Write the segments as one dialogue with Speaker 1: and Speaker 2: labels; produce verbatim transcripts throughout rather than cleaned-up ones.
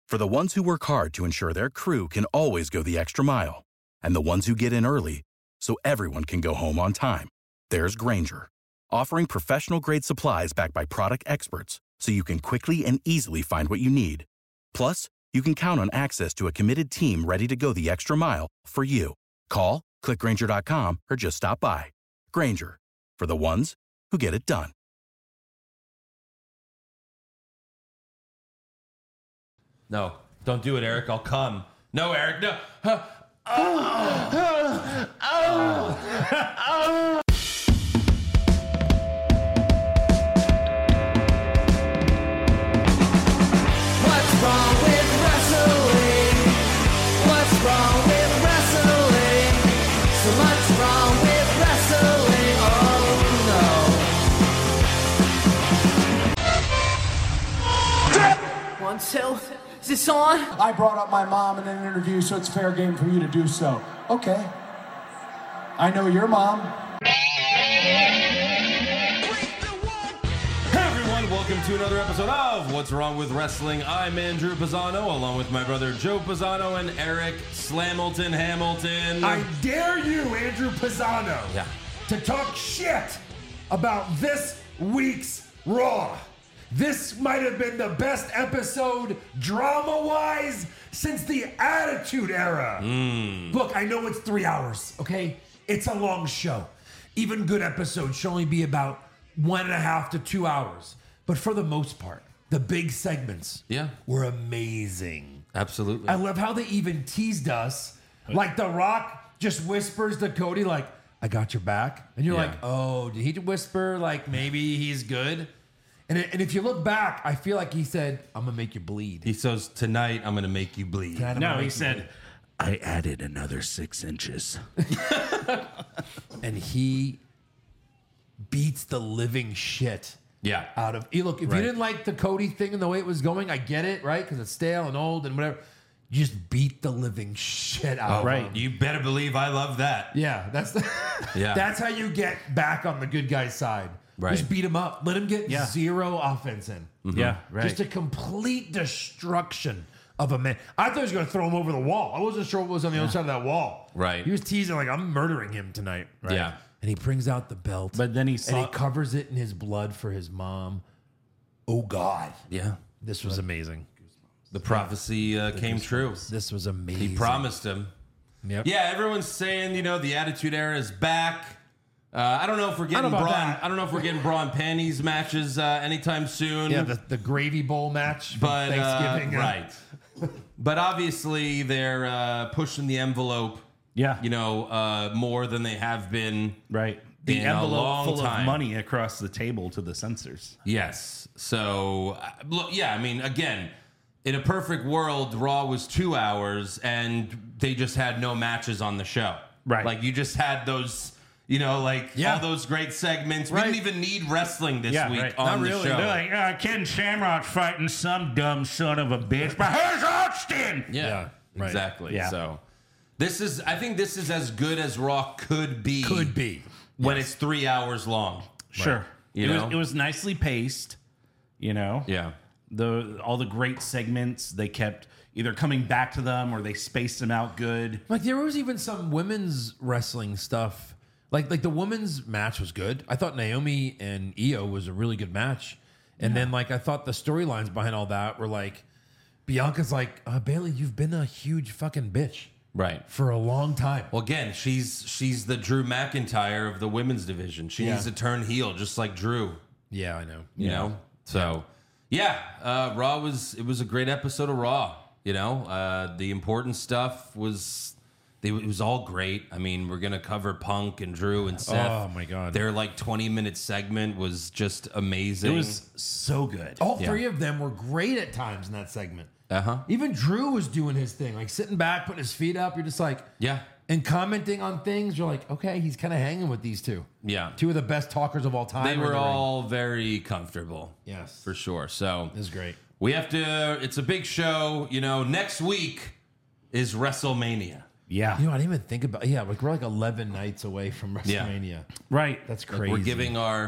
Speaker 1: For the ones who work hard to ensure their crew can always go the extra mile, and the ones who get in early so everyone can go home on time, there's Grainger, offering professional-grade supplies backed by product experts so you can quickly and easily find what you need. Plus, you can count on access to a committed team ready to go the extra mile for you. Call, click Grainger dot com, or just stop by. Grainger, for the ones who get it done.
Speaker 2: No, don't do it, Eric. I'll come. No, Eric, no. Huh. Oh. Oh. Oh.
Speaker 3: What's wrong with wrestling? What's wrong with wrestling? So much wrong with wrestling. Oh no. One, two. Is this on?
Speaker 4: I brought up my mom in an interview, so it's fair game for you to do so. Okay. I know your mom.
Speaker 2: Hey everyone, welcome to another episode of What's Wrong with Wrestling. I'm Andrew Pisano, along with my brother Joe Pisano and Eric Slamilton Hamilton.
Speaker 5: I dare you, Andrew Pisano,
Speaker 2: Yeah.
Speaker 5: to talk shit about this week's Raw. This might have been the best episode, drama-wise, since the Attitude Era.
Speaker 2: Mm.
Speaker 5: Look, I know it's three hours, okay? It's a long show. Even good episodes should only be about one and a half to two hours. But for the most part, the big segments
Speaker 2: Yeah.
Speaker 5: were amazing.
Speaker 2: Absolutely.
Speaker 5: I love how they even teased us. Like The Rock just whispers to Cody, like, I got your back. And you're
Speaker 2: Yeah.
Speaker 5: like, oh, did he whisper like maybe he's good? And, and if you look back, I feel like he said, I'm going to make you bleed.
Speaker 2: He says, tonight I'm going to make you bleed.
Speaker 5: Tonight, I'm
Speaker 6: No,
Speaker 5: gonna
Speaker 6: he
Speaker 5: make you
Speaker 6: said,
Speaker 5: bleed."
Speaker 6: I added another six inches.
Speaker 5: And he beats the living shit
Speaker 2: Yeah.
Speaker 5: out of. Hey, look, if
Speaker 2: Right.
Speaker 5: you didn't like the Cody thing and the way it was going, I get it, right? Because it's stale and old and whatever. You just beat the living shit out
Speaker 2: Oh,
Speaker 5: of
Speaker 6: right.
Speaker 5: him.
Speaker 2: You better believe I love that.
Speaker 5: Yeah, that's the,
Speaker 2: Yeah.
Speaker 5: that's how you get back on the good guy's side.
Speaker 2: Right.
Speaker 5: Just beat him up. Let him get
Speaker 6: Yeah.
Speaker 5: zero offense in.
Speaker 6: Yeah, right.
Speaker 5: Just a complete destruction of a man. I thought he was going to throw him over the wall. I wasn't sure what was on the other side of that wall.
Speaker 2: Right.
Speaker 5: He was teasing like, I'm murdering him tonight. Right?
Speaker 2: Yeah.
Speaker 5: And he brings out the belt.
Speaker 6: But then he
Speaker 5: and
Speaker 6: saw-
Speaker 5: he covers it in his blood for his mom. Oh God,
Speaker 2: Yeah.
Speaker 5: this was amazing.
Speaker 2: The prophecy uh, came true.
Speaker 5: This was amazing.
Speaker 2: He promised him.
Speaker 5: Yep.
Speaker 2: Yeah, everyone's saying, you know, the Attitude Era is back. Uh, I don't know if we're getting
Speaker 5: know
Speaker 2: brawn.
Speaker 5: about that.
Speaker 2: I don't know if we're getting brawn panties matches uh, anytime soon.
Speaker 5: Yeah, the, the gravy bowl match for
Speaker 2: but
Speaker 5: Thanksgiving.
Speaker 2: uh, right. But obviously they're uh, pushing the envelope.
Speaker 6: Yeah.
Speaker 2: You know, uh, more than they have been.
Speaker 6: Right. The
Speaker 2: In a
Speaker 6: envelope
Speaker 2: long
Speaker 6: full
Speaker 2: time.
Speaker 6: of money across the table to the censors.
Speaker 2: Yes. So, uh, look, yeah, I mean, again, in a perfect world, Raw was two hours and they just had no matches on the show.
Speaker 6: Right.
Speaker 2: Like, you just had those, you know, like
Speaker 5: Yeah.
Speaker 2: all those great segments.
Speaker 5: Right.
Speaker 2: We didn't even need wrestling this
Speaker 6: Yeah,
Speaker 2: week
Speaker 6: right.
Speaker 2: on
Speaker 5: Not
Speaker 2: the
Speaker 5: really.
Speaker 2: show.
Speaker 6: They're like, uh, Ken Shamrock fighting some dumb son of a bitch, but here's Austin.
Speaker 2: yeah,
Speaker 5: Yeah, right.
Speaker 2: exactly.
Speaker 6: Yeah.
Speaker 2: So, this is, I think this is as good as Raw could be.
Speaker 5: Could be.
Speaker 2: When it's three hours long.
Speaker 6: Sure.
Speaker 2: You
Speaker 6: it
Speaker 2: know?
Speaker 6: was it was nicely paced, you know.
Speaker 2: Yeah.
Speaker 6: The all the great segments, they kept either coming back to them or they spaced them out good.
Speaker 5: Like there was even some women's wrestling stuff. Like like the women's match was good. I thought Naomi and Io was a really good match. And then like I thought the storylines behind all that were like Bianca's like, uh, Bailey, you've been a huge fucking bitch
Speaker 2: Right.
Speaker 5: for a long time.
Speaker 2: Well, again, she's she's the Drew McIntyre of the women's division. She
Speaker 5: Yeah.
Speaker 2: needs to turn heel, just like Drew.
Speaker 5: Yeah, I know.
Speaker 2: You know. So, yeah, uh, Raw was it was a great episode of Raw. You know, uh, the important stuff was they, it was all great. I mean, we're gonna cover Punk and Drew and Seth.
Speaker 5: Oh, my God.
Speaker 2: Their like twenty minute segment was just amazing.
Speaker 6: It was so good.
Speaker 5: All
Speaker 2: Yeah.
Speaker 5: three of them were great at times in that segment.
Speaker 2: uh huh.
Speaker 5: Even Drew was doing his thing, like sitting back, putting his feet up. You're just like,
Speaker 2: Yeah.
Speaker 5: and commenting on things. You're like, okay, he's kind of hanging with these two.
Speaker 2: Yeah.
Speaker 5: Two of the best talkers of all time.
Speaker 2: They
Speaker 5: are in
Speaker 2: were
Speaker 5: the ring.
Speaker 2: all very comfortable.
Speaker 5: Yes.
Speaker 2: For sure. So
Speaker 5: This is great.
Speaker 2: we have to. It's a big show. You know, next week is WrestleMania.
Speaker 6: Yeah.
Speaker 5: You know, I didn't even think about. Yeah, like we're like eleven nights away from WrestleMania.
Speaker 6: Right.
Speaker 5: That's
Speaker 2: Like,
Speaker 5: crazy.
Speaker 2: we're giving our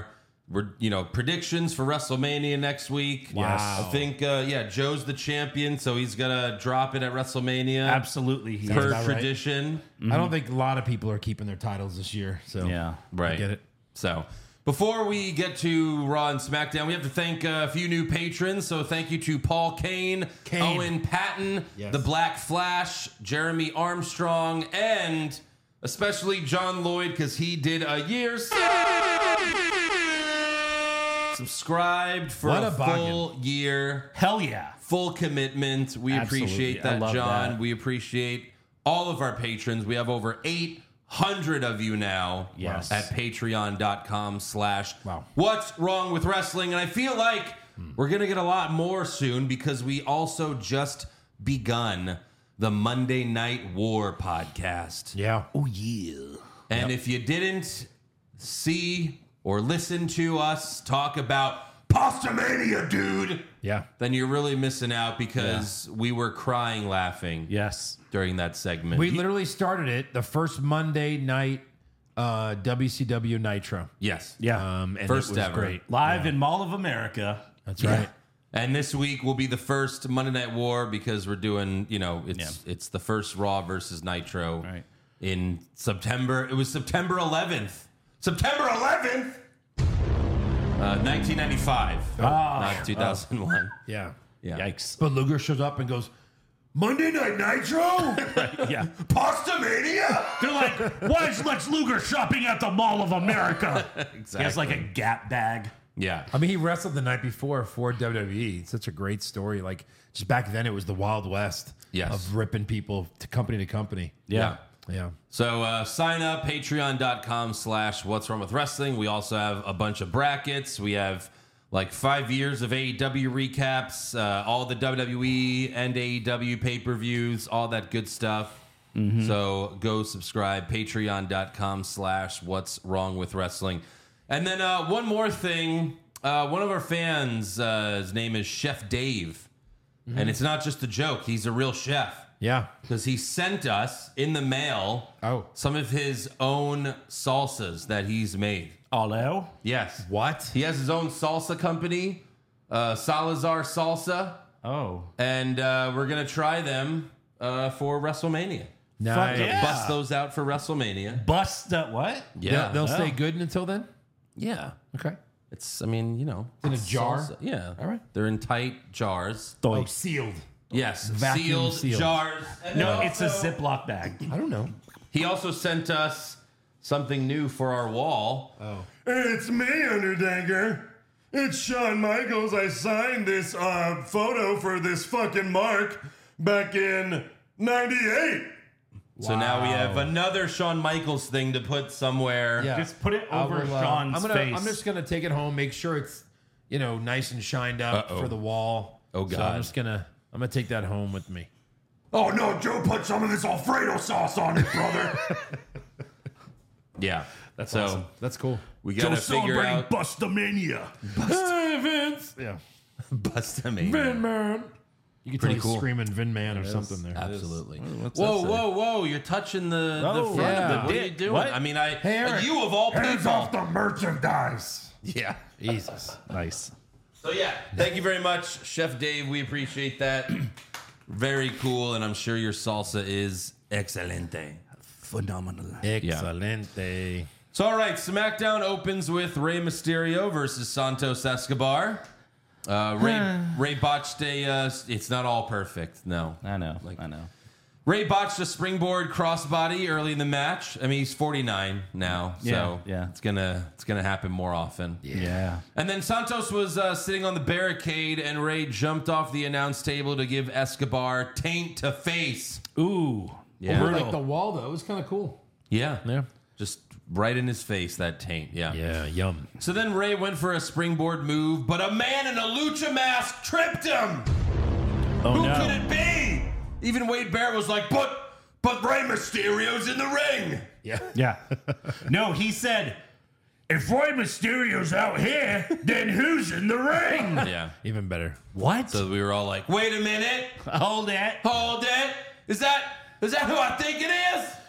Speaker 2: we're you know predictions for WrestleMania next week.
Speaker 6: Wow.
Speaker 2: I think uh, yeah, Joe's the champion, so he's gonna drop it at WrestleMania.
Speaker 6: Absolutely, he
Speaker 2: per
Speaker 6: is.
Speaker 5: about right.
Speaker 2: tradition.
Speaker 5: I don't think a lot of people are keeping their titles this year. So
Speaker 6: Yeah.
Speaker 2: Right.
Speaker 5: I get it.
Speaker 2: So before we get to Raw and SmackDown, we have to thank a few new patrons. So thank you to Paul Kane,
Speaker 5: Kane.
Speaker 2: Owen Patton,
Speaker 5: Yes.
Speaker 2: The Black Flash, Jeremy Armstrong, and especially John Lloyd because he did a year subscribed for
Speaker 5: What
Speaker 2: a
Speaker 5: a bargain.
Speaker 2: full year,
Speaker 6: Hell yeah.
Speaker 2: full commitment. We
Speaker 6: Absolutely.
Speaker 2: appreciate
Speaker 6: I
Speaker 2: that,
Speaker 6: love
Speaker 2: John.
Speaker 6: that.
Speaker 2: We appreciate all of our patrons. We have over eight hundred of you now
Speaker 6: Yes.
Speaker 2: at patreon.com slash
Speaker 5: Wow.
Speaker 2: what's wrong with wrestling. And I feel like we're going to get a lot more soon because we also just begun the Monday Night War podcast.
Speaker 5: Yeah.
Speaker 6: Oh, yeah.
Speaker 2: And if you didn't see or listen to us talk about Pastamania, dude,
Speaker 5: Yeah.
Speaker 2: then you're really missing out because we were crying laughing
Speaker 6: Yes.
Speaker 2: during that segment.
Speaker 5: We literally started it the first Monday night uh, W C W Nitro.
Speaker 2: yes.
Speaker 6: Yeah.
Speaker 5: Um, and
Speaker 2: First
Speaker 5: it was
Speaker 2: ever.
Speaker 5: great.
Speaker 6: Live in Mall of America.
Speaker 5: That's right.
Speaker 2: And this week will be the first Monday Night War because we're doing, you know, it's
Speaker 6: Yeah.
Speaker 2: it's the first Raw versus Nitro
Speaker 6: Right.
Speaker 2: in September. It was September eleventh. September eleventh, uh, nineteen ninety-five, not two thousand one.
Speaker 5: Yeah.
Speaker 2: Yeah.
Speaker 6: Yikes.
Speaker 5: But Luger shows up and goes, Monday Night Nitro?
Speaker 6: Yeah.
Speaker 2: Pastamania.
Speaker 6: They're like, why is Lex Luger shopping at the Mall of America?
Speaker 2: Exactly.
Speaker 6: He has like a Gap bag.
Speaker 2: Yeah.
Speaker 5: I mean, he wrestled the night before for W W E. It's such a great story. Like, just back then, it was the Wild West
Speaker 2: Yes.
Speaker 5: of ripping people to company to company.
Speaker 2: Yeah.
Speaker 5: Yeah.
Speaker 2: So uh, sign up, patreon.com slash what's wrong with wrestling. We also have a bunch of brackets. We have like five years of A E W recaps, uh, all the W W E and A E W pay-per-views, all that good stuff. So go subscribe, patreon.com slash what's wrong with wrestling. And then uh, one more thing. Uh, one of our fans, uh, his name is Chef Dave. And it's not just a joke. He's a real chef.
Speaker 5: Yeah.
Speaker 2: Because he sent us in the mail
Speaker 5: Oh.
Speaker 2: some of his own salsas that he's made.
Speaker 6: Hello?
Speaker 2: Yes.
Speaker 5: What?
Speaker 2: He has his own salsa company, uh, Salazar Salsa,
Speaker 6: Oh.
Speaker 2: and uh, we're going to try them uh, for WrestleMania.
Speaker 5: Nice.
Speaker 6: Fuck yeah.
Speaker 2: Bust those out for WrestleMania.
Speaker 6: Bust uh, what?
Speaker 2: Yeah.
Speaker 5: They'll, they'll
Speaker 6: Oh.
Speaker 5: stay good until then?
Speaker 2: yeah.
Speaker 5: Okay.
Speaker 2: It's, I mean, you know.
Speaker 5: In a
Speaker 2: it's
Speaker 5: jar?
Speaker 2: salsa. Yeah.
Speaker 5: All right.
Speaker 2: They're in tight jars.
Speaker 5: Oh, sealed.
Speaker 2: Yes.
Speaker 5: Vacuum
Speaker 2: sealed,
Speaker 5: sealed.
Speaker 2: jars. And
Speaker 6: No,
Speaker 2: then
Speaker 6: it's a
Speaker 2: also-
Speaker 6: Ziploc bag.
Speaker 5: I don't know.
Speaker 2: He also sent us something new for our wall.
Speaker 5: Oh.
Speaker 7: It's me, Undertaker. It's Shawn Michaels. I signed this uh, photo for this fucking mark back in ninety-eight.
Speaker 2: So now we have another Shawn Michaels thing to put somewhere.
Speaker 5: Yeah.
Speaker 6: Just put it
Speaker 5: I
Speaker 6: over
Speaker 5: will, uh,
Speaker 6: Sean's
Speaker 5: I'm gonna,
Speaker 6: face.
Speaker 5: I'm just gonna take it home, make sure it's, you know, nice and shined up
Speaker 2: Uh-oh.
Speaker 5: for the wall.
Speaker 2: Oh,
Speaker 5: So
Speaker 2: God.
Speaker 5: I'm just gonna, I'm gonna take that home with me.
Speaker 7: Oh no, Joe put some of this Alfredo sauce on it, brother.
Speaker 2: Yeah.
Speaker 6: That's
Speaker 2: so
Speaker 6: awesome.
Speaker 5: That's cool.
Speaker 2: we got to figure out
Speaker 7: Bustamania.
Speaker 5: Hey, Vince. Yeah.
Speaker 2: Bustamania.
Speaker 5: Vin Man. You can
Speaker 2: Pretty
Speaker 5: tell
Speaker 2: cool.
Speaker 5: he's screaming Vin Man or something there.
Speaker 2: Absolutely.
Speaker 5: What's
Speaker 2: Whoa,
Speaker 5: that say?
Speaker 2: whoa, whoa! You're touching the,
Speaker 6: Oh,
Speaker 2: the front
Speaker 5: yeah.
Speaker 2: of it. What are you
Speaker 6: Dick.
Speaker 2: doing?
Speaker 6: What?
Speaker 2: I mean, I
Speaker 5: Hey, Eric.
Speaker 2: you of all
Speaker 7: Hands
Speaker 2: people.
Speaker 7: off the merchandise.
Speaker 2: Yeah.
Speaker 5: Jesus.
Speaker 6: Nice.
Speaker 2: So yeah, thank you very much, Chef Dave. We appreciate that. Very cool, and I'm sure your salsa is excelente.
Speaker 6: Phenomenal.
Speaker 5: Excelente.
Speaker 2: So all right, SmackDown opens with Rey Mysterio versus Santos Escobar. Uh, Ray Ray botched a. Uh, it's not all perfect. No,
Speaker 6: I know.
Speaker 2: Like-
Speaker 6: I know.
Speaker 2: Ray botched a springboard crossbody early in the match. I mean, he's forty-nine now,
Speaker 6: Yeah,
Speaker 2: so
Speaker 6: yeah.
Speaker 2: it's gonna it's gonna happen more often.
Speaker 6: Yeah.
Speaker 2: And then Santos was uh, sitting on the barricade, and Ray jumped off the announce table to give Escobar taint to face.
Speaker 6: Ooh.
Speaker 2: Yeah,
Speaker 5: Over like the wall though, it was kind of cool.
Speaker 2: yeah,
Speaker 5: Yeah.
Speaker 2: just right in his face that taint. Yeah.
Speaker 5: Yeah. Yum.
Speaker 2: So then Ray went for a springboard move, but a man in a lucha mask tripped him.
Speaker 6: Oh
Speaker 2: Who
Speaker 6: no.
Speaker 2: could it be? Even Wade Barrett was like, but but Rey Mysterio's in the ring.
Speaker 5: Yeah.
Speaker 6: Yeah. No, he said, if Rey Mysterio's out here, then who's in the ring?
Speaker 2: Yeah.
Speaker 5: Even better.
Speaker 6: What?
Speaker 2: So we were all like, wait a minute,
Speaker 6: Hold it.
Speaker 2: hold it. Is that is that who I think it is?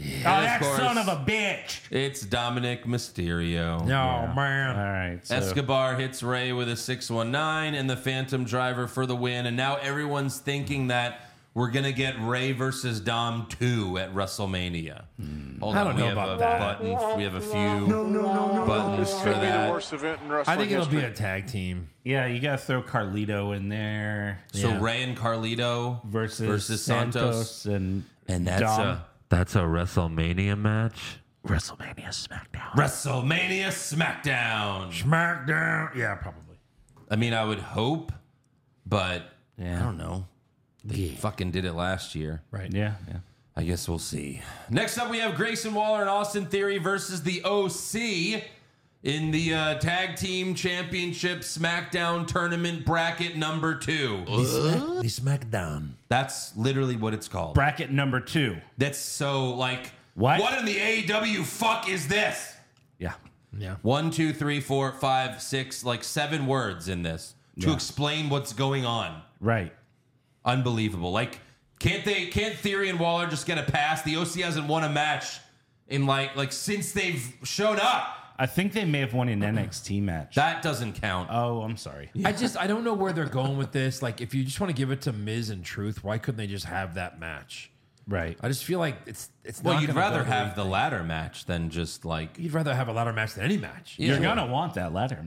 Speaker 6: Oh, that
Speaker 2: course,
Speaker 6: son of a bitch.
Speaker 2: It's Dominic Mysterio.
Speaker 5: Oh, man.
Speaker 6: All right. So.
Speaker 2: Escobar hits Ray with a six one nine and the Phantom Driver for the win. And now everyone's thinking that we're going to get Ray versus Dom two at WrestleMania. Hold
Speaker 5: I
Speaker 2: on.
Speaker 5: don't
Speaker 2: we
Speaker 5: know
Speaker 2: have
Speaker 5: about
Speaker 2: a
Speaker 5: that.
Speaker 2: button. We have a few buttons for that.
Speaker 5: I think it'll be a tag team.
Speaker 6: Yeah, you got to throw Carlito in there.
Speaker 2: So
Speaker 5: Yeah.
Speaker 2: Ray and Carlito
Speaker 6: Versus,
Speaker 2: versus
Speaker 6: Santos,
Speaker 2: Santos.
Speaker 6: and
Speaker 2: And that's
Speaker 6: Dom.
Speaker 2: a that's a WrestleMania match.
Speaker 6: WrestleMania SmackDown.
Speaker 2: WrestleMania SmackDown.
Speaker 5: SmackDown. Yeah, probably.
Speaker 2: I mean, I would hope, but
Speaker 6: Yeah.
Speaker 2: I don't know. They fucking did it last year.
Speaker 5: Right.
Speaker 6: Yeah, yeah.
Speaker 2: I guess we'll see. Next up, we have Grayson Waller and Austin Theory versus the O C in the uh, Tag Team Championship SmackDown Tournament bracket number two.
Speaker 5: The SmackDown.
Speaker 2: That's literally what it's called.
Speaker 6: Bracket number two.
Speaker 2: That's so like,
Speaker 6: What?
Speaker 2: What in the A E W fuck is this?
Speaker 6: Yeah.
Speaker 5: Yeah.
Speaker 2: One, two, three, four, five, six, like seven words in this to
Speaker 6: Yeah.
Speaker 2: explain what's going on.
Speaker 6: Right.
Speaker 2: Unbelievable. Like, can't they? Can't Theory and Waller just get a pass? The O C hasn't won a match in like like since they've shown up.
Speaker 6: I think they may have won an N X T match.
Speaker 2: That doesn't count.
Speaker 6: oh, I'm sorry.
Speaker 5: I just I don't know where they're going with this. Like, if you just want to give it to Miz and Truth, why couldn't they just have that match?
Speaker 6: Right.
Speaker 5: I just feel like it's it's.
Speaker 2: well,
Speaker 5: not
Speaker 2: you'd
Speaker 5: gonna
Speaker 2: rather
Speaker 5: go the
Speaker 2: have
Speaker 5: way-
Speaker 2: the ladder match than just like.
Speaker 5: You'd rather have a ladder match than any match.
Speaker 6: You're
Speaker 2: Sure.
Speaker 6: going to want that ladder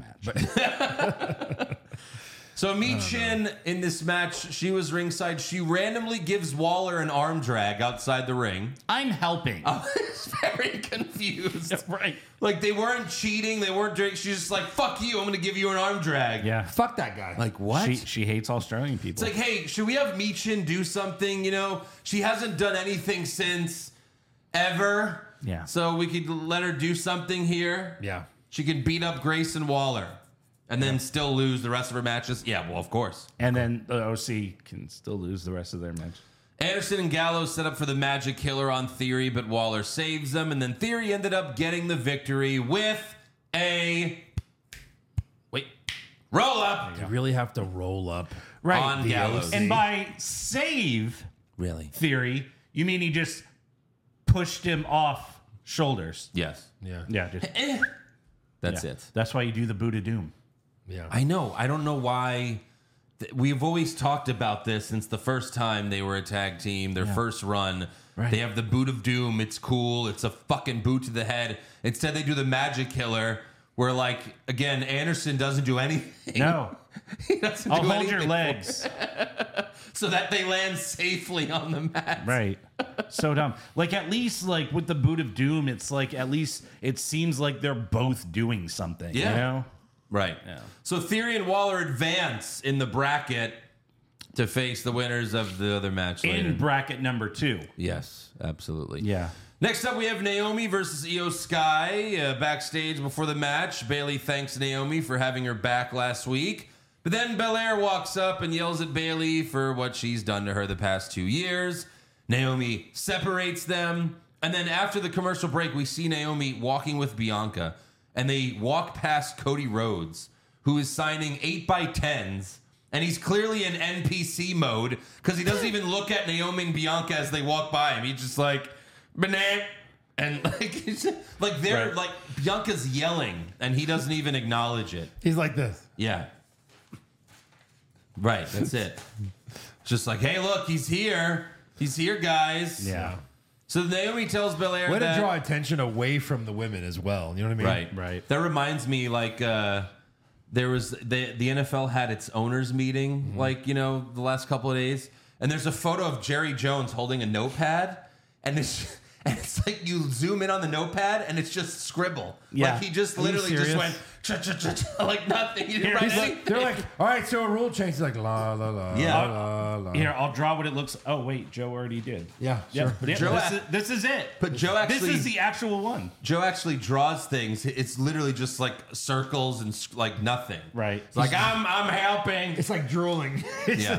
Speaker 6: match.
Speaker 2: So Mi Chin in this match, she was ringside. She randomly gives Waller an arm drag outside the ring.
Speaker 6: I'm helping.
Speaker 2: I was very confused.
Speaker 6: right.
Speaker 2: Like they weren't cheating, they weren't drinking. She's just like, "Fuck you! I'm gonna give you an arm drag."
Speaker 6: Yeah.
Speaker 5: Fuck that guy.
Speaker 2: Like what?
Speaker 6: She, she hates Australian people.
Speaker 2: It's like, hey, should we have Michin do something? You know, she hasn't done anything since ever.
Speaker 6: Yeah.
Speaker 2: So we could let her do something here.
Speaker 5: yeah.
Speaker 2: She could beat up Grayson Waller and then still lose the rest of her matches. Yeah, well, of course.
Speaker 6: and then the O C can still lose the rest of their match.
Speaker 2: Anderson and Gallows set up for the Magic Killer on Theory, but Waller saves them. And then Theory ended up getting the victory with a... Wait. Roll up
Speaker 5: You really have to roll up.
Speaker 6: Right.
Speaker 2: on
Speaker 5: the
Speaker 2: Gallows.
Speaker 5: O C.
Speaker 6: And by save
Speaker 2: Really?
Speaker 6: theory, you mean he just pushed him off shoulders.
Speaker 2: Yes.
Speaker 5: Yeah.
Speaker 6: Yeah. Just,
Speaker 2: Eh. That's
Speaker 6: yeah.
Speaker 2: it.
Speaker 6: That's why you do the boot of doom.
Speaker 5: Yeah.
Speaker 2: I know. I don't know why. th- We've always talked about this since the first time they were a tag team, their first run.
Speaker 6: Right.
Speaker 2: They have the boot of doom. It's cool. It's a fucking boot to the head. Instead, they do the Magic Killer, where, like, again, Anderson doesn't do anything.
Speaker 6: No.
Speaker 2: He doesn't
Speaker 6: I'll
Speaker 2: do
Speaker 6: hold
Speaker 2: anything
Speaker 6: your
Speaker 2: for
Speaker 6: legs.
Speaker 2: it, so that they land safely on the mat.
Speaker 6: Right. So dumb. Like, at least, like, with the boot of doom, it's like, at least it seems like they're both doing something.
Speaker 2: Yeah.
Speaker 6: You know?
Speaker 2: Right.
Speaker 6: Yeah.
Speaker 2: So Theory and Waller advance in the bracket to face the winners of the other match later.
Speaker 6: In bracket number two.
Speaker 2: Yes, absolutely.
Speaker 6: Yeah.
Speaker 2: Next up, we have Naomi versus Io Sky. Uh, backstage before the match, Bailey thanks Naomi for having her back last week. But then Belair walks up and yells at Bailey for what she's done to her the past two years. Naomi separates them. And then after the commercial break, we see Naomi walking with Bianca. And they walk past Cody Rhodes, who is signing eight by tens. And he's clearly in N P C mode because he doesn't even look at Naomi and Bianca as they walk by him. He's just like, banana. And like, he's just- like they're
Speaker 6: Right.
Speaker 2: like Bianca's yelling and he doesn't even acknowledge it.
Speaker 5: He's like this.
Speaker 2: Yeah. Right. That's it. Just like, hey, look, he's here. He's here, guys.
Speaker 6: Yeah.
Speaker 2: So Naomi tells Belair
Speaker 5: Way to
Speaker 2: that.
Speaker 5: draw attention away from the women as well. You know what I mean?
Speaker 2: Right,
Speaker 6: Right.
Speaker 2: That reminds me, like, uh, there was the the N F L had its owners meeting, like you know, the last couple of days, and there's a photo of Jerry Jones holding a notepad, and it's and it's like you zoom in on the notepad, and it's just scribble.
Speaker 6: Yeah.
Speaker 2: Like he just
Speaker 6: Are you
Speaker 2: literally just
Speaker 6: serious?
Speaker 2: went cha cha cha cha, like nothing. He didn't
Speaker 6: Here,
Speaker 2: write
Speaker 6: he's
Speaker 2: anything.
Speaker 5: They're like, all right, so a rule change. He's like, la, la, la,
Speaker 2: Yeah.
Speaker 5: la, la.
Speaker 6: Here, I'll draw what it looks. Oh wait, Joe already did.
Speaker 5: Yeah,
Speaker 6: Yeah,
Speaker 5: sure.
Speaker 6: yeah,
Speaker 2: Joe
Speaker 6: this,
Speaker 2: a-
Speaker 6: is, this is it.
Speaker 2: But Joe actually,
Speaker 6: This is the actual one.
Speaker 2: Joe actually draws things. It's literally just like circles and s- like nothing.
Speaker 6: Right.
Speaker 2: It's like I'm I'm helping.
Speaker 5: It's like drooling.
Speaker 2: Yeah.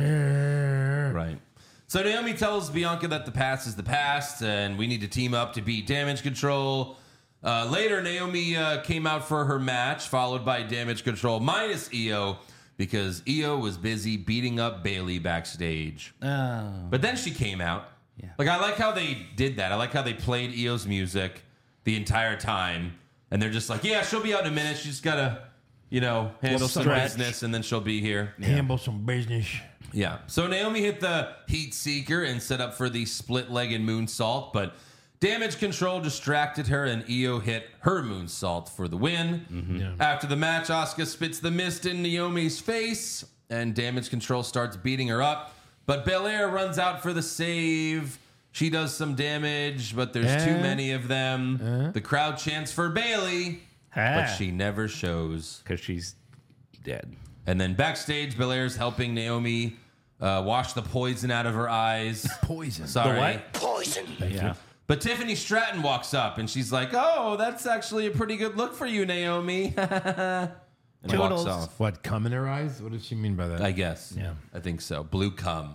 Speaker 2: Right. So Naomi tells Bianca that the past is the past and we need to team up to beat Damage Control. Uh, later, Naomi uh, came out for her match, followed by Damage Control minus Io, because Io was busy beating up Bailey backstage.
Speaker 6: Oh.
Speaker 2: But then she came out
Speaker 8: Yeah.
Speaker 2: Like, I like how they did that. I like how they played E O's music the entire time. And they're just like, yeah, she'll be out in a minute. She's got to, you know, handle some
Speaker 8: stretch.
Speaker 2: business, and then she'll be here.
Speaker 5: Handle some business.
Speaker 2: Yeah. So Naomi hit the Heat Seeker and set up for the split-legged moonsault, but Damage Control distracted her, and E O hit her moonsault for the win.
Speaker 8: Mm-hmm.
Speaker 5: Yeah.
Speaker 2: After the match, Asuka spits the mist in Naomi's face, and Damage Control starts beating her up. But Belair runs out for the save. She does some damage, but there's
Speaker 5: Eh.
Speaker 2: too many of them.
Speaker 5: Eh.
Speaker 2: The crowd chants for Bayley, but she never shows.
Speaker 8: Because she's dead.
Speaker 2: And then backstage, Belair's helping Naomi uh, wash the poison out of her eyes.
Speaker 5: Poison.
Speaker 2: Sorry.
Speaker 8: what?
Speaker 3: Poison.
Speaker 8: Yeah.
Speaker 2: But Tiffany Stratton walks up and she's like, "Oh, that's actually a pretty good look for you, Naomi." and
Speaker 8: Toodles.
Speaker 2: walks off.
Speaker 5: What, cum in her eyes? What does she mean by that?
Speaker 2: I guess.
Speaker 5: Yeah.
Speaker 2: I think so. Blue cum.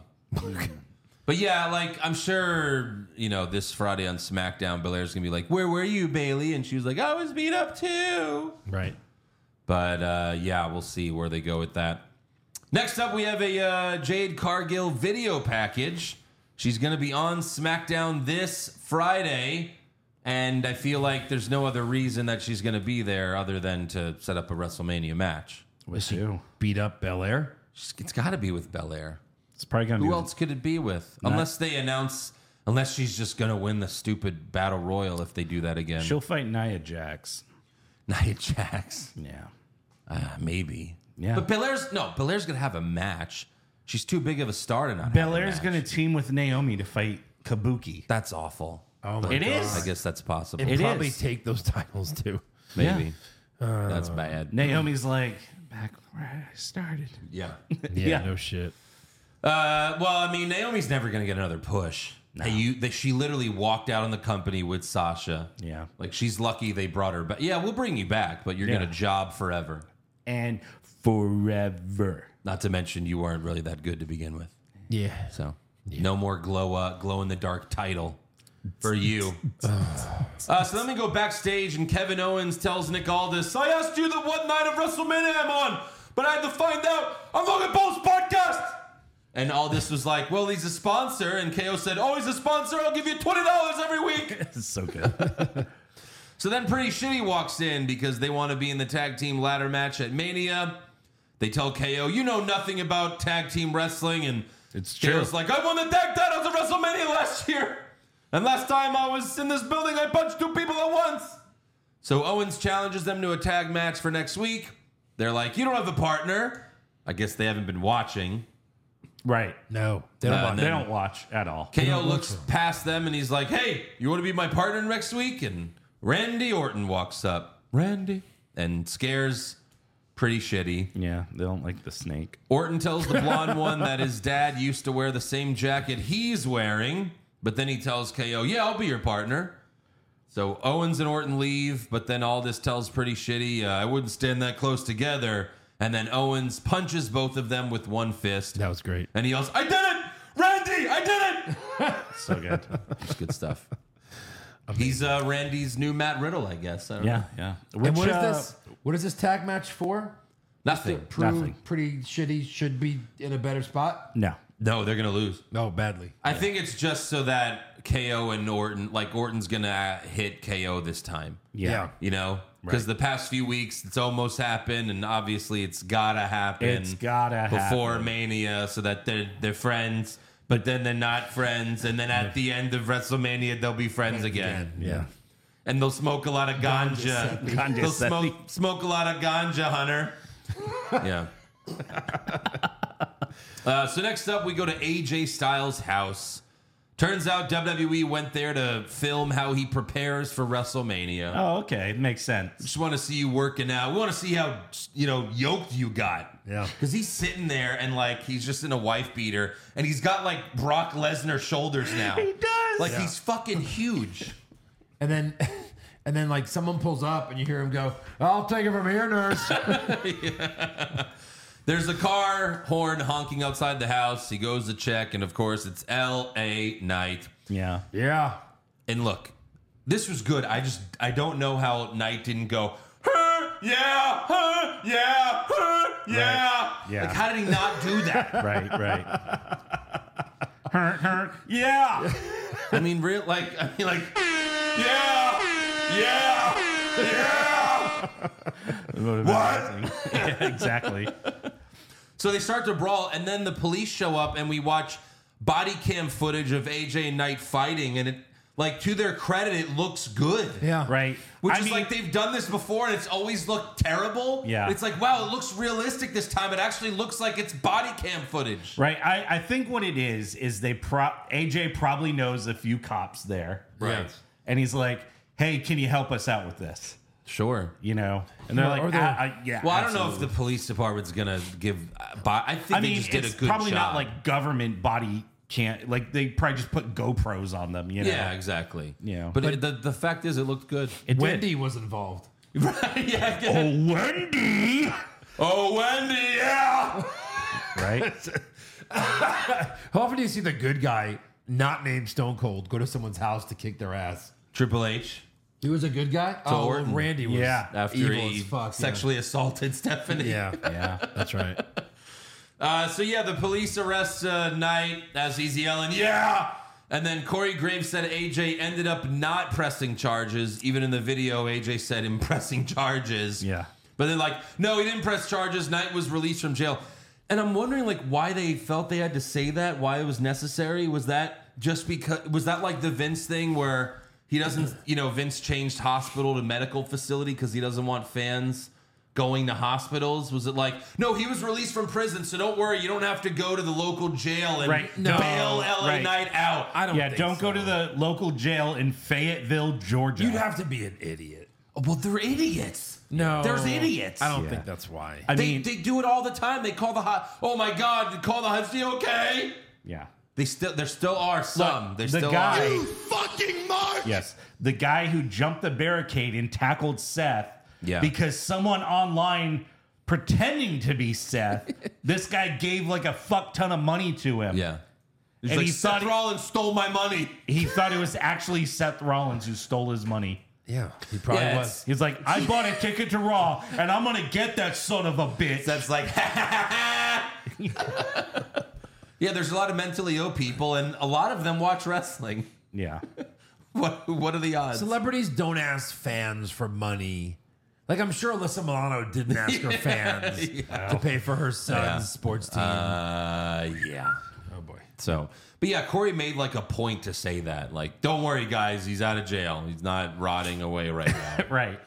Speaker 2: But yeah, like, I'm sure, you know, this Friday on SmackDown, Belair's going to be like, "Where were you, Bayley?" And she was like, "I was beat up too."
Speaker 5: Right.
Speaker 2: But uh, yeah, we'll see where they go with that. Next up, we have a uh, Jade Cargill video package. She's going to be on SmackDown this Friday, and I feel like there's no other reason that she's going to be there other than to set up a WrestleMania match.
Speaker 8: With you.
Speaker 5: Beat up Belair.
Speaker 2: She's- It's got to be with Belair.
Speaker 8: It's probably going to be.
Speaker 2: Who else could it be with? Unless they announce, unless she's just going to win the stupid Battle Royal if they do that again.
Speaker 8: She'll fight Nia Jax.
Speaker 2: Nia Jax.
Speaker 8: Yeah.
Speaker 2: Uh, maybe.
Speaker 8: Yeah.
Speaker 2: But Belair's, no, Belair's going to have a match. She's too big of a star to not
Speaker 8: Belair's
Speaker 2: have a match.
Speaker 8: going to team with Naomi to fight Kabuki.
Speaker 2: That's awful.
Speaker 5: Oh my
Speaker 8: It
Speaker 5: God.
Speaker 8: is.
Speaker 2: I guess that's possible.
Speaker 5: And
Speaker 8: It
Speaker 5: probably
Speaker 8: is.
Speaker 5: take those titles too.
Speaker 2: Maybe. That's bad.
Speaker 8: Naomi's like, back where I started.
Speaker 2: Yeah.
Speaker 5: Yeah,
Speaker 8: Yeah.
Speaker 5: no shit.
Speaker 2: Uh, well, I mean, Naomi's never going to get another push. Hey, you, they, she literally walked out on the company with Sasha.
Speaker 8: Yeah.
Speaker 2: Like, she's lucky they brought her back. Yeah, we'll bring you back, but you're
Speaker 8: Yeah.
Speaker 2: going to job forever.
Speaker 8: And forever.
Speaker 2: Not to mention you weren't really that good to begin with.
Speaker 5: Yeah.
Speaker 2: So no more glow uh, glow in the dark title for you. uh, so then we go backstage and Kevin Owens tells Nick Aldis, "I asked you the what night of WrestleMania I'm on, but I had to find out on Logan Paul's podcast." And Aldis was like, "Well, he's a sponsor." And K O said, "Oh, he's a sponsor. I'll give you twenty dollars every week."
Speaker 8: It's so good.
Speaker 2: So then Pretty Shitty walks in because they want to be in the tag team ladder match at Mania. They tell K O, "You know nothing about tag team wrestling." And
Speaker 8: It's
Speaker 2: K O's
Speaker 8: true.
Speaker 2: like, "I won the tag titles at WrestleMania last year. And last time I was in this building, I punched two people at once." So Owens challenges them to a tag match for next week. They're like, "You don't have a partner." I guess they haven't been watching.
Speaker 8: Right.
Speaker 5: No. They don't
Speaker 2: Uh,
Speaker 5: want
Speaker 2: and
Speaker 8: They
Speaker 2: then-
Speaker 8: don't watch at all.
Speaker 2: K O looks past them and he's like, "Hey, you want to be my partner next week?" And Randy Orton walks up. Randy. And scares Pretty Shitty.
Speaker 8: Yeah, they don't like the snake.
Speaker 2: Orton tells the blonde one that his dad used to wear the same jacket he's wearing, but then he tells K O, "Yeah, I'll be your partner." So Owens and Orton leave, but then Aldis tells Pretty Shitty, uh, "I wouldn't stand that close together." And then Owens punches both of them with one fist.
Speaker 5: That was great.
Speaker 2: And he yells, "I did it! Randy, I did it!"
Speaker 8: So good.
Speaker 2: It's good stuff. He's uh, Randy's new Matt Riddle, I guess. I don't
Speaker 8: Yeah,
Speaker 2: know.
Speaker 8: yeah.
Speaker 5: And what is
Speaker 8: uh,
Speaker 5: this? What is this tag match for?
Speaker 2: Nothing.
Speaker 5: Prove
Speaker 8: Nothing.
Speaker 5: Pretty Shitty should be in a better spot.
Speaker 8: No.
Speaker 2: No, they're going to lose.
Speaker 5: No, badly.
Speaker 2: I think it's just so that K O and Orton, like Orton's going to hit K O this time.
Speaker 8: Yeah.
Speaker 2: You know? Because the past few weeks, it's almost happened, and obviously it's got to happen.
Speaker 8: It's gotta
Speaker 2: Before
Speaker 8: happen.
Speaker 2: Mania, so that they're, they're friends, but then they're not friends, and then at the end of WrestleMania, they'll be friends again.
Speaker 8: Yeah.
Speaker 2: And they'll smoke a lot of ganja.
Speaker 8: Ganja
Speaker 2: They'll
Speaker 8: Sethi.
Speaker 2: smoke, smoke a lot of ganja, Hunter. Yeah. Uh, so next up, we go to A J Styles' house. Turns out W W E went there to film how he prepares for WrestleMania.
Speaker 8: Oh, okay. It makes sense.
Speaker 2: Just want to see you working out. We want to see how, you know, yoked you got.
Speaker 5: Yeah.
Speaker 2: Because he's sitting there and, like, he's just in a wife beater. And he's got, like, Brock Lesnar shoulders now. He
Speaker 8: does.
Speaker 2: Like, he's fucking huge.
Speaker 5: And then, and then like someone pulls up and you hear him go, "I'll take it from here, nurse."
Speaker 2: There's a car horn honking outside the house. He goes to check. And, of course, it's L A Knight.
Speaker 8: Yeah.
Speaker 5: Yeah.
Speaker 2: And look, this was good. I just, I don't know how Knight didn't go, "Huh, yeah, huh, yeah, huh, yeah.
Speaker 8: Yeah.
Speaker 2: Like, how did he not do that?
Speaker 8: Right, right. Hurt, hurt. Yeah.
Speaker 2: I mean, real like I mean, like, yeah, yeah, yeah.
Speaker 8: What? Yeah, exactly.
Speaker 2: So they start to brawl, and then the police show up, and we watch body cam footage of A J and Knight fighting, and it, like, to their credit, it looks good.
Speaker 5: Yeah.
Speaker 8: Right.
Speaker 2: Which
Speaker 8: I
Speaker 2: is
Speaker 8: mean,
Speaker 2: like they've done this before, and it's always looked terrible.
Speaker 8: Yeah.
Speaker 2: It's like, wow, it looks realistic this time. It actually looks like it's body cam footage.
Speaker 8: right. I, I think what it is is they pro A J probably knows a few cops there.
Speaker 2: Right.
Speaker 8: And he's like, hey, can you help us out with this?
Speaker 2: Sure.
Speaker 8: You know? And they're
Speaker 5: Or-
Speaker 8: like,
Speaker 5: or they're-
Speaker 8: "Ah, I- yeah.
Speaker 2: Well, I don't know if
Speaker 8: absolutely."
Speaker 2: the police department's gonna give. Uh, bo- I think
Speaker 8: I
Speaker 2: they
Speaker 8: mean,
Speaker 2: just did
Speaker 8: it's
Speaker 2: a good
Speaker 8: probably
Speaker 2: job.
Speaker 8: not like government body can't, like, they probably just put GoPros on them, you know?
Speaker 2: Yeah, exactly.
Speaker 8: Yeah.
Speaker 2: but, it, the the fact is, it looked good.
Speaker 8: It did.
Speaker 5: Wendy was involved.
Speaker 2: yeah. yeah.
Speaker 8: Oh, Wendy!
Speaker 2: Oh, Wendy, yeah.
Speaker 8: Right?
Speaker 5: How often do you see the good guy, not named Stone Cold, go to someone's house to kick their ass?
Speaker 2: Triple H.
Speaker 5: He was a good guy? oh,
Speaker 2: Orton.
Speaker 5: Randy was
Speaker 8: Yeah.
Speaker 2: After
Speaker 5: evil
Speaker 2: he
Speaker 5: as fuck.
Speaker 2: sexually assaulted Stephanie.
Speaker 5: Yeah, yeah,
Speaker 8: Yeah.
Speaker 5: that's right.
Speaker 2: Uh, so yeah, the police arrest uh, Knight as he's yelling, "Yeah!" And then Corey Graves said A J ended up not pressing charges. Even in the video, A J said him pressing charges.
Speaker 8: Yeah.
Speaker 2: But then, like, no, he didn't press charges. Knight was released from jail. And I'm wondering, like, why they felt they had to say that, why it was necessary. Was that just because, was that like the Vince thing where he doesn't, you know, Vince changed hospital to medical facility because he doesn't want fans going to hospitals? Was it like, no, he was released from prison, so don't worry, you don't have to go to the local jail and
Speaker 8: Right.
Speaker 2: bail
Speaker 8: No.
Speaker 2: L A
Speaker 8: Right.
Speaker 2: Knight out?
Speaker 5: I don't
Speaker 8: Yeah,
Speaker 5: think
Speaker 8: don't
Speaker 5: so.
Speaker 8: go to the local jail in Fayetteville, Georgia.
Speaker 5: You'd have to be an idiot.
Speaker 2: Well, they're idiots.
Speaker 5: No.
Speaker 2: There's idiots.
Speaker 5: I don't
Speaker 8: Yeah.
Speaker 5: think that's why.
Speaker 8: I
Speaker 2: They,
Speaker 8: mean,
Speaker 2: they do it all the time. They call the hot. Oh my God! They call the hot. Is he okay?
Speaker 8: yeah.
Speaker 2: They still. There still are some.
Speaker 8: Look,
Speaker 2: There
Speaker 8: the
Speaker 2: still
Speaker 8: guy,
Speaker 2: are.
Speaker 7: Fucking Mark!
Speaker 8: yes, the guy who jumped the barricade and tackled Seth,
Speaker 2: Yeah.
Speaker 8: because someone online pretending to be Seth, this guy gave like a fuck ton of money to him.
Speaker 2: Yeah. He's
Speaker 8: And
Speaker 2: like,
Speaker 8: he
Speaker 2: Seth
Speaker 8: thought he-
Speaker 2: Rollins stole my money.
Speaker 8: He thought it was actually Seth Rollins who stole his money.
Speaker 5: Yeah, he probably
Speaker 2: Yeah,
Speaker 5: was.
Speaker 2: it's-
Speaker 8: He's like, I bought a ticket to Raw, and I'm gonna get that son of a bitch.
Speaker 2: That's like. Yeah, there's a lot of mentally ill people, and a lot of them watch wrestling.
Speaker 8: yeah.
Speaker 2: What What are the odds?
Speaker 5: Celebrities don't ask fans for money. Like, I'm sure Alyssa Milano didn't ask her fans to pay for her son's
Speaker 2: Yeah.
Speaker 5: sports team.
Speaker 2: Uh, yeah.
Speaker 5: oh, boy.
Speaker 2: So, but yeah, Corey made like a point to say that. Like, don't worry, guys, he's out of jail. He's not rotting away right now.
Speaker 8: Right.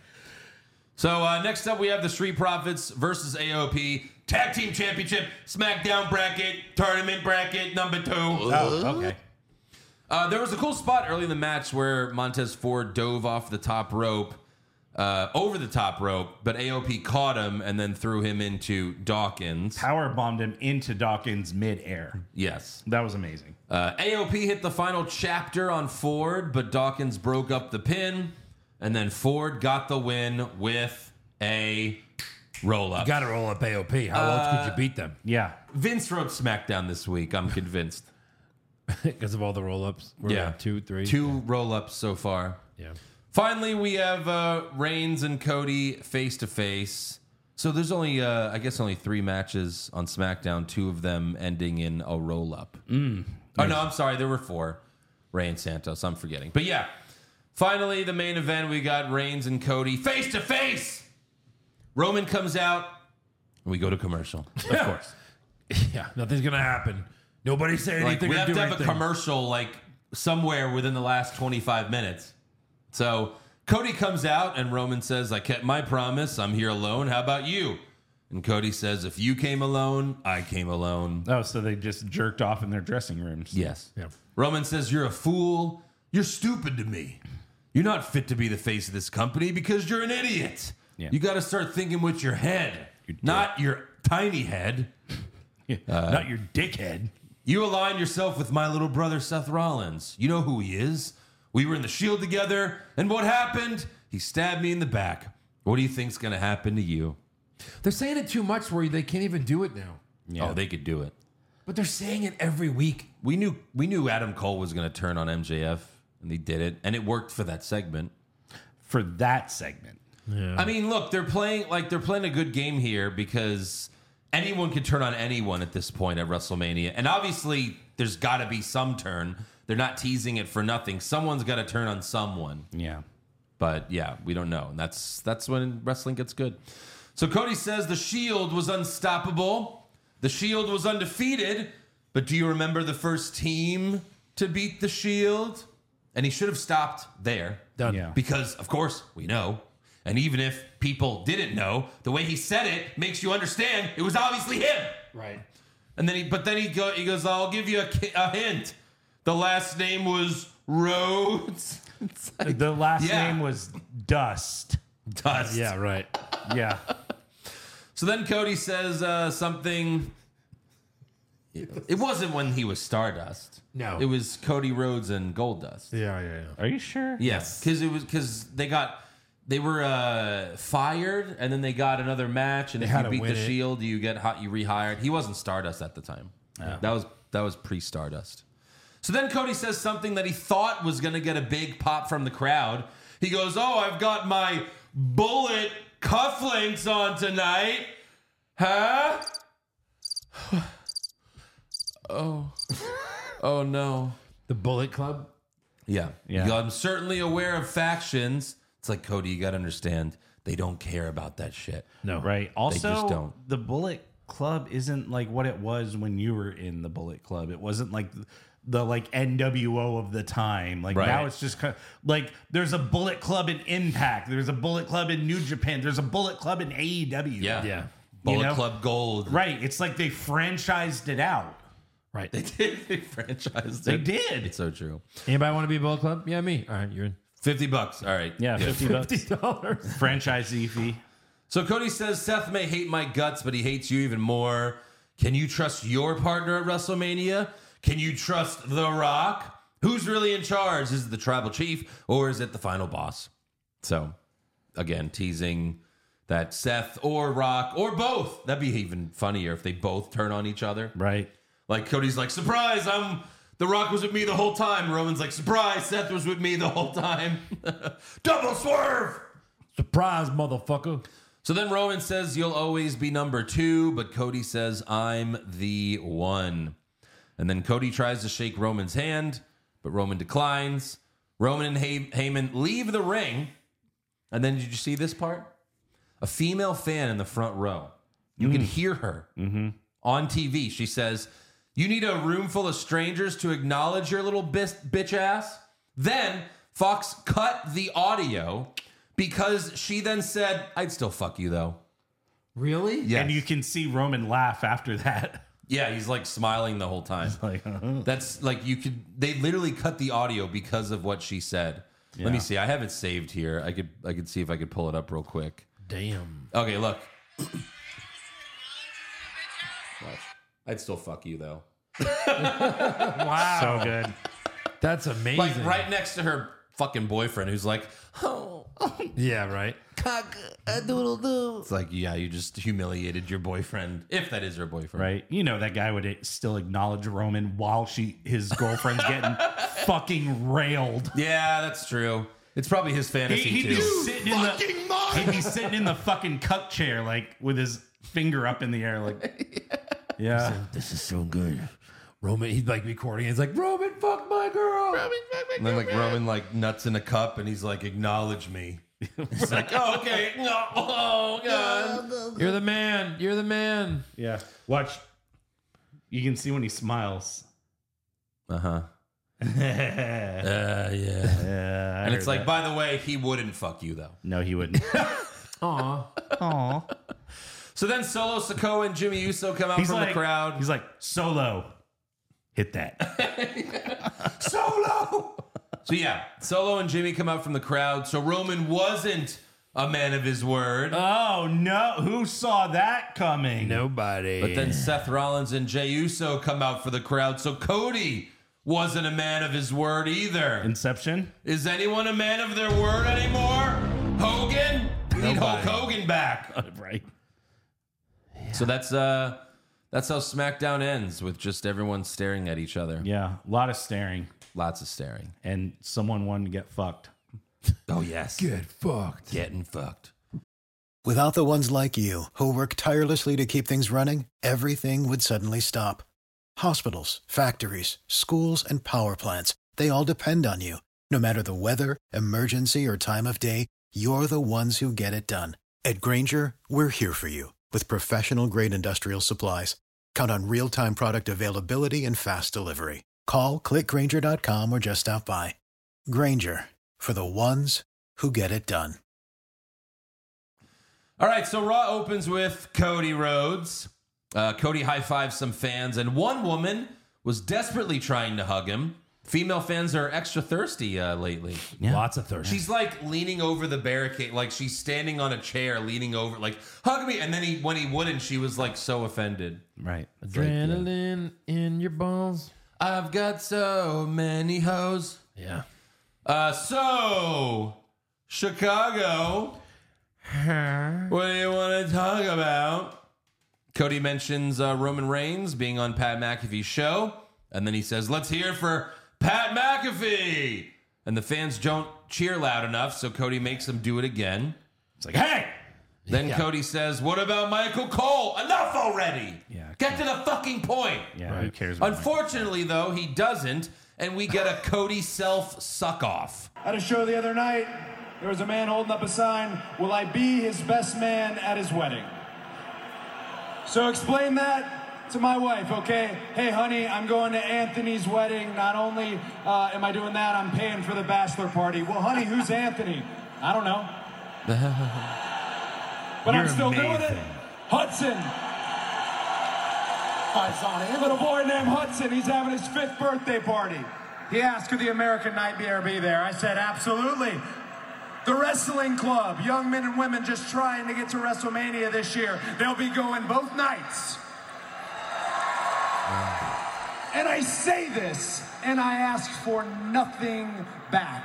Speaker 2: So uh, next up, we have the Street Profits versus A O P Tag Team Championship SmackDown bracket tournament bracket number two.
Speaker 8: Oh, okay.
Speaker 2: Uh, there was a cool spot early in the match where Montez Ford dove off the top rope, uh, over the top rope, but A O P caught him and then threw him into Dawkins.
Speaker 8: Power bombed him into Dawkins midair.
Speaker 2: Yes.
Speaker 8: That was amazing.
Speaker 2: Uh, A O P hit the final chapter on Ford, but Dawkins broke up the pin, and then Ford got the win with a roll up.
Speaker 5: Got to roll up A O P. How else could you beat them?
Speaker 8: Yeah.
Speaker 2: Vince wrote SmackDown this week. I'm convinced.
Speaker 5: Because of all the roll ups.
Speaker 2: Yeah.
Speaker 5: Two, three.
Speaker 2: Two roll ups so far.
Speaker 5: Yeah.
Speaker 2: Finally, we have uh, Reigns and Cody face to face. So there's only, uh, I guess, only three matches on SmackDown. Two of them ending in a roll up. Mm. Oh no, I'm sorry. There were four. Rey and Santos. I'm forgetting. But yeah, finally the main event. We got Reigns and Cody face to face. Roman comes out, and we go to commercial. Of course.
Speaker 5: Yeah. Nothing's going to happen. Nobody say
Speaker 2: Like,
Speaker 5: anything
Speaker 2: we
Speaker 5: or
Speaker 2: have
Speaker 5: do
Speaker 2: to have
Speaker 5: anything.
Speaker 2: a commercial like somewhere within the last twenty-five minutes. So Cody comes out and Roman says, I kept my promise. I'm here alone. How about you? And Cody says, if you came alone, I came alone.
Speaker 8: Oh, so they just jerked off in their dressing rooms.
Speaker 2: Yes.
Speaker 5: Yeah.
Speaker 2: Roman says, you're a fool. You're stupid to me. You're not fit to be the face of this company because you're an idiot.
Speaker 8: Yeah.
Speaker 2: You got to start thinking with your head, not your tiny head.
Speaker 8: Not your dickhead.
Speaker 2: You align yourself with my little brother, Seth Rollins. You know who he is. We were in the Shield together, and what happened? He stabbed me in the back. What do you think's going to happen to you?
Speaker 5: They're saying it too much where they can't even do it now.
Speaker 2: Oh, they could do it.
Speaker 5: But they're saying it every week.
Speaker 2: We knew we knew Adam Cole was going to turn on M J F, and he did it, and it worked for that segment.
Speaker 8: For that segment.
Speaker 2: I mean, look, they're playing like they're playing a good game here because anyone can turn on anyone at this point at WrestleMania, and obviously there's got to be some turn. They're not teasing it for nothing. Someone's got to turn on someone.
Speaker 8: Yeah.
Speaker 2: But yeah, we don't know. And that's that's when wrestling gets good. So Cody says the Shield was unstoppable. The Shield was undefeated. But do you remember the first team to beat the Shield? And he should have stopped there.
Speaker 5: Done.
Speaker 8: Yeah.
Speaker 2: Because, of course, we know. And even if people didn't know, the way he said it makes you understand it was obviously him.
Speaker 5: Right.
Speaker 2: And then he, but then he go, he goes, I'll give you a, ki- a hint. The last name was Rhodes. It's like,
Speaker 8: The last
Speaker 2: yeah.
Speaker 8: name was Dust.
Speaker 2: Dust.
Speaker 5: Yeah, right.
Speaker 8: Yeah.
Speaker 2: So then Cody says uh, something. It wasn't when he was Stardust.
Speaker 5: No.
Speaker 2: It was Cody Rhodes and Goldust.
Speaker 5: Yeah, yeah, yeah.
Speaker 8: Are you sure?
Speaker 2: Yes, because it was because they got they were uh, fired, and then they got another match, and
Speaker 5: They
Speaker 2: if
Speaker 5: had
Speaker 2: you
Speaker 5: to
Speaker 2: beat the
Speaker 5: win it.
Speaker 2: Shield, you get hot, you rehired. He wasn't Stardust at the time. That was that was pre Stardust. So then Cody says something that he thought was going to get a big pop from the crowd. He goes, "Oh, I've got my bullet cufflinks on tonight, huh?" oh, oh no.
Speaker 5: The Bullet Club.
Speaker 2: Yeah.
Speaker 8: Yeah.
Speaker 2: You go, I'm certainly aware of factions. It's like, Cody, you got to understand, they don't care about that shit.
Speaker 5: No.
Speaker 8: Right. Also,
Speaker 2: just don't.
Speaker 8: the Bullet Club isn't like what it was when you were in the Bullet Club. It wasn't like the, the like N W O of the time. Like
Speaker 2: Right.
Speaker 8: now it's just kind of, like there's a Bullet Club in Impact. There's a Bullet Club in New Japan. There's a Bullet Club in A E W.
Speaker 2: Yeah.
Speaker 5: Yeah.
Speaker 2: Bullet
Speaker 8: You know?
Speaker 2: Club Gold.
Speaker 8: Right. It's like they franchised it out.
Speaker 5: Right.
Speaker 2: They did. They franchised
Speaker 8: They
Speaker 2: it.
Speaker 8: did.
Speaker 2: It's so true.
Speaker 5: Anybody want to be a Bullet Club? Yeah, me. All right, you're in.
Speaker 2: fifty bucks. All right.
Speaker 8: Yeah,
Speaker 2: Good.
Speaker 8: fifty bucks.
Speaker 5: dollars.
Speaker 8: Franchisee fee.
Speaker 2: So Cody says, Seth may hate my guts, but he hates you even more. Can you trust your partner at WrestleMania? Can you trust The Rock? Who's really in charge? Is it the tribal chief or is it the final boss? So, again, teasing that Seth or Rock or both. That'd be even funnier if they both turn on each other.
Speaker 8: Right.
Speaker 2: Like Cody's like, surprise, I'm The Rock was with me the whole time. Roman's like, surprise, Seth was with me the whole time. Double swerve.
Speaker 5: Surprise, motherfucker.
Speaker 2: So then Roman says, you'll always be number two, but Cody says, I'm the one. And then Cody tries to shake Roman's hand, but Roman declines. Roman and Hey- Heyman leave the ring. And then did you see this part? A female fan in the front row. You can hear her on T V. She says, you need a room full of strangers to acknowledge your little bis- bitch ass? Then Fox cut the audio because she then said, I'd still fuck you though.
Speaker 5: Really?
Speaker 2: Yes.
Speaker 8: And you can see Roman laugh after that.
Speaker 2: Yeah, he's like smiling the whole time.
Speaker 8: Like, uh-huh.
Speaker 2: That's like you could. They literally cut the audio because of what she said. Let me see. I have it saved here. I could. I could see if I could pull it up real quick.
Speaker 5: Damn.
Speaker 2: Okay, look. Watch. I'd still fuck you though.
Speaker 5: Wow.
Speaker 8: So good.
Speaker 5: That's amazing.
Speaker 2: Like right next to her fucking boyfriend, who's like, oh,
Speaker 5: Yeah, right.
Speaker 2: cock a doodle doo. It's like, yeah, you just humiliated your boyfriend, if that is her boyfriend.
Speaker 8: Right. You know that guy would still acknowledge Roman while she his girlfriend's getting fucking railed.
Speaker 2: Yeah, that's true. It's probably his fantasy
Speaker 8: He'd
Speaker 2: too.
Speaker 8: be sitting in the he'd be sitting in the fucking cuck chair, like with his finger up in the air, like yeah.
Speaker 5: This is so good. Roman, he'd like recording. He's like, Roman, fuck my girl. Roman, fuck my
Speaker 2: And then like Roman like nuts in a cup and he's like, acknowledge me. He's like, oh, okay. No, oh god.
Speaker 5: You're the man. You're the man.
Speaker 8: Yeah. Watch. You can see when he smiles.
Speaker 2: Uh-huh.
Speaker 8: uh,
Speaker 2: Uh yeah. And it's like, by the way, he wouldn't fuck you though.
Speaker 8: no, he wouldn't.
Speaker 5: Aw.
Speaker 8: Aw.
Speaker 2: So then Solo Sikoa and Jimmy Uso come out
Speaker 8: He's
Speaker 2: from
Speaker 8: like,
Speaker 2: the crowd.
Speaker 8: He's like, Solo, hit that.
Speaker 2: Solo. So yeah, Solo and Jimmy come out from the crowd. So Roman wasn't a man of his word.
Speaker 8: Oh no! Who saw that coming?
Speaker 5: Nobody.
Speaker 2: But then Seth Rollins and Jey Uso come out for the crowd. So Cody wasn't a man of his word either.
Speaker 8: Inception.
Speaker 2: Is anyone a man of their word anymore? Hogan? We need Hulk Hogan back.
Speaker 8: Right.
Speaker 2: So that's uh that's how SmackDown ends, with just everyone staring at each other.
Speaker 8: Yeah. A lot of staring,
Speaker 2: Lots of staring.
Speaker 8: and someone wanted to get fucked.
Speaker 2: Oh yes.
Speaker 5: Get fucked.
Speaker 2: Getting fucked.
Speaker 9: Without the ones like you, who work tirelessly to keep things running, everything would suddenly stop. Hospitals, factories, schools, and power plants, they all depend on you. No matter the weather, emergency, or time of day, you're the ones who get it done. At Grainger, we're here for you with professional-grade industrial supplies. Count on real-time product availability and fast delivery. Call, click Grainger dot com, or just stop by. Grainger, for the ones who get it done.
Speaker 2: All right, so Raw opens with Cody Rhodes. Uh, Cody high-fives some fans, and one woman was desperately trying to hug him. Female fans are extra thirsty uh, lately.
Speaker 5: Yeah. Lots of thirst.
Speaker 2: She's like leaning over the barricade, like she's standing on a chair, leaning over, like, hug me. And then he, when he wouldn't, she was like so offended.
Speaker 8: Right.
Speaker 5: Adrenaline in your balls.
Speaker 2: I've got so many hoes.
Speaker 5: Yeah.
Speaker 2: Uh, so, Chicago. What do you want to talk about? Cody mentions uh, Roman Reigns being on Pat McAfee's show. And then he says, let's hear for Pat McAfee. And the fans don't cheer loud enough, so Cody makes them do it again. It's like, hey! Then yeah. Cody says, what about Michael Cole? Enough already!
Speaker 8: Yeah,
Speaker 2: Get to the fucking point!
Speaker 8: Yeah, right. Who cares
Speaker 2: about Unfortunately, though, he doesn't, and we get a Cody self suck-off.
Speaker 4: At a show the other night, there was a man holding up a sign, will I be his best man at his wedding? So explain that to my wife, okay? Hey, honey, I'm going to Anthony's wedding. Not only uh, am I doing that, I'm paying for the bachelor party. Well, honey, who's Anthony? I don't know. But
Speaker 8: You're
Speaker 4: I'm still
Speaker 8: amazing.
Speaker 4: doing it. Hudson. Hi, Sonny. A little boy named Hudson. He's having his fifth birthday party. He asked, could the American Nightmare be there? I said, absolutely. The Wrestling Club, young men and women just trying to get to WrestleMania this year. They'll be going both nights. And I say this, and I ask for nothing back.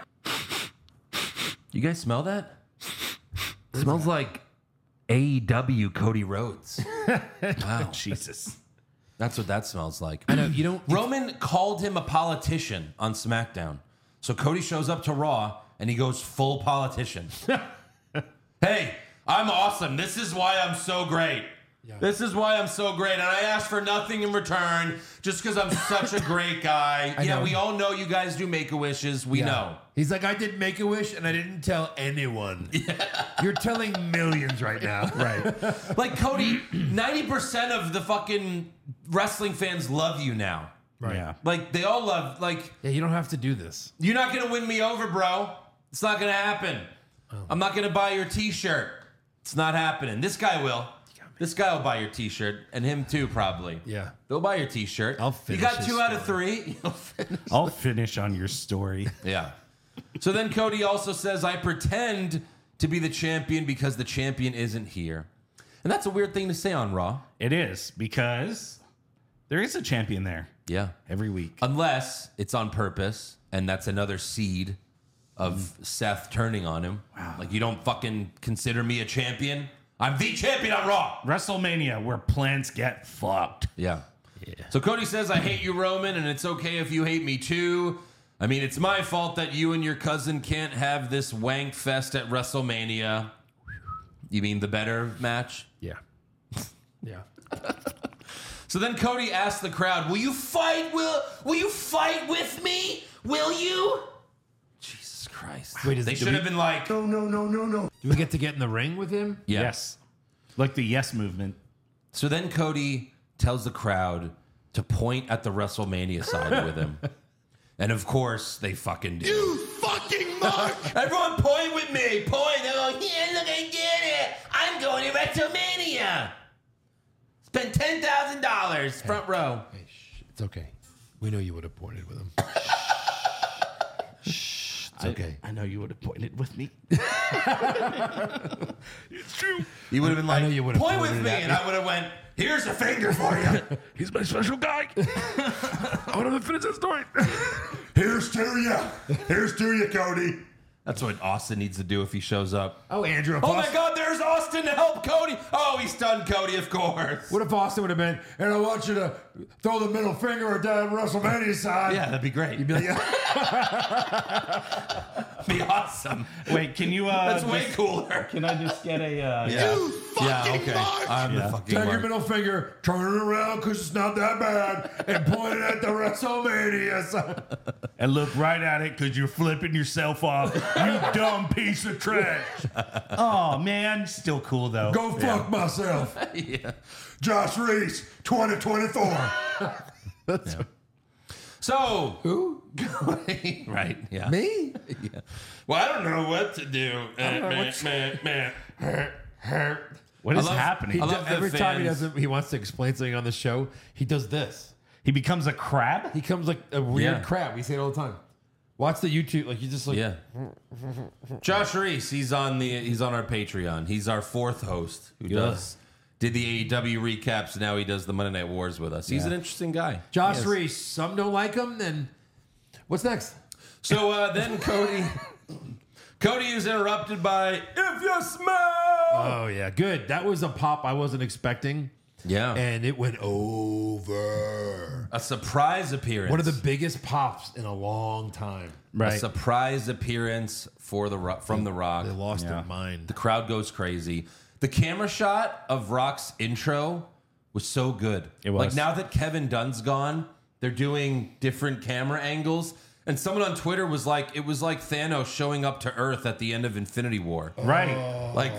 Speaker 2: You guys smell that? It smells like A E W Cody Rhodes. Wow.
Speaker 8: Jesus.
Speaker 2: That's what that smells like.
Speaker 5: I know, you don't...
Speaker 2: Roman called him a politician on SmackDown. So Cody shows up to Raw, and he goes full politician. Hey, I'm awesome. This is why I'm so great. Yeah. This is why I'm so great. And I ask for nothing in return just because I'm such a great guy.
Speaker 5: I
Speaker 2: yeah,
Speaker 5: know.
Speaker 2: we all know you guys do Make-A-Wishes. We
Speaker 5: Yeah.
Speaker 2: know.
Speaker 5: He's like, I did Make-A-Wish and I didn't tell anyone. Yeah. You're telling millions right now.
Speaker 8: Right.
Speaker 2: Like, Cody, ninety percent of the fucking wrestling fans love you now.
Speaker 5: Right.
Speaker 8: Yeah.
Speaker 2: Like, they all love, like,
Speaker 5: Yeah, you don't have to do this.
Speaker 2: you're not going to win me over, bro. It's not going to happen.
Speaker 5: Oh.
Speaker 2: I'm not going to buy your t-shirt. It's not happening. This guy will. This guy will buy your t-shirt, and him too, probably.
Speaker 5: Yeah.
Speaker 2: They'll buy your t-shirt.
Speaker 5: I'll finish
Speaker 2: You got
Speaker 5: his
Speaker 2: two out of
Speaker 5: story.
Speaker 2: three. You'll finish.
Speaker 8: I'll finish on your story.
Speaker 2: Yeah. So then Cody also says, I pretend to be the champion because the champion isn't here. And that's a weird thing to say on Raw.
Speaker 8: It is, because there is a champion there
Speaker 2: Yeah.
Speaker 8: every week.
Speaker 2: Unless it's on purpose, and that's another seed of Seth turning on him.
Speaker 8: Wow.
Speaker 2: Like, you don't fucking consider me a champion? I'm the champion on Raw.
Speaker 8: WrestleMania, where plants get fucked.
Speaker 2: Yeah. yeah. So Cody says, I hate you, Roman, and it's okay if you hate me too. I mean, it's my fault that you and your cousin can't have this wank fest at WrestleMania. You mean the better match?
Speaker 5: Yeah. Yeah.
Speaker 2: So then Cody asks the crowd, will you fight? Will, will you fight with me? Will you? Jesus Christ.
Speaker 5: Wait, is
Speaker 2: they
Speaker 5: it- do
Speaker 2: should
Speaker 5: we-
Speaker 2: have been like,
Speaker 7: No, no, no, no, no.
Speaker 5: Do we get to get in the ring with him?
Speaker 2: yeah.
Speaker 8: Yes. Like the yes movement.
Speaker 2: So then Cody tells the crowd to point at the WrestleMania side with him. And of course, they fucking do.
Speaker 7: You fucking mark!
Speaker 2: Everyone point with me. Point. They're going, yeah, look, I get it. I'm going to WrestleMania. Spend ten thousand dollars front row.
Speaker 5: Hey, shh, it's okay. We know you would have pointed with him. Shh, it's okay.
Speaker 8: I know you would have pointed with me.
Speaker 2: It's true. You would have been
Speaker 5: I
Speaker 2: like,
Speaker 5: know you would've
Speaker 2: point with
Speaker 5: pointed
Speaker 2: me.
Speaker 5: at
Speaker 2: And
Speaker 5: me.
Speaker 2: I would have went, here's a finger for you.
Speaker 5: He's my special guy. I want him to finish his story.
Speaker 7: Here's to you. Here's to you, Cody.
Speaker 2: That's what Austin needs to do if he shows up.
Speaker 5: Oh, Andrew.
Speaker 2: Oh my God, there's Austin to help Cody. Oh, he stunned Cody, of course.
Speaker 5: What if Austin would have been, and I want you to throw the middle finger at that WrestleMania sign.
Speaker 2: Yeah, that'd be great.
Speaker 5: You'd be like,
Speaker 2: be awesome.
Speaker 8: Wait, can you? Uh,
Speaker 2: That's way
Speaker 8: just-
Speaker 2: cooler.
Speaker 8: Can I just get a? Uh,
Speaker 2: Yeah. Yeah, okay. I'm
Speaker 8: Yeah.
Speaker 2: the fucking
Speaker 5: take your
Speaker 2: mark.
Speaker 5: middle finger, turn it around because it's not that bad, and point it at the WrestleMania sign.
Speaker 8: And look right at it because you're flipping yourself off. You dumb piece of trash. Oh man, still cool though.
Speaker 5: Go fuck myself.
Speaker 2: Yeah.
Speaker 7: Josh Reese, twenty twenty-four.
Speaker 2: So,
Speaker 5: Who?
Speaker 2: right, yeah.
Speaker 5: Me?
Speaker 2: Yeah. Well, I don't know what to do.
Speaker 5: don't know
Speaker 2: Uh,
Speaker 5: what's-
Speaker 2: man, man, man.
Speaker 8: What is
Speaker 2: I love-
Speaker 8: happening?
Speaker 5: He
Speaker 2: I
Speaker 5: do-
Speaker 2: love the
Speaker 5: every time he
Speaker 2: fans.
Speaker 5: doesn't, he wants to explain something on the show. He does this.
Speaker 8: He becomes a crab.
Speaker 5: He comes like a weird
Speaker 2: Yeah.
Speaker 5: crab. We say it all the time. Watch the YouTube. Like you just like.
Speaker 2: Yeah. Josh Reese, he's on the he's on our Patreon. He's our fourth host who does did the A E W recaps, and now he does the Monday Night Wars with us. He's an interesting guy.
Speaker 5: Josh Reese. Some don't like him. Then what's next?
Speaker 2: So uh, then Cody Cody is interrupted by "If You Smell."
Speaker 5: Oh yeah, good. That was a pop I wasn't expecting,
Speaker 2: Yeah.
Speaker 5: and it went over.
Speaker 2: A surprise appearance.
Speaker 5: One of the biggest pops in a long time.
Speaker 2: A surprise appearance for the Ro- from the Rock.
Speaker 5: They lost
Speaker 8: Yeah.
Speaker 5: their mind.
Speaker 2: The crowd goes crazy. The camera shot of Rock's intro was so good.
Speaker 8: It was.
Speaker 2: Like now that Kevin Dunn's gone, they're doing different camera angles. And someone on Twitter was like, it was like Thanos showing up to Earth at the end of Infinity War.
Speaker 8: Right.
Speaker 2: Like,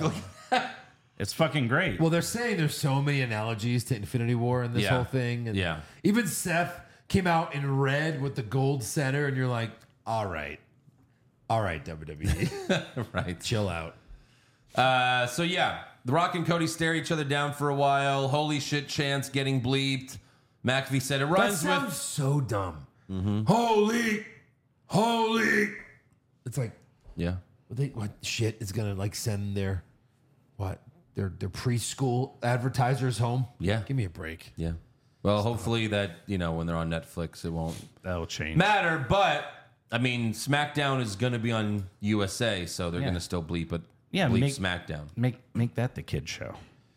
Speaker 8: It's fucking great.
Speaker 5: Well, they're saying there's so many analogies to Infinity War in this
Speaker 2: Yeah.
Speaker 5: whole thing. And
Speaker 2: Yeah.
Speaker 5: even Seth came out in red with the gold center, and you're like, all right. All right, W W E.
Speaker 2: right.
Speaker 5: Chill out.
Speaker 2: Uh, so yeah, The Rock and Cody stare each other down for a while. Holy shit chants getting bleeped. McAfee said it
Speaker 5: That
Speaker 2: rhymes
Speaker 5: sounds
Speaker 2: with.
Speaker 5: so dumb. Holy, holy. It's like,
Speaker 2: Yeah.
Speaker 5: what, they, what shit is going to like send their, what, their, their preschool advertisers home?
Speaker 2: Yeah.
Speaker 5: Give me a break.
Speaker 2: Yeah. Well, hopefully that, you know, when they're on Netflix, it won't
Speaker 8: That'll change.
Speaker 2: matter. But, I mean, SmackDown is going to be on U S A, so they're
Speaker 8: Yeah.
Speaker 2: going to still bleep it.
Speaker 8: Yeah,
Speaker 2: bleep
Speaker 8: make-
Speaker 2: SmackDown.
Speaker 8: Make make that the kid show.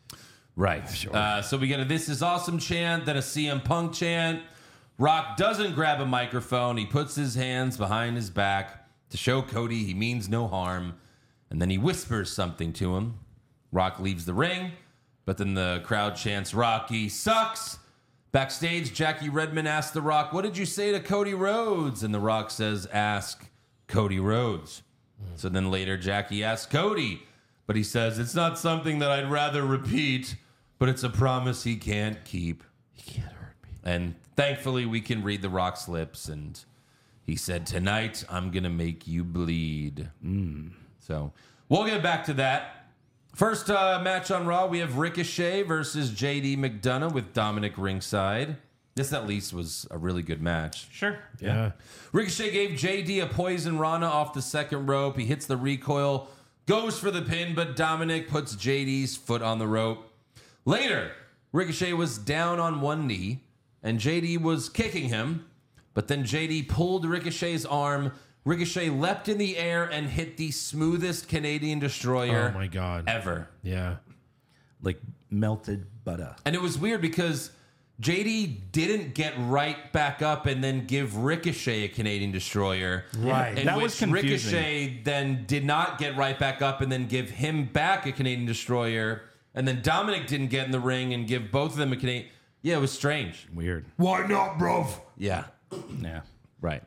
Speaker 2: Right. Uh, so we get a "This is awesome" chant, then a C M Punk chant. Rock doesn't grab a microphone. He puts his hands behind his back to show Cody he means no harm. And then he whispers something to him. Rock leaves the ring, but then the crowd chants, "Rocky sucks." Backstage, Jackie Redmond asks The Rock, "What did you say to Cody Rhodes?" And The Rock says, "Ask Cody Rhodes." So then later, Jackie asks Cody, but he says, "It's not something that I'd rather repeat, but it's a promise he can't keep."
Speaker 5: He can't hurt me.
Speaker 2: And thankfully, we can read The Rock's lips. And he said, "Tonight, I'm going to make you bleed." Mm. So we'll get back to that. First uh, match on Raw, we have Ricochet versus J D McDonough with Dominic ringside. This at least was a really good match.
Speaker 8: Sure.
Speaker 5: Yeah.
Speaker 2: Ricochet gave J D a poison Rana off the second rope. He hits the recoil, goes for the pin, but Dominic puts J D's foot on the rope. Later, Ricochet was down on one knee, and J D was kicking him, but then J D pulled Ricochet's arm. Ricochet leapt in the air and hit the smoothest Canadian destroyer
Speaker 5: Oh my God.
Speaker 2: ever.
Speaker 5: Yeah.
Speaker 8: Like melted butter.
Speaker 2: And it was weird because J D didn't get right back up and then give Ricochet a Canadian destroyer.
Speaker 5: Right.
Speaker 2: In
Speaker 8: That
Speaker 2: which
Speaker 8: was confusing.
Speaker 2: Ricochet then did not get right back up and then give him back a Canadian destroyer. And then Dominic didn't get in the ring and give both of them a Canadian. Yeah, it was strange.
Speaker 8: Weird.
Speaker 7: Why not, bro?
Speaker 2: Yeah.
Speaker 8: Yeah.
Speaker 2: Right.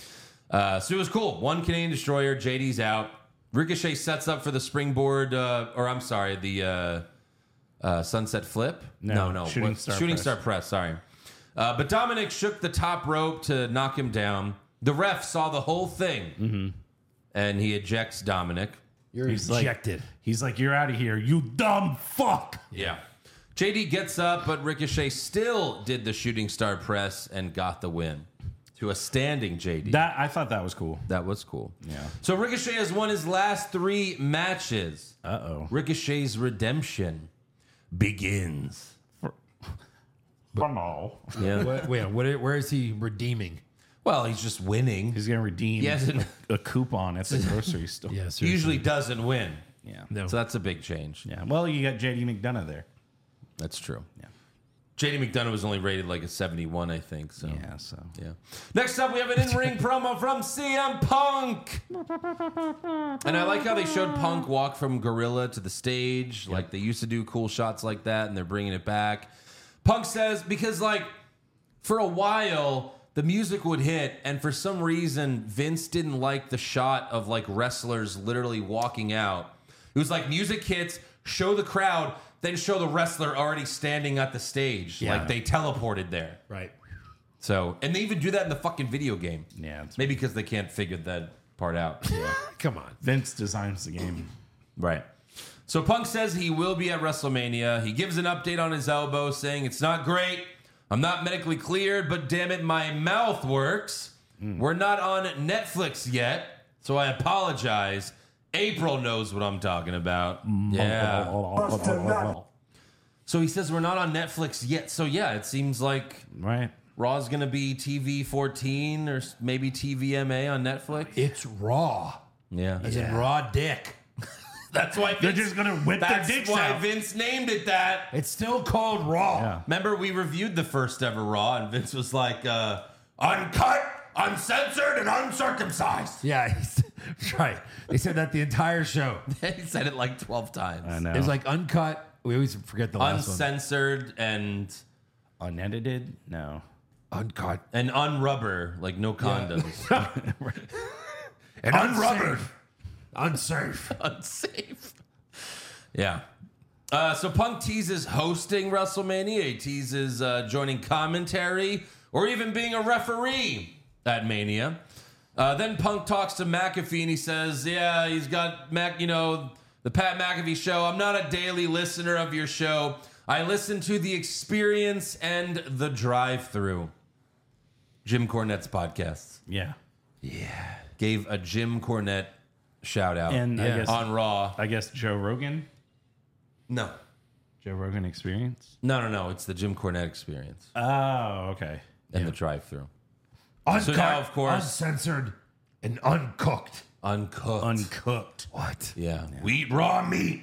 Speaker 2: Uh, so it was cool. One Canadian destroyer, J D's out. Ricochet sets up for the springboard, uh, or I'm sorry, the uh, uh, sunset flip.
Speaker 8: No,
Speaker 2: no,
Speaker 8: shooting
Speaker 2: what-
Speaker 8: star
Speaker 2: shooting
Speaker 8: press.
Speaker 2: star press. Sorry, uh, but Dominic shook the top rope to knock him down. The ref saw the whole thing,
Speaker 8: Mm-hmm.
Speaker 2: and he ejects Dominic.
Speaker 5: You're
Speaker 8: He's like-
Speaker 5: ejected.
Speaker 8: He's like, "You're out of here, you dumb fuck."
Speaker 2: Yeah. J D gets up, but Ricochet still did the shooting star press and got the win to a standing J D.
Speaker 8: That I thought that was cool.
Speaker 2: That was cool.
Speaker 8: Yeah.
Speaker 2: So Ricochet has won his last three matches.
Speaker 8: Uh oh.
Speaker 2: Ricochet's redemption begins. Yeah.
Speaker 5: What, wait, what, where is he redeeming?
Speaker 2: Well, he's just winning.
Speaker 8: He's gonna redeem
Speaker 2: He hasn't-
Speaker 8: a coupon at the grocery store.
Speaker 5: Yeah,
Speaker 2: He
Speaker 5: seriously.
Speaker 2: usually doesn't win.
Speaker 8: Yeah.
Speaker 5: No.
Speaker 2: So that's a big change.
Speaker 8: Yeah. Well, you got J D McDonough there.
Speaker 2: That's true.
Speaker 8: Yeah.
Speaker 2: J D McDonough was only rated like a seventy-one, I think. So
Speaker 8: Yeah, so.
Speaker 2: yeah. Next up, we have an in-ring promo from C M Punk. And I like how they showed Punk walk from Gorilla to the stage. Like, they used to do cool shots like that, and they're bringing it back. Punk says, because, like, for a while, the music would hit, and for some reason, Vince didn't like the shot of, like, wrestlers literally walking out. It was like, music hits, show the crowd, then show the wrestler already standing at the stage.
Speaker 8: Yeah.
Speaker 2: Like, they teleported there.
Speaker 5: Right.
Speaker 2: So, and they even do that in the fucking video game.
Speaker 8: Yeah. It's,
Speaker 2: Maybe because they can't figure that part out. Yeah.
Speaker 5: Come on.
Speaker 8: Vince designs the game.
Speaker 2: Right. So Punk says he will be at WrestleMania. He gives an update on his elbow saying, it's not great. I'm not medically cleared, but damn it, my mouth works. Mm. We're not on Netflix yet, so I apologize. April knows what I'm talking about. Yeah. So he says we're not on Netflix yet. So yeah, it seems like
Speaker 8: Right.
Speaker 2: Raw's going to be T V fourteen or maybe T V M A on Netflix.
Speaker 5: It's Raw.
Speaker 2: Yeah.
Speaker 5: As in raw dick.
Speaker 2: That's why Vince,
Speaker 8: They're just going to whip their
Speaker 2: that's
Speaker 8: dicks
Speaker 2: why
Speaker 8: out.
Speaker 2: Vince named it that.
Speaker 5: It's still called Raw.
Speaker 8: Yeah.
Speaker 2: Remember, we reviewed the first ever Raw, and Vince was like, uh, uncut, uncensored, and uncircumcised.
Speaker 5: Yeah, he's, right. They said that the entire show.
Speaker 2: He said it like twelve times.
Speaker 8: I know.
Speaker 5: It was like uncut. We always forget the last
Speaker 2: Uncensored and
Speaker 8: Unedited? No.
Speaker 5: one. Uncut.
Speaker 2: and unrubber, like no condoms.
Speaker 5: And unrubbered. Unsafe.
Speaker 2: Unsafe. Yeah. Uh, so Punk teases hosting WrestleMania. He teases uh, joining commentary or even being a referee at Mania. Uh, then Punk talks to McAfee and he says, yeah, he's got, Mac, you know, the Pat McAfee show. I'm not a daily listener of your show. I listen to The Experience and The Drive-Thru. Jim Cornette's podcasts.
Speaker 8: Yeah.
Speaker 2: Gave a Jim Cornette shout out
Speaker 8: And I guess
Speaker 2: on Raw.
Speaker 8: I guess Joe Rogan.
Speaker 2: No.
Speaker 8: Joe Rogan Experience.
Speaker 2: No, no, no. It's the Jim Cornette Experience
Speaker 8: Oh, okay.
Speaker 2: and the drive-through.
Speaker 5: Uncut,
Speaker 2: now, of course-
Speaker 5: uncensored, and uncooked.
Speaker 2: Uncooked.
Speaker 8: Uncooked.
Speaker 5: What?
Speaker 2: yeah. We eat raw meat.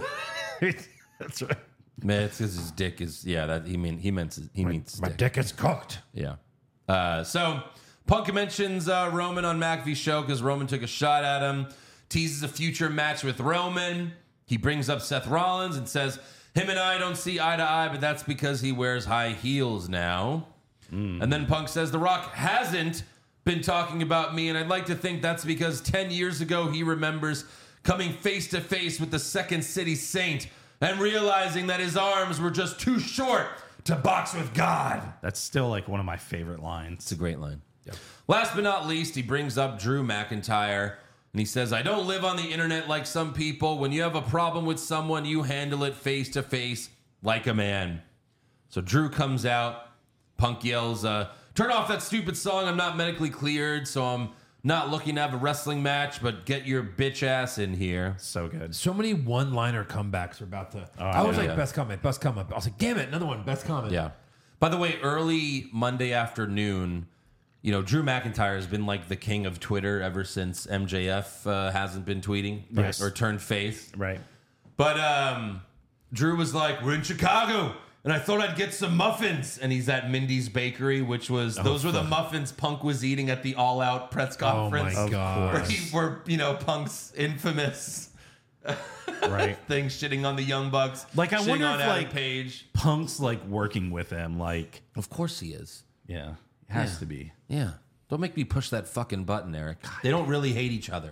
Speaker 5: That's right.
Speaker 2: Man, it's because his dick is, yeah, that he mean he meant he means
Speaker 5: My
Speaker 2: dick.
Speaker 5: dick is cooked.
Speaker 2: Yeah. Uh, so Punk mentions uh, Roman on McAfee's show because Roman took a shot at him. Teases a future match with Roman. He brings up Seth Rollins and says, him and I don't see eye to eye, but that's because he wears high heels now. Mm. And then Punk says, The Rock hasn't been talking about me, and I'd like to think that's because ten years ago he remembers coming face to face with the Second City Saint and realizing that his arms were just too short to box with God.
Speaker 8: That's still like one of my favorite lines.
Speaker 2: It's a great line. Last but not least, he brings up Drew McIntyre, and he says, I don't live on the internet like some people. When you have a problem with someone, you handle it face to face like a man. So Drew comes out. Punk yells, uh, turn off that stupid song. I'm not medically cleared, so I'm not looking to have a wrestling match, but get your bitch ass in here.
Speaker 8: So good.
Speaker 5: So many one-liner comebacks are about to. I was
Speaker 2: yeah.
Speaker 5: like, best comment, best comment. I was like, damn it, another one, best comment.
Speaker 2: Yeah. By the way, early Monday afternoon, you know, Drew McIntyre has been like the king of Twitter ever since M J F uh, hasn't been tweeting
Speaker 8: Yes.
Speaker 2: or turned face.
Speaker 8: Right.
Speaker 2: But um, Drew was like, we're in Chicago, and I thought I'd get some muffins. And he's at Mindy's Bakery, which was, those were the muffins Punk was eating at the All Out press conference.
Speaker 5: my God.
Speaker 2: Where, he, where, you know, Punk's infamous
Speaker 8: Right.
Speaker 2: thing shitting on the Young Bucks.
Speaker 8: Like, I
Speaker 2: shitting
Speaker 8: wonder
Speaker 2: on
Speaker 8: if,
Speaker 2: Adam
Speaker 8: like-
Speaker 2: Page.
Speaker 8: Punk's like working with him. Like,
Speaker 2: Of course he is.
Speaker 8: yeah, it has
Speaker 2: Yeah.
Speaker 8: to be.
Speaker 2: Yeah. Don't make me push that fucking button, Eric. They don't really hate each other.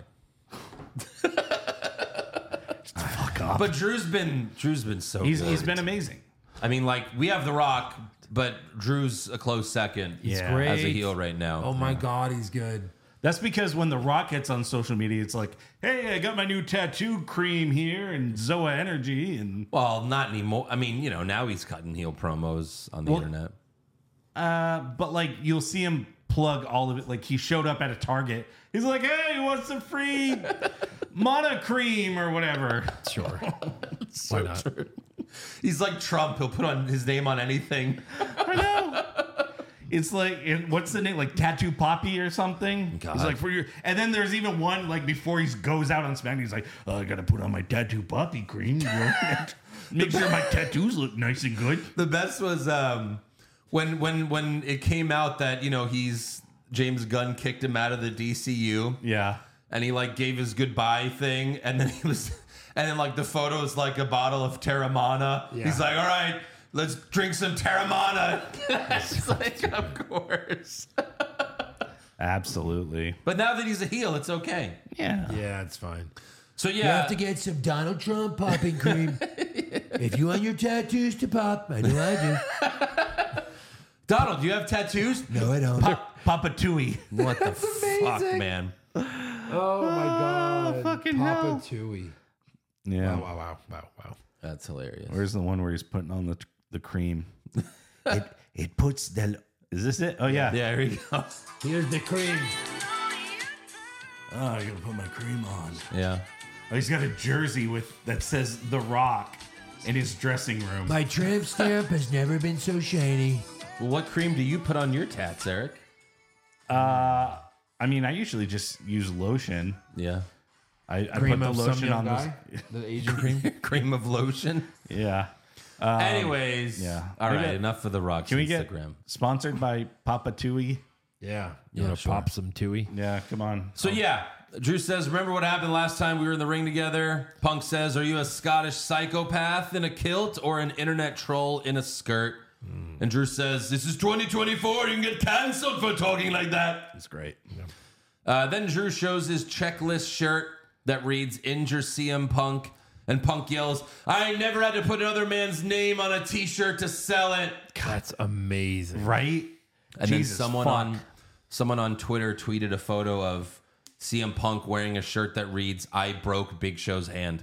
Speaker 8: Fuck off.
Speaker 2: But Drew's been Drew's been so
Speaker 8: He's
Speaker 2: good.
Speaker 8: he's been amazing.
Speaker 2: I mean, like, we have The Rock, but Drew's a close second.
Speaker 8: Yeah.
Speaker 5: great.
Speaker 2: As a heel right now.
Speaker 5: Oh my God, he's good.
Speaker 8: That's because when The Rock gets on social media, it's like, hey, I got my new tattoo cream here and Zoa Energy. And
Speaker 2: Well, not anymore. I mean, you know, now he's cutting heel promos on the
Speaker 8: Well-
Speaker 2: internet.
Speaker 8: uh, but like you'll see him plug all of it. Like he showed up at a Target. He's like, hey, you want some free Mana cream or whatever?
Speaker 5: Sure.
Speaker 2: Why not? He's like Trump. He'll put on his name on anything.
Speaker 8: I know. It's like, it- what's the name? Like Tattoo Poppy or something?
Speaker 2: God.
Speaker 8: He's like, for your. And then there's even one, like, before he goes out on SmackDown, he's like, oh, I got to put on my Tattoo Poppy cream.
Speaker 6: Make sure my tattoos look nice and good.
Speaker 2: The best was um, when when when it came out that, you know, he's James Gunn kicked him out of the D C U.
Speaker 8: Yeah.
Speaker 2: And he like gave his goodbye thing, and then he was, and then like the photo is like a bottle of Terramana.
Speaker 5: Yeah.
Speaker 2: He's like, all right, let's drink some Terramana. It's like, of course.
Speaker 8: Absolutely.
Speaker 2: But now that he's a heel, it's okay.
Speaker 8: Yeah.
Speaker 5: Yeah, it's fine.
Speaker 2: So yeah,
Speaker 5: You have to get some Donald Trump popping cream. If you want your tattoos to pop, I know I do.
Speaker 2: Donald, do you have tattoos?
Speaker 5: No, I don't.
Speaker 8: Pa- Papa Tui.
Speaker 2: What the fuck, man?
Speaker 5: Oh my god.
Speaker 8: fucking
Speaker 5: Papa
Speaker 8: hell.
Speaker 5: Tui.
Speaker 8: Yeah.
Speaker 5: Wow, wow, wow, wow, wow.
Speaker 2: That's hilarious.
Speaker 8: Where's the one where he's putting on the the cream?
Speaker 6: It it puts the.
Speaker 8: Is this it? Oh yeah.
Speaker 2: Yeah, here you go.
Speaker 5: Here's the cream.
Speaker 6: Oh, I gotta put my cream on.
Speaker 2: Yeah.
Speaker 8: Oh, he's got a jersey with that says The Rock in his dressing room.
Speaker 5: My tramp stamp has never been so shiny.
Speaker 2: Well, what cream do you put on your tats, Eric?
Speaker 8: Uh, I mean, I usually just use lotion.
Speaker 2: Yeah.
Speaker 8: I, I
Speaker 5: Cream
Speaker 8: put the
Speaker 5: of some
Speaker 8: lotion
Speaker 5: young
Speaker 8: on
Speaker 5: guy?
Speaker 8: this.
Speaker 5: The Asian cream?
Speaker 2: Cream of lotion.
Speaker 8: Yeah. Um,
Speaker 2: Anyways.
Speaker 8: yeah.
Speaker 2: All
Speaker 8: We
Speaker 2: right.
Speaker 8: get-
Speaker 2: Enough for the Rock's
Speaker 8: Can we get
Speaker 2: Instagram.
Speaker 8: sponsored by Papa Tui?
Speaker 5: Yeah. You
Speaker 2: Yeah,
Speaker 5: want to
Speaker 2: sure.
Speaker 5: pop some Tui?
Speaker 8: Yeah, come on.
Speaker 2: So yeah, Drew says, remember what happened last time we were in the ring together? Punk says, are you a Scottish psychopath in a kilt or an internet troll in a skirt?
Speaker 8: Hmm.
Speaker 2: And Drew says, this is twenty twenty-four. You can get canceled for talking like that.
Speaker 8: That's great.
Speaker 2: Uh, then Drew shows his checklist shirt that reads, injure C M Punk. And Punk yells, I never had to put another man's name on a t-shirt to sell it.
Speaker 5: That's amazing.
Speaker 8: Right?
Speaker 2: And
Speaker 8: Jesus
Speaker 2: then someone
Speaker 8: fuck.
Speaker 2: on someone on Twitter tweeted a photo of C M Punk wearing a shirt that reads, I broke Big Show's hand.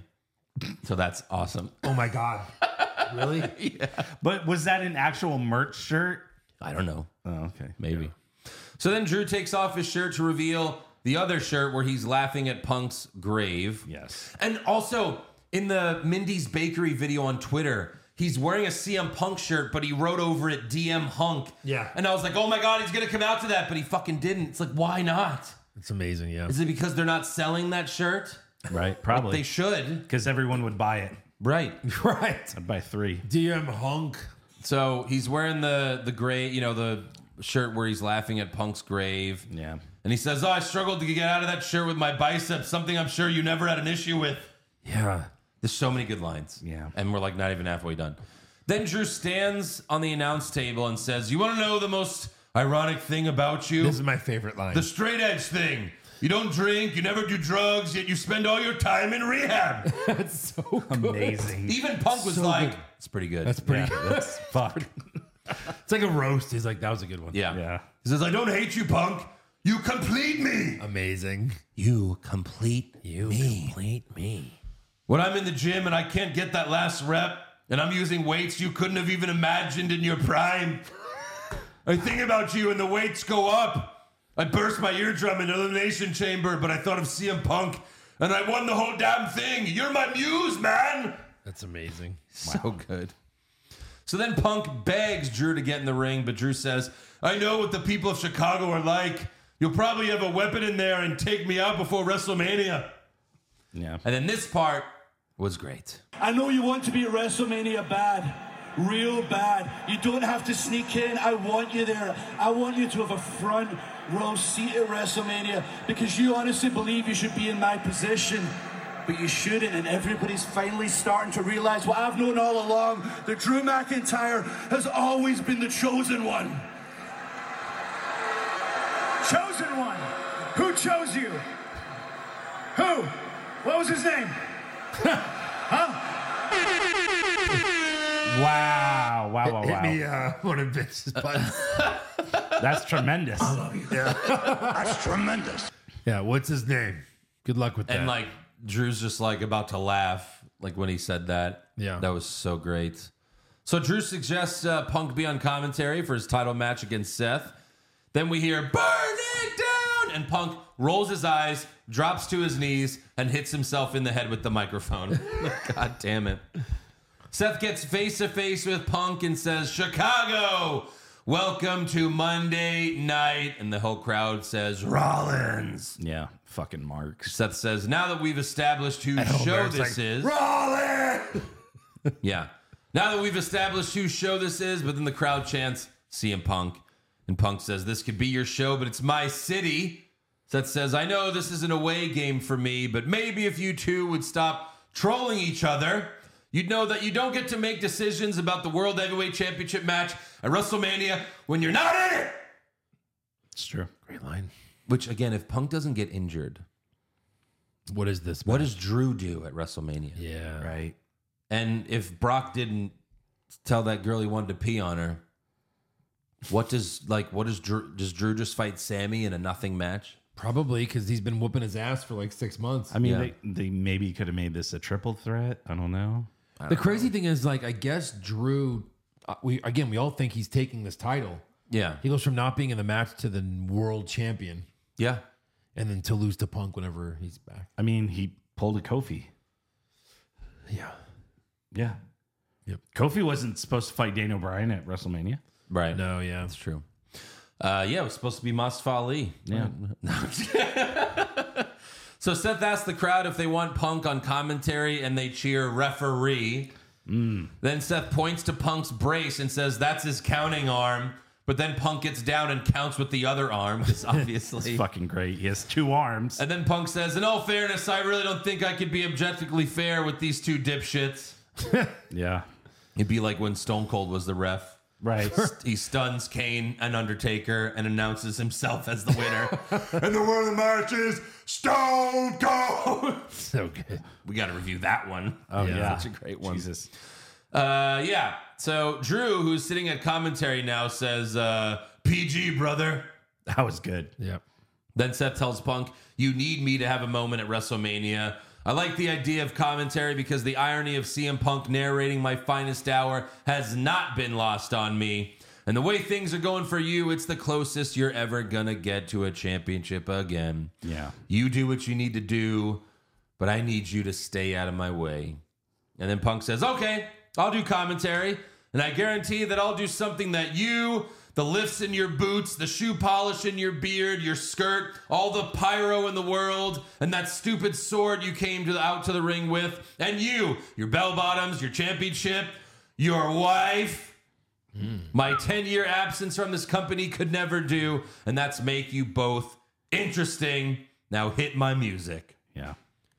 Speaker 2: So that's awesome.
Speaker 5: Oh my god. Really?
Speaker 2: Yeah.
Speaker 8: But was that an actual merch shirt?
Speaker 2: I don't know.
Speaker 8: Oh, okay.
Speaker 2: Maybe. So then Drew takes off his shirt to reveal the other shirt where he's laughing at Punk's grave.
Speaker 8: Yes.
Speaker 2: And also in the Mindy's Bakery video on Twitter, he's wearing a C M Punk shirt, but he wrote over it D M Hunk.
Speaker 5: Yeah.
Speaker 2: And I was like, oh my God, he's going to come out to that. But he fucking didn't. It's like, why not?
Speaker 5: It's amazing, yeah.
Speaker 2: Is it because they're not selling that shirt?
Speaker 8: Right. Probably.
Speaker 2: They should.
Speaker 8: Because everyone would buy it.
Speaker 2: Right.
Speaker 5: Right.
Speaker 8: I'd buy three.
Speaker 5: D M Hunk.
Speaker 2: So he's wearing the the gray, you know, the shirt where he's laughing at Punk's grave.
Speaker 8: Yeah.
Speaker 2: And he says, oh, I struggled to get out of that shirt with my biceps, something I'm sure you never had an issue with.
Speaker 5: Yeah.
Speaker 2: There's so many good lines.
Speaker 8: Yeah.
Speaker 2: And we're like not even halfway done. Then Drew stands on the announce table and says, you want to know the most ironic thing about you?
Speaker 5: This is my favorite line.
Speaker 2: The straight edge thing. You don't drink, you never do drugs, yet you spend all your time in rehab.
Speaker 5: That's so good.
Speaker 8: Amazing.
Speaker 2: Even Punk was
Speaker 5: So
Speaker 2: like,
Speaker 5: good.
Speaker 2: it's pretty good.
Speaker 5: That's pretty
Speaker 8: Yeah,
Speaker 5: good.
Speaker 8: that's fuck.
Speaker 5: It's like a roast. He's like, that was a good one.
Speaker 2: Yeah.
Speaker 8: Yeah.
Speaker 2: He says, I don't hate you, Punk. You complete me.
Speaker 5: Amazing.
Speaker 2: You complete
Speaker 5: You
Speaker 2: me.
Speaker 5: complete me.
Speaker 2: When I'm in the gym and I can't get that last rep, and I'm using weights you couldn't have even imagined in your prime, I think about you and the weights go up. I burst my eardrum in Elimination Chamber, but I thought of C M Punk, and I won the whole damn thing. You're my muse, man.
Speaker 5: That's amazing.
Speaker 2: So good. So then Punk begs Drew to get in the ring, but Drew says, I know what the people of Chicago are like. You'll probably have a weapon in there and take me out before WrestleMania.
Speaker 8: Yeah.
Speaker 2: And then this part was great.
Speaker 4: I know you want to be at WrestleMania bad, real bad. You don't have to sneak in. I want you there. I want you to have a front row seat at WrestleMania because you honestly believe you should be in my position. But you shouldn't, and everybody's finally starting to realize what I've known all along, that Drew McIntyre has always been the chosen one. Chosen one? Who chose you? Who? What was his name? Huh?
Speaker 8: Wow. Wow, wow,
Speaker 5: Hit
Speaker 8: wow.
Speaker 5: me uh, one of Vince's buttons.
Speaker 8: That's tremendous.
Speaker 6: That's tremendous.
Speaker 5: Yeah, what's his name? Good luck with that.
Speaker 2: And like Drew's just like about to laugh, like when he said that.
Speaker 5: Yeah.
Speaker 2: That was so great. So Drew suggests uh, Punk be on commentary for his title match against Seth. Then we hear, burn it down! And Punk rolls his eyes, drops to his knees, and hits himself in the head with the microphone. God damn it. Seth gets face to face with Punk and says, Chicago, welcome to Monday night. And the whole crowd says, Rollins.
Speaker 8: Yeah. Fucking marks.
Speaker 2: Seth says, now that we've established whose show
Speaker 5: Albert's
Speaker 2: this
Speaker 5: like,
Speaker 2: is.
Speaker 5: Rollins!
Speaker 2: Yeah. Now that we've established whose show this is, but then the crowd chants C M Punk. And Punk says, this could be your show, but it's my city. Seth says, I know this is an away game for me, but maybe if you two would stop trolling each other, you'd know that you don't get to make decisions about the World Heavyweight Championship match at WrestleMania when you're not in it.
Speaker 8: It's true.
Speaker 5: Great line.
Speaker 2: Which, again, if Punk doesn't get injured,
Speaker 5: What is this?
Speaker 2: what
Speaker 5: match?
Speaker 2: does Drew do at WrestleMania?
Speaker 5: Yeah.
Speaker 8: Right.
Speaker 2: And if Brock didn't tell that girl he wanted to pee on her, what does like what does Drew does Drew just fight Sammy in a nothing match?
Speaker 5: Probably because he's been whooping his ass for like six months.
Speaker 8: I mean,
Speaker 2: Yeah.
Speaker 8: they, they maybe could have made this a triple threat. I don't know.
Speaker 5: the crazy thing is, like, I guess Drew, uh, we again, we all think he's taking this title.
Speaker 2: Yeah,
Speaker 5: He goes from not being in the match to the world champion,
Speaker 2: yeah.
Speaker 5: and then to lose to Punk whenever he's back.
Speaker 8: I mean, he pulled a Kofi.
Speaker 5: Yeah.
Speaker 8: Yeah.
Speaker 5: Yep.
Speaker 8: Kofi wasn't supposed to fight Daniel Bryan at WrestleMania.
Speaker 2: Right.
Speaker 5: No, yeah.
Speaker 2: That's true. Uh, yeah, it was supposed to be Mustafa Ali.
Speaker 8: Yeah.
Speaker 2: So Seth asked the crowd if they want Punk on commentary, and they cheer referee. Then Seth points to Punk's brace and says that's his counting arm. But then Punk gets down and counts with the other arm, because obviously.
Speaker 8: It's fucking great. He has two arms.
Speaker 2: And then Punk says, in all fairness, I really don't think I could be objectively fair with these two dipshits.
Speaker 8: Yeah.
Speaker 2: It'd be like when Stone Cold was the ref.
Speaker 8: Right.
Speaker 2: He stuns Kane and Undertaker and announces himself as the winner.
Speaker 7: And the winner of the match is Stone Cold.
Speaker 5: So good.
Speaker 2: We got to review that one.
Speaker 8: Oh, yeah.
Speaker 2: Such a great one.
Speaker 8: Jesus.
Speaker 2: Uh, yeah. So Drew, who's sitting at commentary now, says, uh, P G, brother.
Speaker 8: That was good.
Speaker 5: Yeah.
Speaker 2: Then Seth tells Punk, you need me to have a moment at WrestleMania. I like the idea of commentary because the irony of C M Punk narrating my finest hour has not been lost on me. And the way things are going for you, it's the closest you're ever going to get to a championship again.
Speaker 8: Yeah.
Speaker 2: You do what you need to do, but I need you to stay out of my way. And then Punk says, okay, I'll do commentary. And I guarantee that I'll do something that you, the lifts in your boots, the shoe polish in your beard, your skirt, all the pyro in the world, and that stupid sword you came to the, out to the ring with, and you, your bell bottoms, your championship, your wife, mm. my ten-year absence from this company could never do, and that's make you both interesting. Now hit my music.
Speaker 8: Yeah.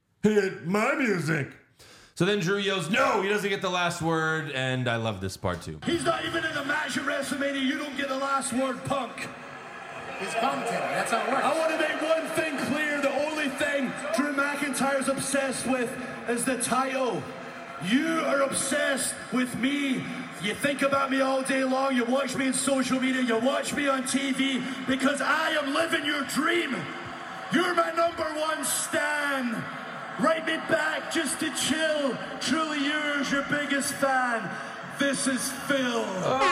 Speaker 7: Hit my music.
Speaker 2: So then Drew yells, no, he doesn't get the last word, and I love this part too.
Speaker 4: He's not even in the match at WrestleMania. You don't get the last word, Punk.
Speaker 10: He's commentating. That's how it works.
Speaker 4: I want to make one thing clear. The only thing Drew McIntyre's obsessed with is the title. You are obsessed with me. You think about me all day long. You watch me in social media. You watch me on T V because I am living your dream. You're my number one stan. Write me back just to chill. Truly yours, your biggest fan. This is Phil.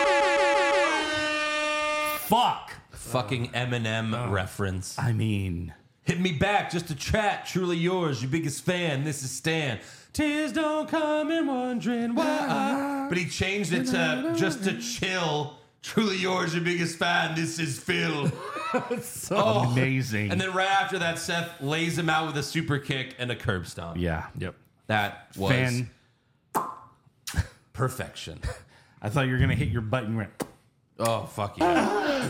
Speaker 8: Fuck.
Speaker 2: Fucking Eminem reference.
Speaker 8: I mean,
Speaker 2: hit me back just to chat. Truly yours, your biggest fan. This is Stan. Tears don't come in wondering why. But he changed it to just to chill. Truly yours, your biggest fan. This is Phil.
Speaker 8: so
Speaker 2: Oh.
Speaker 8: amazing.
Speaker 2: And then right after that, Seth lays him out with a super kick and a curb stomp.
Speaker 8: yeah.
Speaker 5: Yep.
Speaker 2: That was
Speaker 8: Fan.
Speaker 2: perfection.
Speaker 8: I thought you were gonna hit your button. Right.
Speaker 2: Oh, fuck yeah.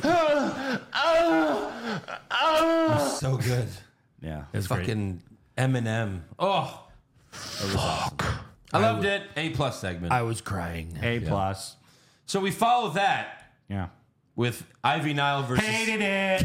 Speaker 2: So good.
Speaker 8: Yeah.
Speaker 5: It's great.
Speaker 2: Fucking Eminem. Oh, that was awesome. I loved it. A plus segment.
Speaker 5: I was crying.
Speaker 8: A plus.
Speaker 2: So we follow that
Speaker 8: Yeah.
Speaker 2: with Ivy Nile versus.
Speaker 8: Hated it.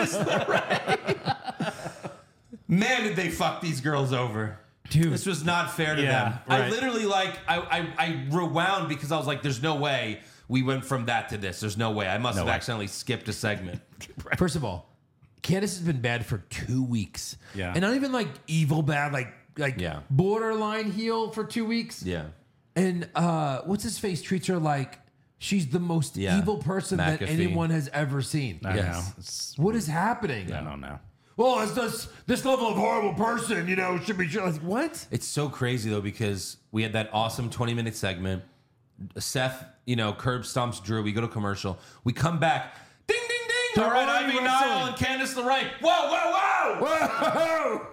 Speaker 2: Man, did they fuck these girls over.
Speaker 5: Dude.
Speaker 2: This was not fair to
Speaker 8: Yeah,
Speaker 2: them. I
Speaker 8: right.
Speaker 2: literally, like, I, I, I rewound because I was like, there's no way we went from that to this. There's no way. I must
Speaker 8: No
Speaker 2: have
Speaker 8: way.
Speaker 2: accidentally skipped a segment.
Speaker 5: First of all, Candace has been bad for two weeks.
Speaker 8: Yeah.
Speaker 5: And not even like evil bad, like like
Speaker 2: Yeah.
Speaker 5: borderline heel for two weeks.
Speaker 2: Yeah.
Speaker 5: And uh what's his face treats her like she's the most
Speaker 2: Yeah.
Speaker 5: evil person that
Speaker 2: McAfee.
Speaker 5: anyone has ever seen.
Speaker 8: I
Speaker 2: Yes.
Speaker 8: know. It's,
Speaker 5: What is happening?
Speaker 8: I don't know.
Speaker 5: Well, it's this this level of horrible person, you know, should be like what?
Speaker 2: It's so crazy, though, because we had that awesome twenty minute segment. Seth, you know, curb stomps Drew. We go to commercial. We come back. Ding, ding, ding.
Speaker 5: They're
Speaker 2: All right,
Speaker 5: already
Speaker 2: Ivy
Speaker 5: wrestling.
Speaker 2: Nile and Candice LeRae. Whoa, whoa, whoa.
Speaker 5: Whoa!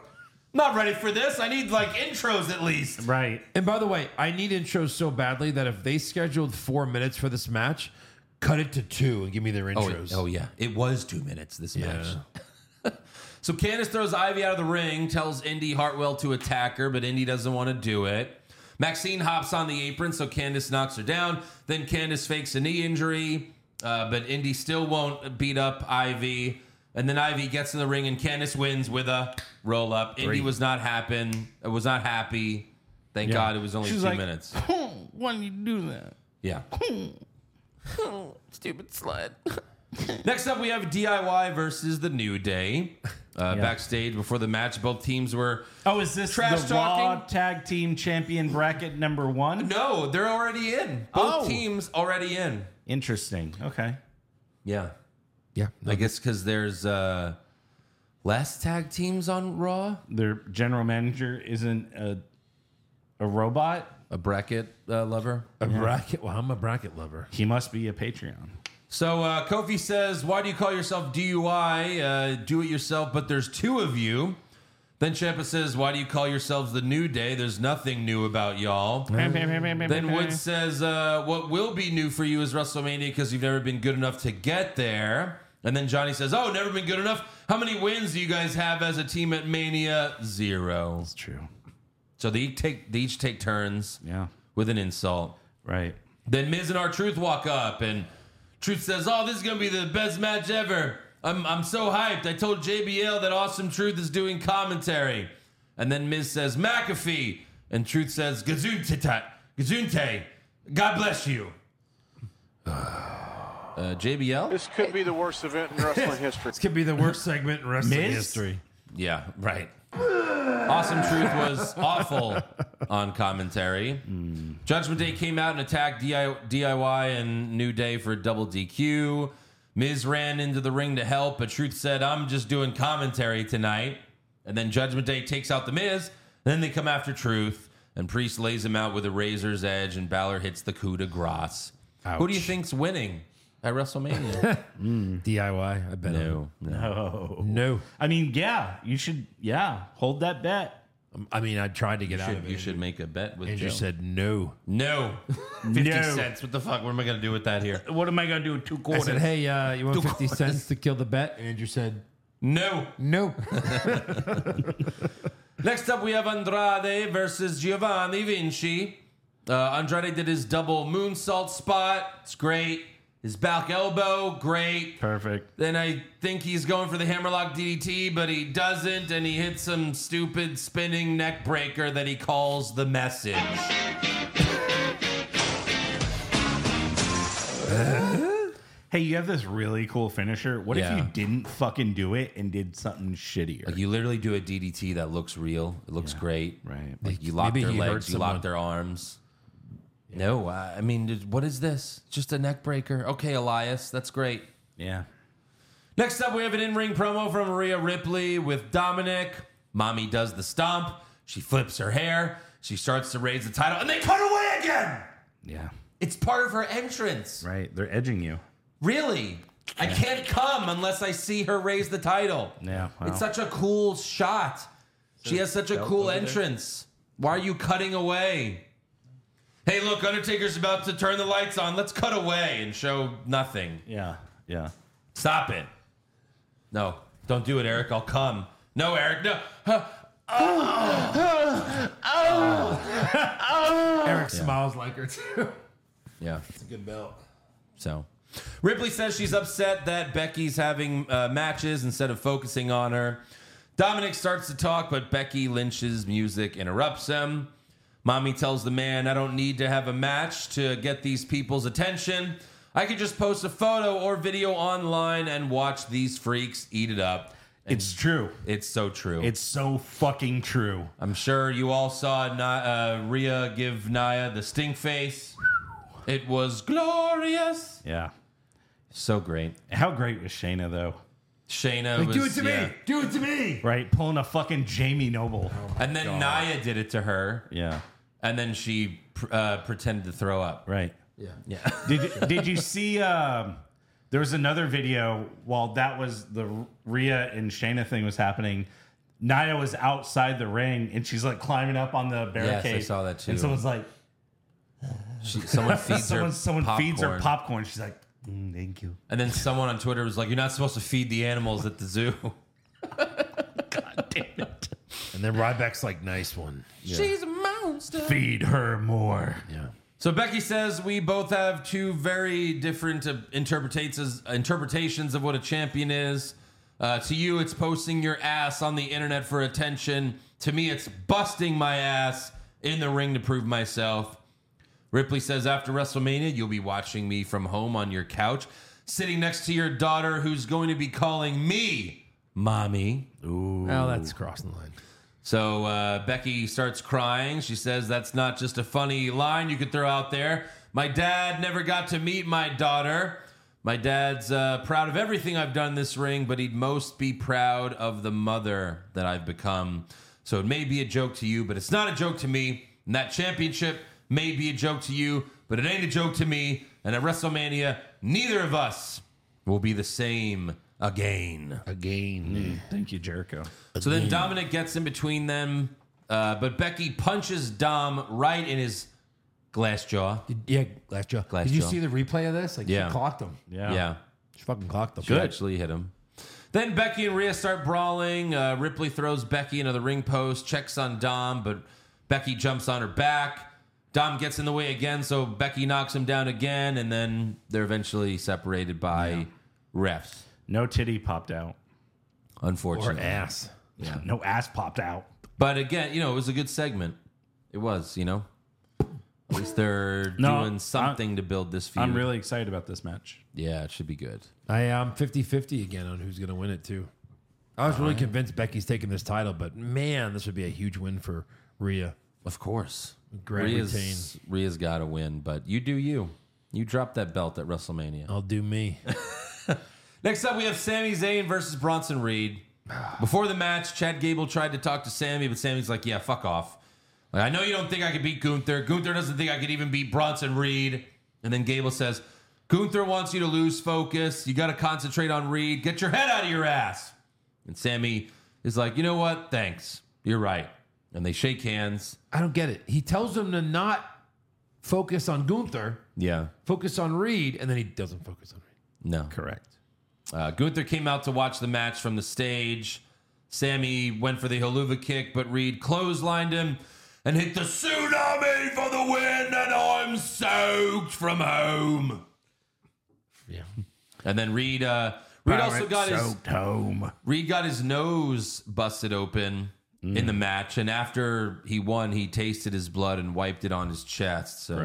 Speaker 2: Not ready for this. I need like intros at least.
Speaker 8: Right.
Speaker 5: And by the way, I need intros so badly that if they scheduled four minutes for this match, cut it to two and give me their
Speaker 2: Oh,
Speaker 5: intros.
Speaker 2: oh yeah, it was two minutes. This
Speaker 5: Yeah.
Speaker 2: match. So Candice throws Ivy out of the ring, tells Indy Hartwell to attack her, but Indy doesn't want to do it. Maxine hops on the apron, so Candice knocks her down. Then Candice fakes a knee injury, uh, but Indy still won't beat up Ivy. And then Ivy gets in the ring, and Candice wins with a roll up. Indy
Speaker 5: Great.
Speaker 2: was not happen. Was not happy. Thank
Speaker 8: Yeah.
Speaker 2: God it was only
Speaker 8: She's
Speaker 2: two
Speaker 8: like,
Speaker 2: minutes.
Speaker 8: Why do you do that?
Speaker 2: Yeah.
Speaker 3: Stupid slut.
Speaker 2: Next up, we have D I Y versus the New Day. Uh,
Speaker 8: Yeah.
Speaker 2: Backstage before the match, both teams were.
Speaker 8: Oh, is this
Speaker 2: Trash
Speaker 8: the Raw
Speaker 2: talking?
Speaker 8: Tag Team Champion bracket number one?
Speaker 2: No, they're already in. Both
Speaker 8: Oh.
Speaker 2: teams already in.
Speaker 8: Interesting. Okay.
Speaker 2: Yeah.
Speaker 5: Yeah.
Speaker 2: I guess because there's uh, less tag teams on Raw.
Speaker 8: Their general manager isn't a a robot.
Speaker 2: A bracket uh, lover.
Speaker 5: A bracket. Well, I'm a bracket lover.
Speaker 8: He must be a Patreon.
Speaker 2: So uh, Kofi says, "Why do you call yourself D U I? Uh, do it yourself, but there's two of you." Then Ciampa says, "Why do you call yourselves the New Day? There's nothing new about y'all." Then Woods says, uh, "What will be new for you is WrestleMania because you've never been good enough to get there." And then Johnny says, "Oh, never been good enough? How many wins do you guys have as a team at Mania? Zero."
Speaker 8: That's true.
Speaker 2: So they take they each take turns
Speaker 8: Yeah.
Speaker 2: with an insult.
Speaker 8: Right.
Speaker 2: Then Miz and R-Truth walk up, and Truth says, "Oh, this is gonna be the best match ever. I'm I'm so hyped. I told J B L that Awesome Truth is doing commentary." And then Miz says, "McAfee," and Truth says, "Gazunte, Gazunte, God bless you." Uh, J B L?
Speaker 11: This could be the worst event in wrestling history.
Speaker 5: This could be the worst segment in wrestling
Speaker 8: Miz?
Speaker 5: history.
Speaker 2: Yeah, right. Awesome Truth was awful on commentary. Judgment Day came out and attacked D I Y and New Day for double D Q. Miz ran into the ring to help, but Truth said, "I'm just doing commentary tonight." And then Judgment Day takes out the Miz. Then they come after Truth, and Priest lays him out with a razor's edge, and Balor hits the coup de grace. Who do you think's winning at WrestleMania?
Speaker 5: D I Y. I bet.
Speaker 2: No, no.
Speaker 8: Oh.
Speaker 5: No.
Speaker 8: I mean, yeah, you should, yeah, hold that bet.
Speaker 5: Um, I mean, I tried to get
Speaker 2: You
Speaker 5: out
Speaker 2: should,
Speaker 5: of it.
Speaker 2: you should make a bet with
Speaker 5: Andrew
Speaker 2: Joe.
Speaker 5: said no.
Speaker 2: No. fifty
Speaker 8: No.
Speaker 2: cents. What the fuck? What am I going to do with that here?
Speaker 8: What am I going to do with two
Speaker 5: I
Speaker 8: quarters?
Speaker 5: said, hey, uh, you want
Speaker 2: Two
Speaker 5: fifty
Speaker 2: quarters.
Speaker 5: cents to kill the bet? And Andrew said,
Speaker 2: No.
Speaker 5: no.
Speaker 2: Next up, we have Andrade versus Giovanni Vinci. Uh, Andrade did his double moonsault spot. It's great. His back elbow, great.
Speaker 8: Perfect.
Speaker 2: Then I think he's going for the hammerlock D D T, but he doesn't, and he hits some stupid spinning neck breaker that he calls the message.
Speaker 8: Hey, you have this really cool finisher. What
Speaker 2: Yeah.
Speaker 8: if you didn't fucking do it and did something shittier?
Speaker 2: Like you literally do a D D T that looks real. It looks great.
Speaker 8: Right.
Speaker 2: Like you lock
Speaker 5: Maybe
Speaker 2: their
Speaker 5: he hurt
Speaker 2: legs, you
Speaker 5: someone.
Speaker 2: lock their arms. No, I I mean, what is this? Just a neck breaker. Okay, Elias, that's great.
Speaker 8: Yeah.
Speaker 2: Next up, we have an in-ring promo from Rhea Ripley with Dominic. Mommy does the stomp. She flips her hair. She starts to raise the title, and they cut away again.
Speaker 8: Yeah.
Speaker 2: It's part of her entrance.
Speaker 8: Right. They're edging you.
Speaker 2: Really? I can't come unless I see her raise the title.
Speaker 8: Yeah. well.
Speaker 2: It's such a cool shot. She has such a cool entrance. Why are you cutting away? Hey, look, Undertaker's about to turn the lights on. Let's cut away and show nothing.
Speaker 8: Yeah. Yeah.
Speaker 2: Stop it. No, don't do it, Eric. I'll come. No, Eric, no.
Speaker 5: Eric smiles like her, too.
Speaker 2: Yeah.
Speaker 5: It's a good belt.
Speaker 2: So Ripley says she's upset that Becky's having uh, matches instead of focusing on her. Dominic starts to talk, but Becky Lynch's music interrupts him. Mommy tells the man, "I don't need to have a match to get these people's attention. I could just post a photo or video online and watch these freaks eat it up." And
Speaker 8: It's true.
Speaker 2: it's so true.
Speaker 8: It's so fucking true.
Speaker 2: I'm sure you all saw uh, Rhea give Nia the stink face. It was glorious.
Speaker 8: Yeah.
Speaker 2: So great.
Speaker 8: How great was Shayna, though?
Speaker 2: Shayna
Speaker 5: Like,
Speaker 2: was,
Speaker 5: do it to
Speaker 2: yeah.
Speaker 5: me. Do it to me.
Speaker 8: Right? Pulling a fucking Jamie Noble.
Speaker 2: And then Nia did it to her,
Speaker 8: Yeah.
Speaker 2: and then she pr- uh, pretended to throw up.
Speaker 8: Right.
Speaker 2: Yeah.
Speaker 8: Did you, did you see? Um, there was another video while that was the Rhea and Shayna thing was happening. Nia was outside the ring and she's like climbing up on the barricade.
Speaker 2: Yes, I saw that too.
Speaker 8: And someone's like,
Speaker 2: She, someone feeds
Speaker 8: someone,
Speaker 2: her
Speaker 8: someone
Speaker 2: popcorn.
Speaker 8: feeds her popcorn. She's like, mm, thank you.
Speaker 2: And then someone on Twitter was like, "You're not supposed to feed the animals at the zoo."
Speaker 8: God damn it.
Speaker 5: And then Ryback's like, nice one.
Speaker 2: She's a monster.
Speaker 8: Feed her more.
Speaker 5: Yeah.
Speaker 2: So Becky says we both have two very different uh, interpretations interpretations of what a champion is. Uh, to you, it's posting your ass on the internet for attention. To me, it's busting my ass in the ring to prove myself. Ripley says after WrestleMania, you'll be watching me from home on your couch, sitting next to your daughter who's going to be calling me mommy.
Speaker 5: Ooh. Well, that's crossing the line.
Speaker 2: So uh, Becky starts crying. She says that's not just a funny line you could throw out there. My dad never got to meet my daughter. My dad's uh, proud of everything I've done in this ring, but he'd most be proud of the mother that I've become. So it may be a joke to you, but it's not a joke to me. And that championship may be a joke to you, but it ain't a joke to me. And at WrestleMania, neither of us will be the same again.
Speaker 5: Again.
Speaker 8: Mm, thank you, Jericho.
Speaker 2: So then Dominic gets in between them, uh, but Becky punches Dom right in his glass jaw.
Speaker 5: Did, yeah, glass jaw.
Speaker 2: Glass
Speaker 5: Did you
Speaker 2: jaw.
Speaker 5: see the replay of this? Like,
Speaker 2: Yeah.
Speaker 5: she clocked him.
Speaker 8: Yeah.
Speaker 2: Yeah.
Speaker 5: She fucking clocked him.
Speaker 2: She actually hit him. Then Becky and Rhea start brawling. Uh, Ripley throws Becky into the ring post, checks on Dom, but Becky jumps on her back. Dom gets in the way again, so Becky knocks him down again, and then they're eventually separated by
Speaker 8: Yeah.
Speaker 2: refs.
Speaker 8: No titty popped out.
Speaker 2: Unfortunately.
Speaker 5: Or ass.
Speaker 8: Yeah. No ass popped out.
Speaker 2: But again, you know, it was a good segment. It was, you know. At least they're
Speaker 8: No,
Speaker 2: doing something to build this feud.
Speaker 8: I'm really excited about this match.
Speaker 2: Yeah, it should be good.
Speaker 5: I am fifty-fifty again on who's going to win it, too. I was really convinced Becky's taking this title, but man, this would be a huge win for Rhea.
Speaker 2: Of course.
Speaker 5: Grand retain.
Speaker 2: Rhea's, Rhea's got to win, but you do you. You drop that belt at WrestleMania.
Speaker 5: I'll do me.
Speaker 2: Next up, we have Sami Zayn versus Bronson Reed. Before the match, Chad Gable tried to talk to Sammy, but Sammy's like, yeah, fuck off. Like, I know you don't think I could beat Gunther. Gunther doesn't think I could even beat Bronson Reed. And then Gable says, Gunther wants you to lose focus. You got to concentrate on Reed. Get your head out of your ass. And Sammy is like, you know what? Thanks. You're right. And they shake hands.
Speaker 5: I don't get it. He tells him to not focus on Gunther,
Speaker 2: Yeah.
Speaker 5: focus on Reed, and then he doesn't focus on Reed.
Speaker 2: No.
Speaker 8: Correct.
Speaker 2: Uh, Gunther came out to watch the match from the stage. Sammy went for the haluva kick, but Reed clotheslined him and hit the tsunami for the win, and I'm soaked from home.
Speaker 5: Yeah.
Speaker 2: And then Reed, uh, Reed also got his
Speaker 8: soaked home.
Speaker 2: Reed got his nose busted open in the match, and after he won, he tasted his blood and wiped it on his chest. So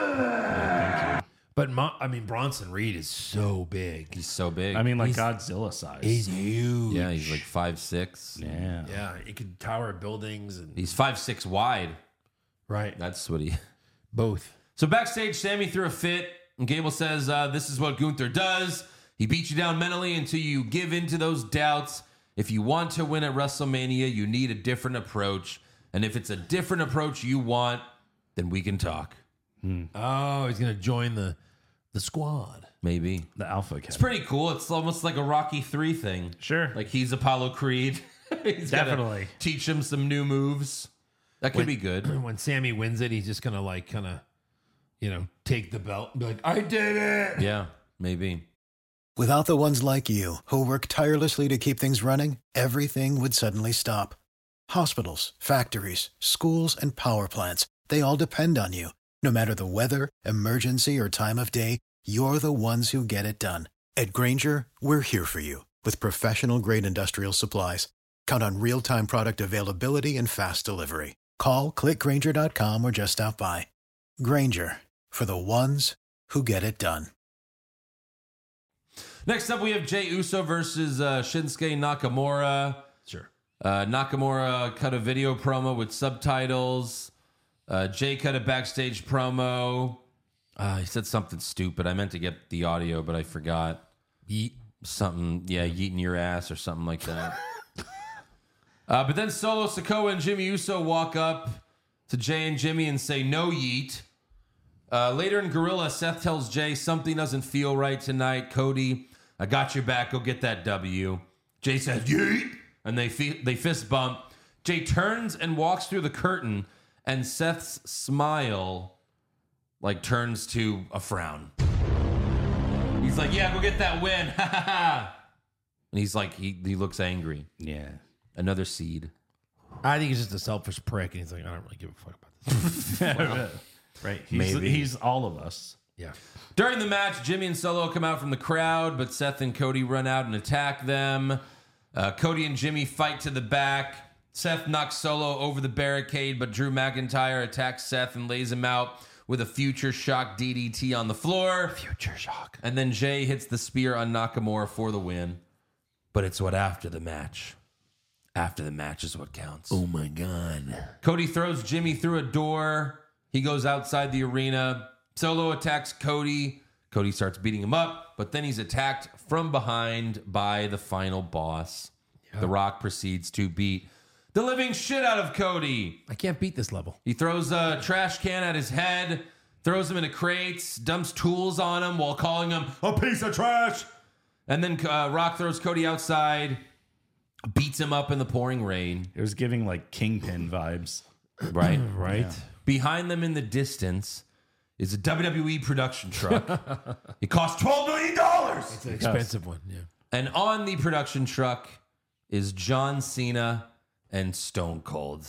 Speaker 2: yeah,
Speaker 5: But, Mo- I mean, Bronson Reed is so big.
Speaker 2: he's so big.
Speaker 8: I mean, like
Speaker 5: He's-
Speaker 8: Godzilla size.
Speaker 5: He's huge.
Speaker 2: yeah, he's like five six.
Speaker 8: yeah.
Speaker 5: Yeah, he could tower buildings. and
Speaker 2: He's five six wide.
Speaker 5: Right.
Speaker 2: That's what he.
Speaker 5: Both.
Speaker 2: So backstage, Sammy threw a fit, and Gable says, uh, this is what Gunther does. He beats you down mentally until you give in to those doubts. If you want to win at WrestleMania, you need a different approach. And if it's a different approach you want, then we can talk.
Speaker 5: Oh, he's going to join the the squad.
Speaker 2: Maybe.
Speaker 8: The Alpha Cat.
Speaker 2: It's pretty cool. It's almost like a Rocky three thing.
Speaker 8: Sure.
Speaker 2: Like he's Apollo Creed. He's gotta
Speaker 8: Definitely.
Speaker 2: teach him some new moves. That could be good.
Speaker 5: When Sammy wins it, he's just going to, like, kind of, you know, take the belt and be like, I did it.
Speaker 2: Yeah, maybe.
Speaker 9: Without the ones like you, who work tirelessly to keep things running, everything would suddenly stop. Hospitals, factories, schools, and power plants, they all depend on you. No matter the weather, emergency, or time of day, you're the ones who get it done. At Grainger, we're here for you with professional-grade industrial supplies. Count on real-time product availability and fast delivery. Call, click Grainger dot com, or just stop by. Grainger, for the ones who get it done.
Speaker 2: Next up, we have Jey Uso versus uh, Shinsuke Nakamura.
Speaker 5: Sure.
Speaker 2: Uh, Nakamura cut a video promo with subtitles. Uh, Jay cut a backstage promo. Uh, he said something stupid. I meant to get the audio, but I forgot.
Speaker 5: Yeet.
Speaker 2: Something, yeah, yeeting your ass or something like that. uh, but then Solo Sikoa and Jimmy Uso walk up to Jay and Jimmy and say, no yeet. Uh, later in Gorilla, Seth tells Jay something doesn't feel right tonight. Cody, I got your back. Go get that W. Jay says, yeet. and they fi- they fist bump. Jay turns and walks through the curtain, and Seth's smile like turns to a frown. He's like, "Yeah, go get that win." And he's like, he he looks angry.
Speaker 8: Yeah.
Speaker 2: Another seed.
Speaker 5: I think he's just a selfish prick, and he's like, I don't really give a fuck about this.
Speaker 8: Right. He's,
Speaker 2: Maybe.
Speaker 8: he's all of us.
Speaker 5: Yeah.
Speaker 2: During the match, Jimmy and Solo come out from the crowd, but Seth and Cody run out and attack them. Uh, Cody and Jimmy fight to the back. Seth knocks Solo over the barricade, but Drew McIntyre attacks Seth and lays him out with a Future Shock D D T on the floor.
Speaker 5: Future Shock.
Speaker 2: And then Jay hits the spear on Nakamura for the win. But it's what after the match. After the match is what counts.
Speaker 5: Oh my God.
Speaker 2: Cody throws Jimmy through a door. He goes outside the arena. Solo attacks Cody. Cody starts beating him up, but then he's attacked from behind by the final boss. The Rock proceeds to beat the living shit out of Cody.
Speaker 5: I can't beat this level.
Speaker 2: He throws a trash can at his head, throws him into crates, dumps tools on him while calling him a piece of trash. And then uh, Rock throws Cody outside, beats him up in the pouring rain.
Speaker 8: It was giving like Kingpin vibes.
Speaker 2: Right?
Speaker 5: Right.
Speaker 8: Yeah.
Speaker 2: Behind them in the distance is a W W E production truck. It costs twelve million dollars.
Speaker 5: It's an expensive one. Yeah.
Speaker 2: And on the production truck is John Cena and Stone Cold.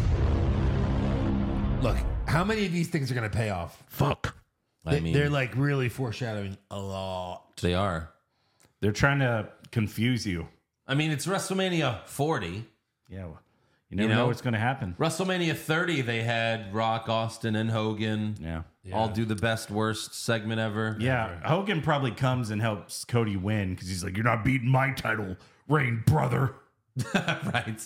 Speaker 5: Look, how many of these things are going to pay off?
Speaker 8: Fuck.
Speaker 2: I
Speaker 5: They,
Speaker 2: mean,
Speaker 5: they're like really foreshadowing a lot.
Speaker 2: they are.
Speaker 8: They're trying to confuse you.
Speaker 2: I mean, it's WrestleMania forty.
Speaker 8: Yeah. well, You never
Speaker 2: You know?
Speaker 8: know what's going to happen.
Speaker 2: WrestleMania thirty, they had Rock, Austin, and Hogan
Speaker 8: Yeah.
Speaker 2: all do the best, worst segment ever.
Speaker 8: Yeah. Hogan probably comes and helps Cody win because he's like, you're not beating my title reign, brother.
Speaker 2: Right.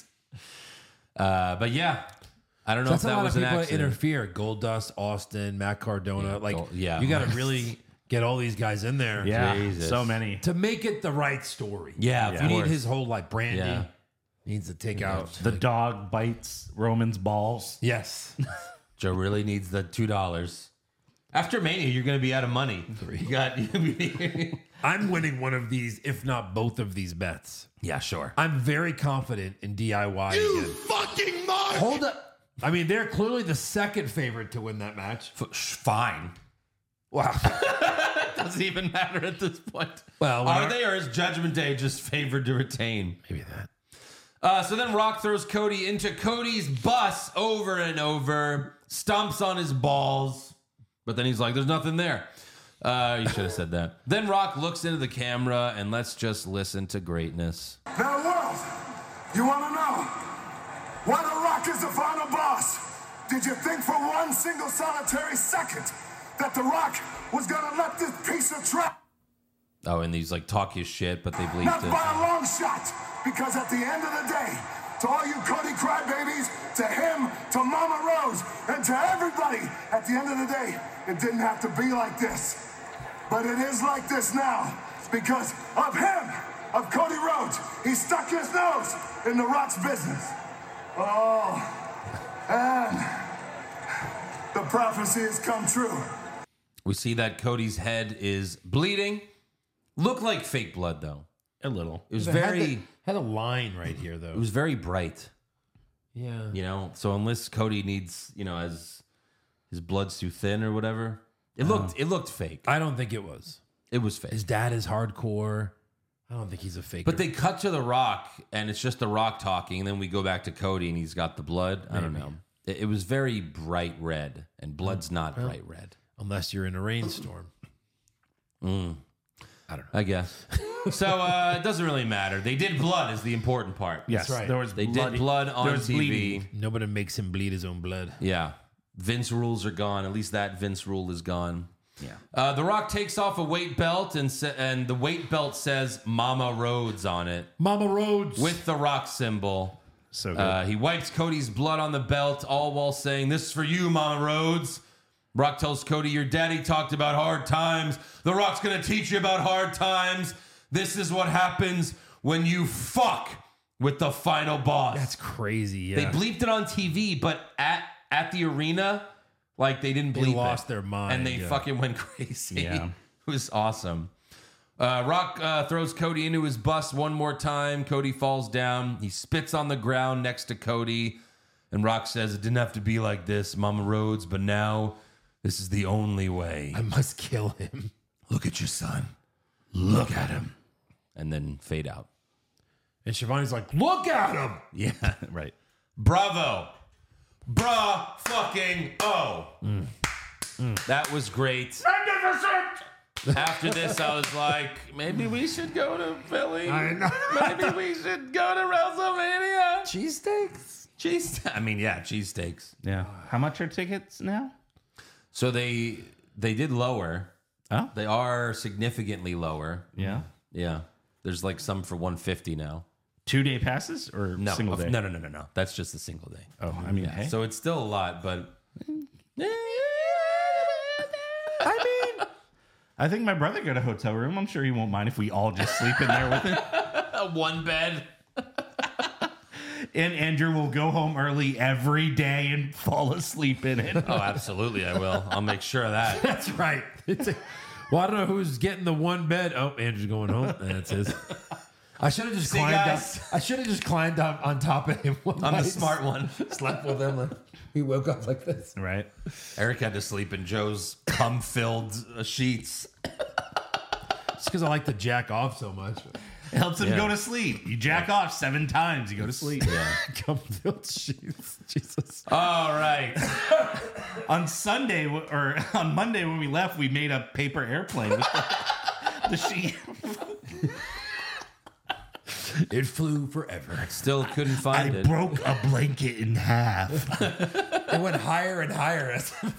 Speaker 2: Uh, but yeah, I don't know
Speaker 5: That's
Speaker 2: if
Speaker 5: a
Speaker 2: that
Speaker 5: lot
Speaker 2: was
Speaker 5: of
Speaker 2: an
Speaker 5: people that
Speaker 2: accident.
Speaker 5: interfere. Goldust, Austin, Matt Cardona.
Speaker 2: Yeah,
Speaker 5: like,
Speaker 2: Gold- yeah.
Speaker 5: you got to really get all these guys in there.
Speaker 8: Yeah.
Speaker 2: Jesus.
Speaker 8: So many.
Speaker 5: To make it the right story.
Speaker 2: Yeah, of
Speaker 5: You need
Speaker 2: course.
Speaker 5: his whole like branding.
Speaker 2: Yeah.
Speaker 5: Needs to take out.
Speaker 8: The dog bites Roman's balls.
Speaker 5: Yes.
Speaker 2: Joe really needs the two dollars. After Mania, you're going to be out of money. You got.
Speaker 5: I'm winning one of these, if not both of these bets.
Speaker 2: Yeah, sure.
Speaker 5: I'm very confident in D I Y again.
Speaker 7: Fucking Mark!
Speaker 5: Hold up. I mean, they're clearly the second favorite to win that match.
Speaker 2: F- sh- fine.
Speaker 5: Wow.
Speaker 2: Doesn't even matter at this point.
Speaker 5: Well,
Speaker 2: are
Speaker 5: when
Speaker 2: they, or is Judgment Day just favored to retain?
Speaker 5: Maybe that.
Speaker 2: Uh, so then Rock throws Cody into Cody's bus over and over, stomps on his balls, but then he's like, there's nothing there. Uh, you should have said that. Then Rock looks into the camera, and let's just listen to greatness.
Speaker 12: Now, world, you want to know why The Rock is the final boss? Did you think for one single solitary second that The Rock was going to let this piece of trash?
Speaker 2: Oh, and he's like, talk his shit, but they bleeped
Speaker 12: Not
Speaker 2: it.
Speaker 12: by a long shot, because at the end of the day, to all you Cody crybabies, to him, to Mama Rose, and to everybody, at the end of the day, it didn't have to be like this. But it is like this now, because of him, of Cody Rhodes. He stuck his nose in The Rock's business. Oh, and the prophecy has come true.
Speaker 2: We see that Cody's head is bleeding. Looked like fake blood, though.
Speaker 8: A little.
Speaker 2: It was
Speaker 5: It
Speaker 2: very...
Speaker 5: Had, the, had a line right here, though.
Speaker 2: It was very bright.
Speaker 5: Yeah.
Speaker 2: You know, so unless Cody needs, you know, as his blood's too thin or whatever, it looked it looked fake.
Speaker 5: I don't think it was.
Speaker 2: It was fake.
Speaker 5: His dad is hardcore. I don't think he's a faker.
Speaker 2: But they cut to The Rock, and it's just The Rock talking, and then we go back to Cody, and he's got the blood. I don't know. It, it was very bright red, and blood's not
Speaker 5: Well,
Speaker 2: bright red.
Speaker 5: Unless you're in a rainstorm.
Speaker 2: Mm.
Speaker 5: I don't
Speaker 2: know. I guess. So uh, it doesn't really matter. They did blood is the important part.
Speaker 8: Yes,
Speaker 5: That's right.
Speaker 8: there was
Speaker 2: They
Speaker 8: bloody-
Speaker 2: did blood
Speaker 8: there
Speaker 2: on
Speaker 8: was
Speaker 2: T V.
Speaker 8: bleeding.
Speaker 5: Nobody makes him bleed his own blood.
Speaker 2: Yeah. Vince rules are gone. At least that Vince rule is gone.
Speaker 8: Yeah.
Speaker 2: Uh, the Rock takes off a weight belt, and sa- and the weight belt says Mama Rhodes on it.
Speaker 5: Mama Rhodes.
Speaker 2: With the Rock symbol.
Speaker 8: So good.
Speaker 2: Uh, he wipes Cody's blood on the belt, all while saying, "This is for you, Mama Rhodes." Rock tells Cody, "Your daddy talked about hard times. The Rock's going to teach you about hard times. This is what happens when you fuck with the final boss."
Speaker 5: That's crazy. Yeah.
Speaker 2: They bleeped it on T V, but at at the arena, like they didn't
Speaker 5: They
Speaker 2: bleep
Speaker 5: lost
Speaker 2: it.
Speaker 5: their mind,
Speaker 2: and they
Speaker 5: yeah.
Speaker 2: fucking went crazy.
Speaker 8: Yeah.
Speaker 2: It was awesome. Uh, Rock uh, throws Cody into his bus one more time. Cody falls down. He spits on the ground next to Cody. And Rock says, it didn't have to be like this, Mama Rhodes, but now this is the only way.
Speaker 5: I must kill him.
Speaker 2: Look at your son. Look at him. And then fade out.
Speaker 5: And Shivani's like, look at him.
Speaker 2: Yeah.
Speaker 8: Right.
Speaker 2: Bravo. Bra fucking oh. Mm. Mm. That was great.
Speaker 6: Magnificent!
Speaker 2: After this, I was like, maybe we should go to Philly.
Speaker 5: I know.
Speaker 2: Maybe we should go to WrestleMania.
Speaker 5: Cheesesteaks?
Speaker 2: Cheese. I mean, yeah, cheesesteaks.
Speaker 8: Yeah. How much are tickets now?
Speaker 2: So they they did lower.
Speaker 8: Oh.
Speaker 2: They are significantly lower.
Speaker 8: Yeah.
Speaker 2: Yeah. There's like some for one hundred fifty now.
Speaker 8: Two day passes or
Speaker 2: No,
Speaker 8: single day?
Speaker 2: no, no, no, no, no. That's just a single day.
Speaker 8: Oh, I mean,
Speaker 2: Yeah.
Speaker 8: hey.
Speaker 2: So it's still a lot, but
Speaker 8: I mean, I think my brother got a hotel room. I'm sure he won't mind if we all just sleep in there with him.
Speaker 2: one bed.
Speaker 8: And Andrew will go home early every day and fall asleep in it.
Speaker 2: Oh, absolutely, I will. I'll make sure of that.
Speaker 5: That's right. It's a, well, I don't know who's getting the one bed. Oh, Andrew's going home. That's his. I should have just
Speaker 2: See,
Speaker 5: climbed up.
Speaker 2: guys?
Speaker 5: I should have just climbed up on top of him. One
Speaker 2: I'm the
Speaker 5: night.
Speaker 2: smart one.
Speaker 5: Slept with him. Like, he woke up like this.
Speaker 8: Right.
Speaker 2: Eric had to sleep in Joe's cum-filled uh, sheets.
Speaker 5: It's because I like to jack off so much.
Speaker 8: It helps him
Speaker 2: Yeah.
Speaker 8: go to sleep. You jack off seven times, you go to sleep.
Speaker 2: Yeah.
Speaker 5: Cum-filled sheets. Jesus.
Speaker 2: All right.
Speaker 8: On Sunday, w- or on Monday when we left, we made a paper airplane with the, the sheet.
Speaker 5: It flew forever.
Speaker 2: Still couldn't find
Speaker 8: I
Speaker 2: it.
Speaker 8: broke a blanket in half.
Speaker 5: It went higher and higher.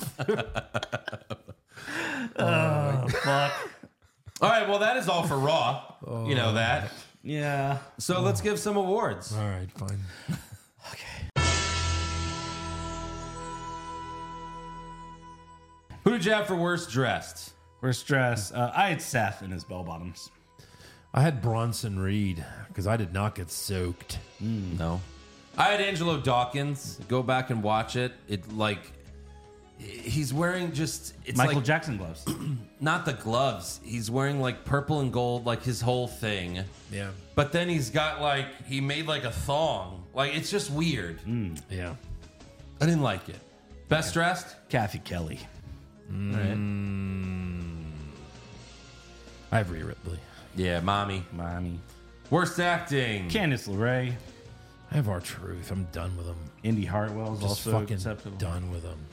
Speaker 8: Oh, fuck.
Speaker 2: All right, well, that is all for Raw. You know that.
Speaker 8: Yeah.
Speaker 2: So let's give some awards.
Speaker 5: All right, fine.
Speaker 2: Who did you have for worst dressed?
Speaker 8: We're stressed. Uh, I had Seth in his bell bottoms.
Speaker 5: I had Bronson Reed because I did not get soaked.
Speaker 2: No. I had Angelo Dawkins. Go back and watch it. It like he's wearing just it's
Speaker 8: Michael
Speaker 2: like
Speaker 8: Jackson gloves.
Speaker 2: not the gloves. He's wearing like purple and gold, like his whole thing.
Speaker 5: Yeah.
Speaker 2: But then he's got like he made like a thong. Like it's just weird.
Speaker 5: Yeah.
Speaker 2: I didn't like it. Best dressed?
Speaker 8: Kathy Kelly.
Speaker 5: I have Rhea Ripley.
Speaker 2: Yeah, mommy.
Speaker 8: Mommy.
Speaker 2: Worst acting.
Speaker 8: Candice LeRae.
Speaker 5: I have R-Truth. I'm done with him.
Speaker 8: Indy Hartwell's
Speaker 5: Just
Speaker 8: also
Speaker 5: fucking
Speaker 8: acceptable.
Speaker 5: done with him.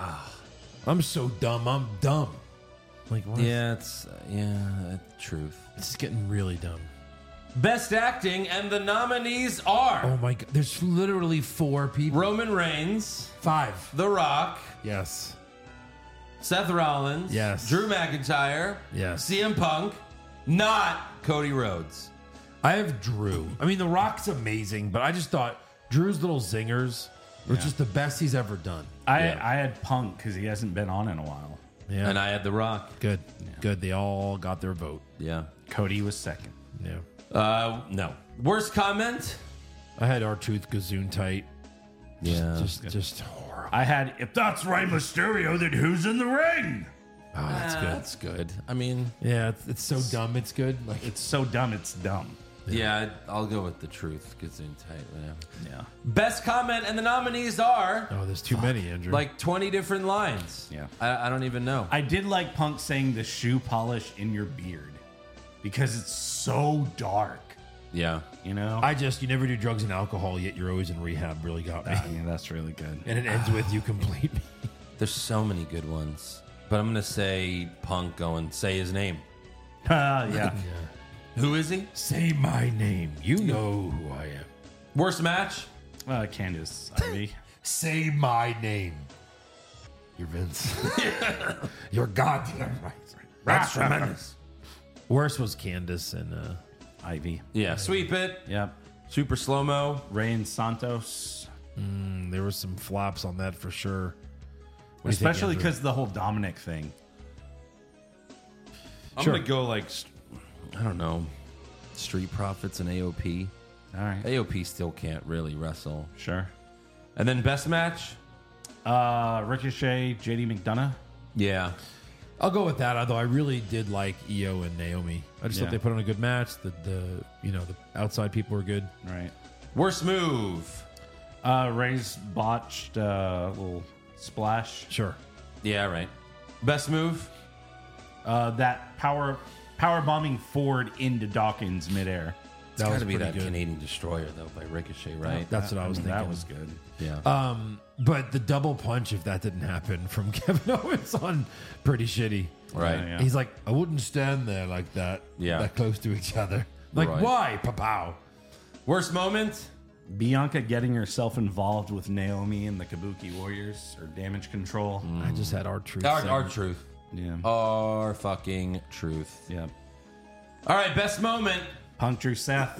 Speaker 5: I'm so dumb. I'm dumb. Like, what?
Speaker 2: Yeah, it's uh, yeah, uh, truth.
Speaker 5: It's getting really dumb.
Speaker 2: Best acting, and the nominees are
Speaker 5: Oh my god. There's literally four people.
Speaker 2: Roman Reigns,
Speaker 5: Five.
Speaker 2: The Rock,
Speaker 5: Yes.
Speaker 2: Seth Rollins,
Speaker 5: Yes.
Speaker 2: Drew McIntyre,
Speaker 5: Yes.
Speaker 2: C M Punk, not Cody Rhodes.
Speaker 5: I have Drew. I mean, The Rock's amazing, but I just thought Drew's little zingers were just the best he's ever done.
Speaker 8: I
Speaker 2: Yeah.
Speaker 8: I had Punk because he hasn't been on in a while.
Speaker 5: Yeah.
Speaker 2: And I had The Rock.
Speaker 5: Good. Good. They all got their vote.
Speaker 2: Yeah.
Speaker 8: Cody was second.
Speaker 5: Yeah.
Speaker 2: Uh, no. Worst comment?
Speaker 5: I had R-Truth Gazoon tight.
Speaker 2: Yeah.
Speaker 5: Just, just horrible.
Speaker 8: I had if
Speaker 6: That's Rey Mysterio, then who's in the ring?
Speaker 5: Oh, that's
Speaker 2: Ah,
Speaker 5: good.
Speaker 2: That's good. I mean,
Speaker 5: Yeah, it's, it's so dumb. It's good. Like,
Speaker 8: it's so dumb, it's dumb.
Speaker 2: yeah, I'll go with the truth. Gazoon tight. Yeah.
Speaker 8: Yeah.
Speaker 2: Best comment, and the nominees are
Speaker 5: oh, there's too many, Andrew.
Speaker 2: like twenty different lines.
Speaker 8: Yeah.
Speaker 2: I, I don't even know.
Speaker 8: I did like Punk saying the shoe polish in your beard because it's so dark.
Speaker 2: Yeah.
Speaker 8: You know?
Speaker 5: I just, you never do drugs and alcohol, yet you're always in rehab. Really got me.
Speaker 8: yeah, that's really good.
Speaker 5: And it ends with you complete me.
Speaker 2: There's so many good ones. But I'm going to say Punk going, say his name.
Speaker 8: Uh, yeah.
Speaker 2: Who is he?
Speaker 5: Say my name. You know who I am.
Speaker 2: Worst match?
Speaker 8: Uh, Candice Ivy.
Speaker 5: Say my name. You're Vince. You're goddamn right.
Speaker 2: That's tremendous.
Speaker 5: Worst was Candace and uh,
Speaker 8: Ivy.
Speaker 2: Yeah, sweep it.
Speaker 8: Yep.
Speaker 2: Super slow mo.
Speaker 8: Ray and Santos.
Speaker 5: mm, there was some flops on that for sure. What do you think,
Speaker 8: Especially
Speaker 5: Andrew?
Speaker 8: because the whole Dominic thing.
Speaker 2: I'm
Speaker 5: Sure.
Speaker 2: going to go like, I don't know, Street Profits and A O P.
Speaker 8: All right.
Speaker 2: A O P still can't really wrestle.
Speaker 8: Sure.
Speaker 2: And then best match?
Speaker 8: Uh, Ricochet, J D McDonough.
Speaker 2: Yeah.
Speaker 5: I'll go with that. Although I really did like Io and Naomi. I just
Speaker 8: Yeah.
Speaker 5: thought they put on a good match. The the you know the outside people were good.
Speaker 8: Right.
Speaker 2: Worst move.
Speaker 8: Uh, Ray's botched uh, little splash.
Speaker 5: Sure.
Speaker 2: Yeah, right. Best move.
Speaker 8: Uh, that power power bombing forward into Dawkins midair.
Speaker 2: It's got to be that Canadian Destroyer though by Ricochet, right?
Speaker 5: That's what I was
Speaker 8: mean,
Speaker 5: thinking.
Speaker 8: That was good.
Speaker 2: Yeah.
Speaker 5: Um, but the double punch, if that didn't happen from Kevin Owens on, pretty shitty.
Speaker 2: Right.
Speaker 8: Yeah, yeah.
Speaker 5: He's like, I wouldn't stand there like that.
Speaker 2: Yeah.
Speaker 5: That close to each other. Like,
Speaker 2: Right.
Speaker 5: why? Pow.
Speaker 2: Worst moment.
Speaker 8: Bianca getting herself involved with Naomi and the Kabuki Warriors or Damage Control.
Speaker 5: I just had our truth.
Speaker 2: Our,
Speaker 5: segment.
Speaker 2: our truth.
Speaker 8: Yeah.
Speaker 2: Our fucking truth.
Speaker 8: Yeah.
Speaker 2: All right, best moment.
Speaker 8: Punk Drew Seth.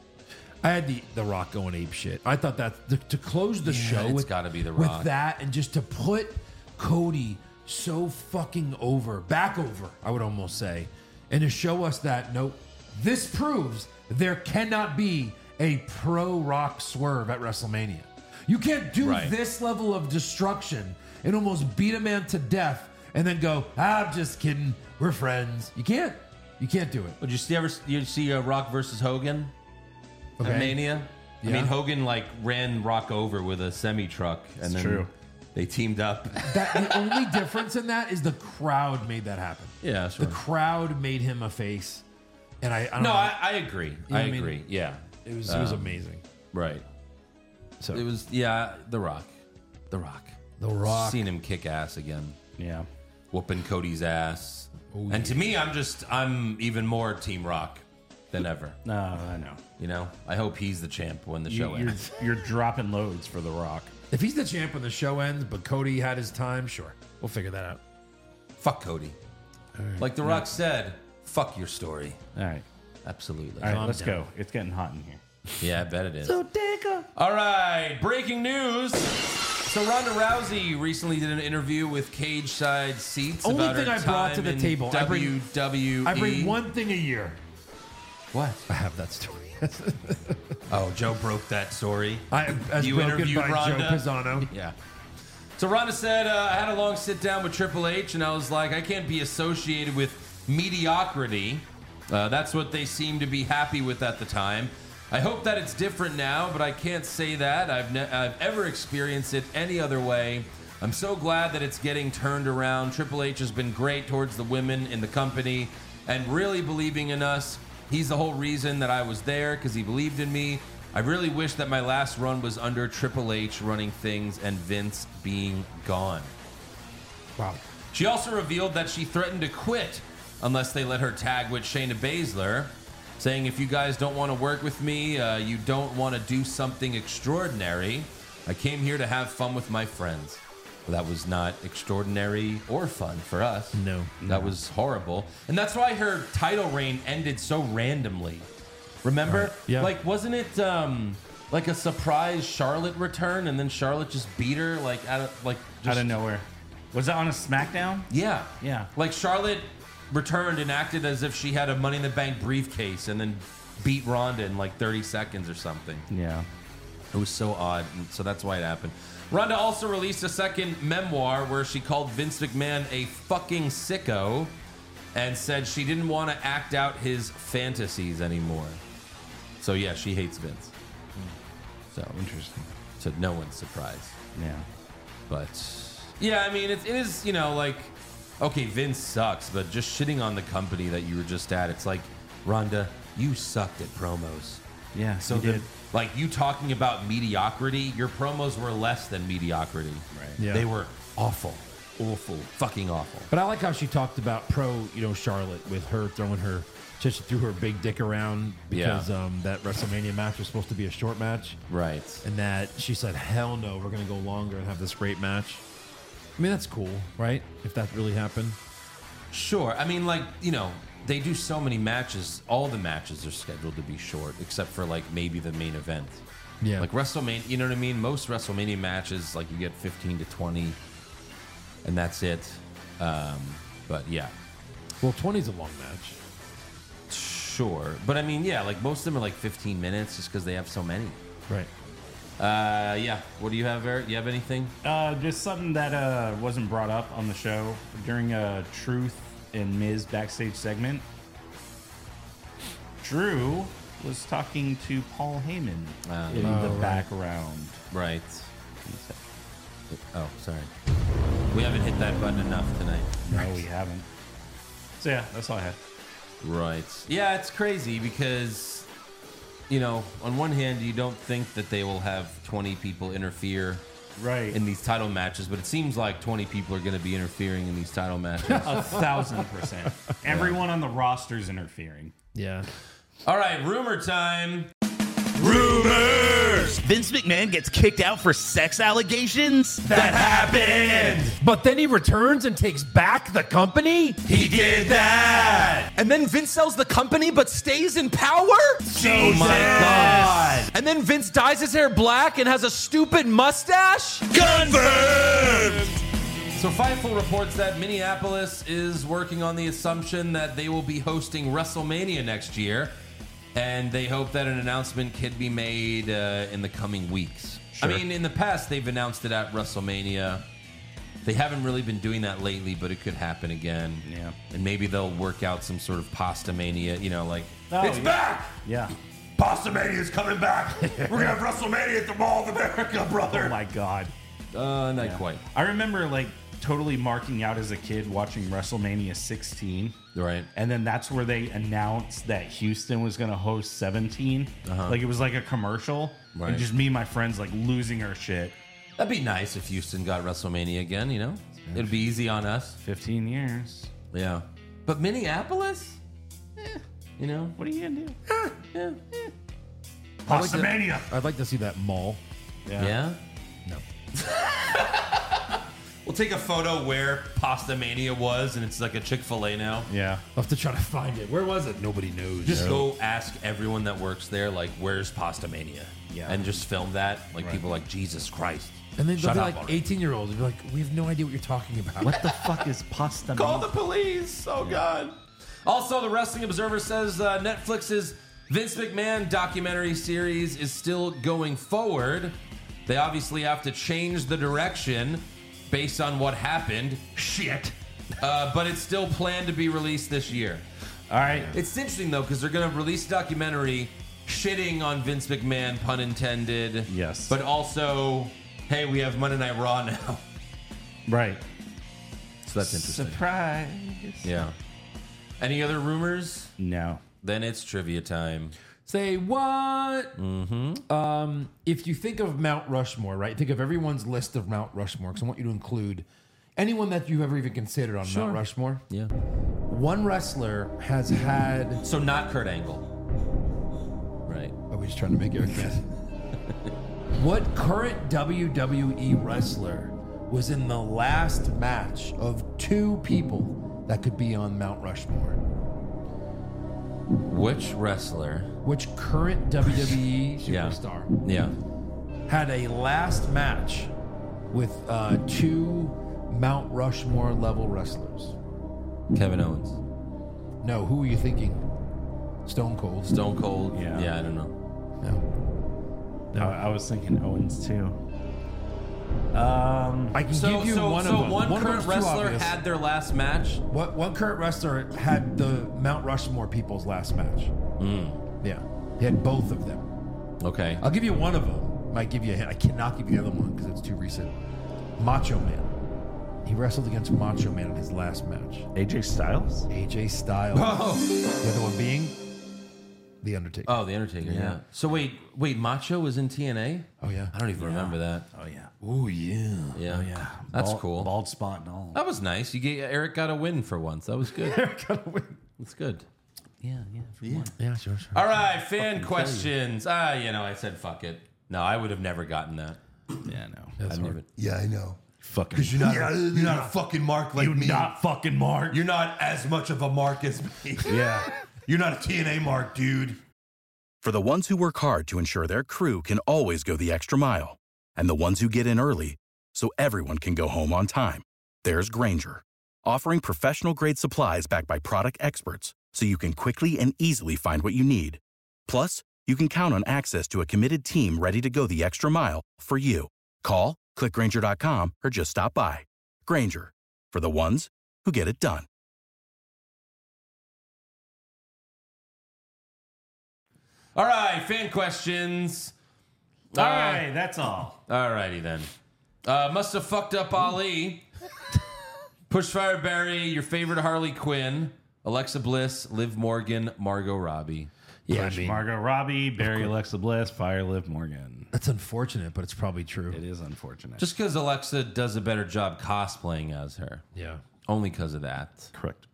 Speaker 5: I had the the Rock going ape shit. I thought that the, to close the
Speaker 2: Yeah,
Speaker 5: show
Speaker 2: it's
Speaker 5: with
Speaker 2: gotta be The
Speaker 5: with
Speaker 2: Rock.
Speaker 5: that, and just to put Cody so fucking over, back over, I would almost say, and to show us that nope, this proves there cannot be a pro Rock swerve at WrestleMania. You can't do
Speaker 2: Right.
Speaker 5: this level of destruction and almost beat a man to death and then go, ah, I'm just kidding, we're friends. You can't. You can't do it.
Speaker 2: Would you see ever you see uh, Rock versus Hogan
Speaker 5: Okay.
Speaker 2: at Mania? I
Speaker 5: Yeah.
Speaker 2: mean, Hogan like ran Rock over with a semi truck, and then
Speaker 8: true.
Speaker 2: they teamed up.
Speaker 5: That the only difference in that is the crowd made that happen.
Speaker 2: Yeah, sure.
Speaker 5: The crowd made him a face, and I, I don't
Speaker 2: No,
Speaker 5: know.
Speaker 2: I, I agree.
Speaker 5: know
Speaker 2: I
Speaker 5: what I mean?
Speaker 2: agree. Yeah,
Speaker 5: it was it was
Speaker 2: um,
Speaker 5: amazing.
Speaker 2: right.
Speaker 5: So
Speaker 2: It was yeah, The Rock, The Rock.
Speaker 5: The Rock.
Speaker 2: Seen him kick ass again,
Speaker 8: Yeah.
Speaker 2: whooping Cody's ass.
Speaker 5: Oh,
Speaker 2: and to me, I'm just I'm even more Team Rock than ever.
Speaker 8: No, I know.
Speaker 2: You know, I hope he's the champ when the
Speaker 8: You,
Speaker 2: show
Speaker 8: you're,
Speaker 2: ends.
Speaker 8: you're dropping loads for The Rock.
Speaker 5: if he's the champ when the show ends, but Cody had his time, sure, we'll figure that out.
Speaker 2: Fuck Cody. Like The Rock said, fuck your story.
Speaker 8: All right.
Speaker 2: Absolutely.
Speaker 8: All right,
Speaker 5: Calm
Speaker 8: let's
Speaker 5: down.
Speaker 8: go. It's getting hot in here.
Speaker 2: Yeah, I bet it is. All right, breaking news. So Ronda Rousey recently did an interview with Cage Side Seats
Speaker 5: Only
Speaker 2: about
Speaker 5: thing
Speaker 2: her
Speaker 5: I brought to
Speaker 2: time
Speaker 5: the
Speaker 2: in
Speaker 5: table, I bring-
Speaker 2: W W E.
Speaker 5: I bring one thing a year.
Speaker 2: What?
Speaker 5: I have that story.
Speaker 2: Oh, Joe broke that story.
Speaker 5: I as
Speaker 2: You
Speaker 5: broken
Speaker 2: interviewed
Speaker 5: by
Speaker 2: Ronda?
Speaker 5: Joe Pisano.
Speaker 2: Yeah. So Ronda said, uh, I had a long sit down with Triple H, and I was like, I can't be associated with mediocrity. Uh, that's what they seem to be happy with at the time. I hope that it's different now, but I can't say that I've, ne- I've ever experienced it any other way. I'm so glad that it's getting turned around. Triple H has been great towards the women in the company and really believing in us. He's the whole reason that I was there because he believed in me. I really wish that my last run was under Triple H running things and Vince being gone.
Speaker 5: Wow.
Speaker 2: She also revealed that she threatened to quit unless they let her tag with Shayna Baszler, saying, if you guys don't want to work with me, uh, you don't want to do something extraordinary. I came here to have fun with my friends. Well, that was not extraordinary or fun for us.
Speaker 5: No.
Speaker 2: That was horrible. And that's why her title reign ended so randomly. Remember?
Speaker 5: Right. Yeah.
Speaker 2: Like, wasn't it um, like a surprise Charlotte return and then Charlotte just beat her like out of like just
Speaker 8: Out of nowhere. Was that on a SmackDown?
Speaker 2: Yeah.
Speaker 8: Yeah.
Speaker 2: Like Charlotte returned and acted as if she had a Money in the Bank briefcase and then beat Ronda in like thirty seconds or something.
Speaker 8: Yeah.
Speaker 2: It was so odd, and so that's why it happened. Ronda also released a second memoir where she called Vince McMahon a fucking sicko and said she didn't want to act out his fantasies anymore. So yeah, she hates Vince. So
Speaker 8: Interesting.
Speaker 2: to no one's surprise.
Speaker 8: Yeah.
Speaker 2: But yeah, I mean, it, it is, you know, like, okay, Vince sucks, but just shitting on the company that you were just at, it's like, Rhonda, you sucked at promos.
Speaker 8: Yeah.
Speaker 2: So
Speaker 8: he
Speaker 2: the,
Speaker 8: did.
Speaker 2: like you talking about mediocrity, your promos were less than mediocrity.
Speaker 8: Right.
Speaker 5: Yeah.
Speaker 2: They were awful, awful, fucking awful.
Speaker 5: But I like how she talked about pro, you know, Charlotte with her throwing her, she threw her big dick around because
Speaker 2: Yeah.
Speaker 5: um, that WrestleMania match was supposed to be a short match.
Speaker 2: Right.
Speaker 5: And that she said, hell no, we're going to go longer and have this great match. I mean, that's cool, right? If that really happened.
Speaker 2: Sure. I mean, like, you know, they do so many matches. All the matches are scheduled to be short, except for, like, maybe the main event.
Speaker 5: Yeah.
Speaker 2: Like WrestleMania, you know what I mean? Most WrestleMania matches, like, you get fifteen to twenty, and that's it. Um, but, yeah.
Speaker 5: Well, twenty is a long match.
Speaker 2: Sure. But, I mean, yeah, like, most of them are, like, fifteen minutes just because they have so many.
Speaker 5: Right.
Speaker 2: Uh, yeah. What do you have, Eric? You have anything?
Speaker 8: Uh, just something that uh, wasn't brought up on the show during a Truth and Miz backstage segment. Drew was talking to Paul Heyman
Speaker 2: Uh,
Speaker 8: in
Speaker 2: oh,
Speaker 8: the
Speaker 2: right.
Speaker 8: background.
Speaker 2: Right. Oh, sorry. We haven't hit that button enough tonight.
Speaker 8: No, we haven't. So yeah, that's all I had.
Speaker 2: Right. Yeah, it's crazy because, you know, on one hand, you don't think that they will have twenty people interfere
Speaker 8: right
Speaker 2: in these title matches, but it seems like twenty people are going to be interfering in these title matches.
Speaker 8: A thousand percent. Everyone on the roster's interfering.
Speaker 5: Yeah.
Speaker 2: All right, rumor time.
Speaker 13: Rumors! Vince McMahon gets kicked out for sex allegations? That happened!
Speaker 5: But then he returns and takes back the company?
Speaker 13: He did that!
Speaker 14: And then Vince sells the company but stays in power?
Speaker 13: Oh my God!
Speaker 14: And then Vince dyes his hair black and has a stupid mustache?
Speaker 13: Confirmed!
Speaker 2: So Fightful reports that Minneapolis is working on the assumption that they will be hosting WrestleMania next year, and they hope that an announcement could be made uh, in the coming weeks.
Speaker 8: Sure.
Speaker 2: I mean, in the past, they've announced it at WrestleMania. They haven't really been doing that lately, but it could happen again.
Speaker 8: Yeah.
Speaker 2: And maybe they'll work out some sort of Pasta Mania, you know, like,
Speaker 8: Oh,
Speaker 6: it's
Speaker 8: yeah.
Speaker 6: back!
Speaker 8: Yeah.
Speaker 6: Pasta Mania is coming back. We're going to have WrestleMania at the Mall of America, brother.
Speaker 8: Oh my God.
Speaker 2: uh, not
Speaker 8: Yeah.
Speaker 2: quite.
Speaker 8: I remember like totally marking out as a kid watching WrestleMania sixteen.
Speaker 2: Right.
Speaker 8: And then that's where they announced that Houston was going to host seventeen.
Speaker 2: Uh-huh.
Speaker 8: Like it was like a commercial.
Speaker 2: Right.
Speaker 8: And just me and my friends like losing our shit.
Speaker 2: That'd be nice if Houston got WrestleMania again, you know? It'd be easy on us.
Speaker 8: fifteen years.
Speaker 2: Yeah. But Minneapolis? Eh, you know?
Speaker 8: What are you going to do?
Speaker 2: Yeah.
Speaker 6: Pasta Mania.
Speaker 5: I'd like to see that mall.
Speaker 2: Yeah?
Speaker 5: No.
Speaker 2: We'll take a photo where Pasta Mania was, and it's like a Chick-fil-A now.
Speaker 8: Yeah.
Speaker 5: I'll have to try to find it. Where was it? Nobody knows.
Speaker 2: Just go ask everyone that works there, like, where's Pasta Mania?
Speaker 8: Yeah.
Speaker 2: And just film that. Like,
Speaker 8: Right.
Speaker 2: people are like, Jesus Christ.
Speaker 5: And then they'll
Speaker 2: Shut
Speaker 5: be
Speaker 2: up
Speaker 5: like
Speaker 2: already.
Speaker 5: eighteen-year-olds. They'll be like, we have no idea what you're talking about.
Speaker 8: What the fuck is pasta?
Speaker 2: Call the police. Oh, God. Also, the Wrestling Observer says uh, Netflix's Vince McMahon documentary series is still going forward. They obviously have to change the direction based on what happened. Shit. Uh, but it's still planned to be released this year.
Speaker 8: All right.
Speaker 2: It's interesting, though, because they're going to release a documentary shitting on Vince McMahon, pun intended.
Speaker 8: Yes.
Speaker 2: But also, hey, we have Monday Night Raw now.
Speaker 8: Right.
Speaker 2: So that's interesting.
Speaker 8: Surprise.
Speaker 2: Yeah. Any other rumors?
Speaker 8: No.
Speaker 2: Then it's trivia time.
Speaker 5: Say what?
Speaker 2: Mm-hmm.
Speaker 5: Um, if you think of Mount Rushmore, right? Think of everyone's list of Mount Rushmore, because I want you to include anyone that you've ever even considered on
Speaker 2: Sure.
Speaker 5: Mount Rushmore.
Speaker 2: Yeah.
Speaker 5: One wrestler has had.
Speaker 2: So not Kurt Angle. Right.
Speaker 5: Are we just trying to make Eric guess? What current W W E wrestler was in the last match of two people that could be on Mount Rushmore?
Speaker 2: Which wrestler?
Speaker 5: Which current W W E
Speaker 2: Yeah.
Speaker 5: superstar
Speaker 2: Yeah.
Speaker 5: had a last match with uh, two Mount Rushmore level wrestlers?
Speaker 2: Kevin Owens.
Speaker 5: No, who are you thinking? Stone Cold.
Speaker 2: Stone Cold.
Speaker 8: Yeah.
Speaker 2: Yeah, I don't know.
Speaker 5: No.
Speaker 8: No, I was thinking Owens too. Um,
Speaker 5: I can
Speaker 2: So,
Speaker 5: give you
Speaker 2: so,
Speaker 5: one
Speaker 2: so
Speaker 5: of them.
Speaker 2: one
Speaker 5: One of
Speaker 2: current
Speaker 5: them's too
Speaker 2: wrestler
Speaker 5: obvious.
Speaker 2: had their last match.
Speaker 5: What one current wrestler had the Mount Rushmore people's last match?
Speaker 2: Mm.
Speaker 5: Yeah, he had both of them.
Speaker 2: Okay.
Speaker 5: I'll give you one of them. Might give you a hint. I cannot give you the other one because it's too recent. Macho Man. He wrestled against Macho Man in his last match.
Speaker 8: A J Styles.
Speaker 5: A J Styles.
Speaker 2: Oh.
Speaker 5: The other one being The Undertaker.
Speaker 2: Oh, The Undertaker, yeah.
Speaker 5: Yeah.
Speaker 2: So wait, wait, Macho was in T N A?
Speaker 5: Oh yeah.
Speaker 2: I don't even remember that.
Speaker 8: Oh yeah.
Speaker 5: Oh yeah.
Speaker 2: Yeah.
Speaker 8: Oh yeah.
Speaker 2: That's
Speaker 8: Bald-
Speaker 2: cool.
Speaker 8: Bald spot and all.
Speaker 2: That was nice. You get Eric got a win for once. That was good.
Speaker 5: Eric got a win.
Speaker 2: That's good.
Speaker 8: Yeah, yeah.
Speaker 5: Yeah. Yeah, sure, sure.
Speaker 2: All right, fan questions. Ah, you know, I said fuck it. No, I would have never gotten that.
Speaker 8: Yeah, no.
Speaker 5: That's
Speaker 2: I
Speaker 5: hard.
Speaker 2: never.
Speaker 7: Yeah, I know.
Speaker 8: Fucking.
Speaker 7: Because you're not, a, you're not a fucking mark like
Speaker 8: you
Speaker 7: me.
Speaker 8: not fucking Mark.
Speaker 7: You're not as much of a mark as me.
Speaker 8: Yeah.
Speaker 7: You're not a T N A mark, dude.
Speaker 1: For the ones who work hard to ensure their crew can always go the extra mile, and the ones who get in early so everyone can go home on time, there's Grainger, offering professional-grade supplies backed by product experts so you can quickly and easily find what you need. Plus, you can count on access to a committed team ready to go the extra mile for you. Call, click Grainger dot com, or just stop by. Grainger, for the ones who get it done.
Speaker 2: All right, fan questions.
Speaker 8: All uh, right, that's all.
Speaker 2: All righty then. Uh, must have fucked up Ali. Pushfire Barry, your favorite Harley Quinn. Alexa Bliss, Liv Morgan, Margot Robbie.
Speaker 8: Yeah, Push I mean, Margot Robbie, Barry Alexa Bliss, fire Liv Morgan.
Speaker 5: That's unfortunate, but it's probably true.
Speaker 8: It is unfortunate.
Speaker 2: Just because Alexa does a better job cosplaying as her.
Speaker 5: Yeah.
Speaker 2: Only because of that.
Speaker 8: Correct.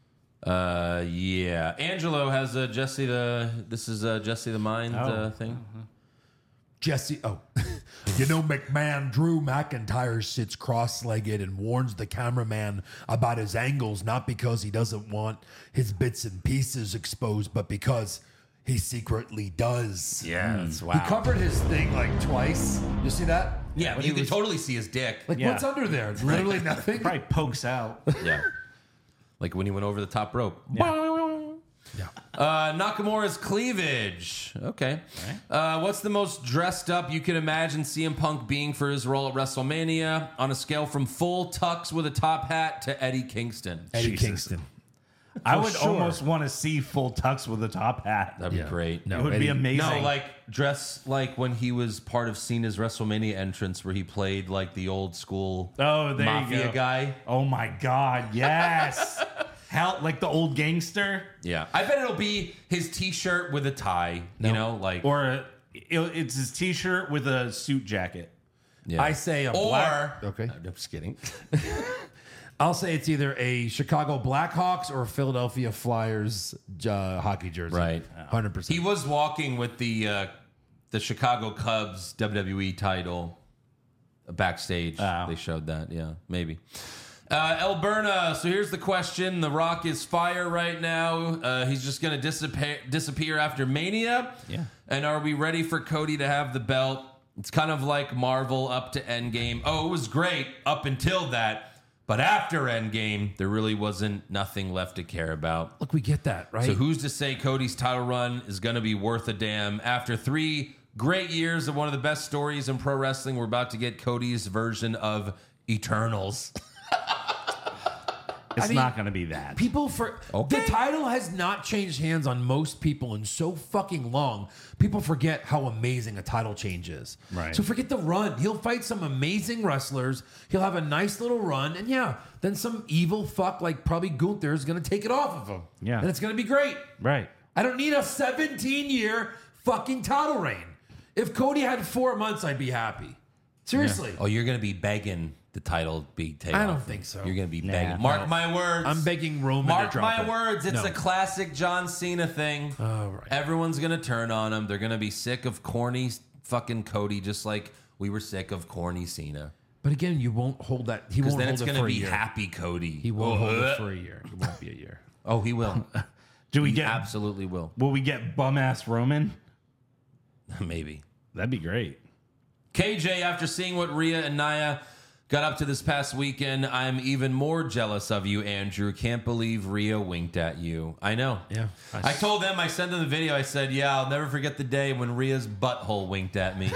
Speaker 2: Uh, yeah. Angelo has a Jesse the. This is a Jesse the Mind
Speaker 5: oh.
Speaker 2: uh, thing.
Speaker 5: Uh-huh. Jesse, oh, you know, McMahon, Drew McIntyre sits cross-legged and warns the cameraman about his angles, not because he doesn't want his bits and pieces exposed, but because he secretly does.
Speaker 2: Yes,
Speaker 5: mm.
Speaker 2: wow.
Speaker 5: He covered his thing like twice. You see that?
Speaker 2: Yeah,
Speaker 5: when
Speaker 2: you can
Speaker 5: was,
Speaker 2: totally see his dick.
Speaker 5: Like,
Speaker 2: yeah.
Speaker 5: what's under there? Literally nothing.
Speaker 8: Probably pokes out.
Speaker 2: Yeah. Like when he went over the top rope.
Speaker 5: Yeah.
Speaker 2: Yeah. Uh, Nakamura's cleavage. Okay. Uh, what's the most dressed up you can imagine C M Punk being for his role at WrestleMania on a scale from full tux with a top hat to Eddie Kingston?
Speaker 5: Eddie
Speaker 8: Jesus.
Speaker 5: Kingston.
Speaker 8: I
Speaker 5: For
Speaker 8: would
Speaker 5: sure.
Speaker 8: almost want to see full tux with a top hat.
Speaker 2: That'd
Speaker 5: Yeah.
Speaker 2: be great.
Speaker 8: No, it would be
Speaker 5: Eddie-
Speaker 8: amazing.
Speaker 2: No, like dress like when he was part of Cena's WrestleMania entrance where he played like the old school
Speaker 8: oh, there
Speaker 2: mafia
Speaker 8: you go.
Speaker 2: guy.
Speaker 8: Oh my God, yes. How, like the old gangster?
Speaker 2: Yeah. I bet it'll be his t-shirt with a tie, you know, like
Speaker 8: Or a, it, it's his t-shirt with a suit jacket.
Speaker 2: yeah.
Speaker 5: I say a
Speaker 2: or
Speaker 5: black. Okay.
Speaker 2: I'm just kidding.
Speaker 5: I'll say it's either a Chicago Blackhawks or a Philadelphia Flyers uh, hockey jersey.
Speaker 2: Right.
Speaker 5: one hundred percent.
Speaker 2: He was walking with the uh, the Chicago Cubs W W E title backstage.
Speaker 8: Oh.
Speaker 2: They showed that. Yeah, maybe. Uh, Alberna, so here's the question. The Rock is fire right now. Uh, he's just going to disappear, disappear after Mania.
Speaker 8: Yeah.
Speaker 2: And are we ready for Cody to have the belt? It's kind of like Marvel up to Endgame. Oh, it was great up until that. But after Endgame, there really wasn't nothing left to care about.
Speaker 5: Look, we get that, right?
Speaker 2: So who's to say Cody's title run is going to be worth a damn? After three great years of one of the best stories in pro wrestling, we're about to get Cody's version of Eternals.
Speaker 8: It's
Speaker 5: I mean,
Speaker 8: not going to be that.
Speaker 5: People for
Speaker 2: Okay.
Speaker 5: the title has not changed hands on most people in so fucking long. People forget how amazing a title change is.
Speaker 8: Right.
Speaker 5: So forget the run. He'll fight some amazing wrestlers. He'll have a nice little run, and yeah, then some evil fuck like probably Gunther is going to take it off of him.
Speaker 8: Yeah.
Speaker 5: and it's going to be great.
Speaker 8: Right.
Speaker 5: I don't need a seventeen year fucking title reign. If Cody had four months, I'd be happy. Seriously.
Speaker 2: Oh, you're going to be begging the title be taken
Speaker 5: I don't
Speaker 2: off.
Speaker 5: think so.
Speaker 2: You're going to be
Speaker 8: Nah.
Speaker 2: begging. Mark
Speaker 5: No.
Speaker 2: my words.
Speaker 5: I'm begging Roman
Speaker 2: Mark
Speaker 5: to drop
Speaker 2: my
Speaker 5: it.
Speaker 2: words. It's
Speaker 5: No.
Speaker 2: a classic John Cena thing.
Speaker 5: Oh, right.
Speaker 2: Everyone's going to turn on him. They're going to be sick of corny fucking Cody, just like we were sick of corny Cena.
Speaker 5: But again, you won't hold that. He
Speaker 2: Because
Speaker 5: won't
Speaker 2: then
Speaker 5: hold
Speaker 2: it's
Speaker 5: it
Speaker 2: going
Speaker 5: for
Speaker 2: to
Speaker 5: a
Speaker 2: be
Speaker 5: year.
Speaker 2: happy Cody.
Speaker 5: He won't hold
Speaker 2: Uh,
Speaker 5: it for a year. It won't be a year.
Speaker 2: Oh, he will.
Speaker 8: Do we
Speaker 2: He
Speaker 8: get
Speaker 2: absolutely will.
Speaker 8: Will we get bum ass Roman?
Speaker 2: Maybe.
Speaker 8: That'd be great.
Speaker 2: K J, after seeing what Rhea and Nia got up to this past weekend, I'm even more jealous of you, Andrew. Can't believe Rhea winked at you. I know.
Speaker 5: Yeah.
Speaker 2: I told them, I sent them the video. I said, yeah, I'll never forget the day when Rhea's butthole winked at me.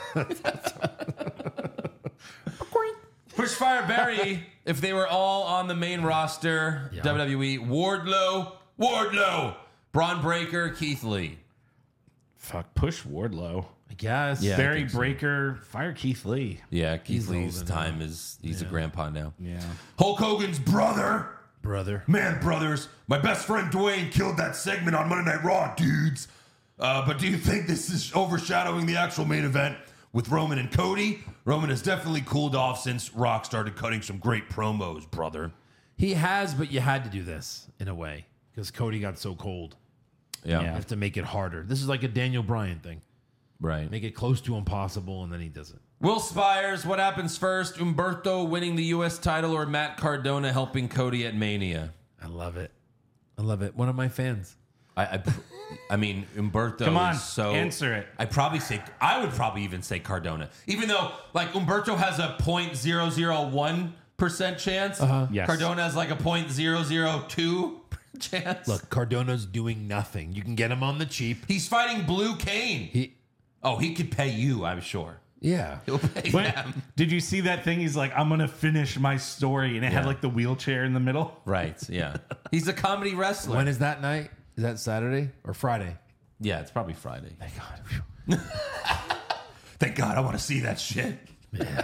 Speaker 2: Pushfire Barry, if they were all on the main roster,
Speaker 5: Yeah.
Speaker 2: W W E, Wardlow, Wardlow, Braun Breaker, Keith Lee.
Speaker 8: Fuck, push Wardlow.
Speaker 5: I guess.
Speaker 2: Yeah. I
Speaker 8: Barry
Speaker 2: think so.
Speaker 8: Breaker, fire Keith Lee.
Speaker 2: Yeah, Keith
Speaker 5: He's
Speaker 2: Lee's
Speaker 5: old
Speaker 2: time
Speaker 5: enough.
Speaker 2: is, he's a
Speaker 5: Yeah.
Speaker 2: grandpa now.
Speaker 8: Yeah.
Speaker 7: Hulk Hogan's brother.
Speaker 5: Brother.
Speaker 7: Man, brothers, my best friend Dwayne killed that segment on Monday Night Raw, dudes. Uh, but do you think this is overshadowing the actual main event with Roman and Cody? Roman has definitely cooled off since Rock started cutting some great promos, brother.
Speaker 5: He has, but you had to do this in a way because Cody got so cold.
Speaker 2: Yeah.
Speaker 5: You have to make it harder. This is like a Daniel Bryan thing.
Speaker 2: Right.
Speaker 5: Make it close to impossible, and then he does it.
Speaker 2: Will Spires, what happens first? Umberto winning the U S title or Matt Cardona helping Cody at Mania?
Speaker 5: I love it. I love it. One of my fans.
Speaker 2: I I, I mean, Umberto
Speaker 8: Come on,
Speaker 2: is so...
Speaker 8: answer it.
Speaker 2: I probably say... I would probably even say Cardona. Even though, like, Umberto has a zero point zero zero one percent chance.
Speaker 5: Uh-huh.
Speaker 8: Yes.
Speaker 2: Cardona has like a zero point zero zero two chance.
Speaker 5: Look, Cardona's doing nothing. You can get him on the cheap.
Speaker 2: He's fighting Blue Cane.
Speaker 5: He,
Speaker 2: oh, he could pay you, I'm sure.
Speaker 5: Yeah.
Speaker 2: He'll pay
Speaker 8: But
Speaker 2: them.
Speaker 8: did you see that thing? He's like, I'm gonna finish my story, and it
Speaker 2: Yeah.
Speaker 8: had like the wheelchair in the middle.
Speaker 2: Right, yeah. He's a comedy wrestler.
Speaker 5: When is that night? Is that Saturday or Friday?
Speaker 2: Yeah, it's probably Friday.
Speaker 5: Thank God.
Speaker 7: Thank God, I want to see that shit.
Speaker 5: Yeah.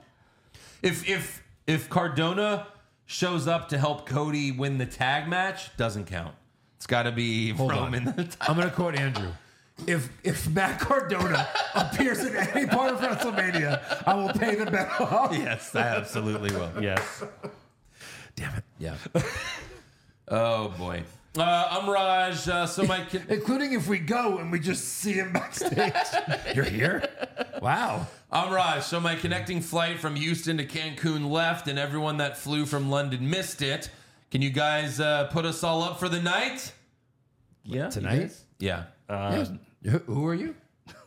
Speaker 2: If if if Cardona shows up to help Cody win the tag match, doesn't count. It's got to be
Speaker 5: Hold
Speaker 2: Roman.
Speaker 5: on. I'm going to quote Andrew. If if Matt Cardona appears in any part of WrestleMania, I will pay the bet off.
Speaker 2: Yes, I absolutely will.
Speaker 8: Yes.
Speaker 5: Damn it.
Speaker 2: Yeah. Oh boy. Uh, I'm Raj. Uh, so my kid.
Speaker 5: Including if we go and we just see him backstage. You're here? Wow.
Speaker 2: I'm Raj. So my connecting flight from Houston to Cancun left, and everyone that flew from London missed it. Can you guys uh, put us all up for the night?
Speaker 8: Yeah.
Speaker 5: Tonight?
Speaker 2: Yeah.
Speaker 8: Uh,
Speaker 5: Who- Who are you?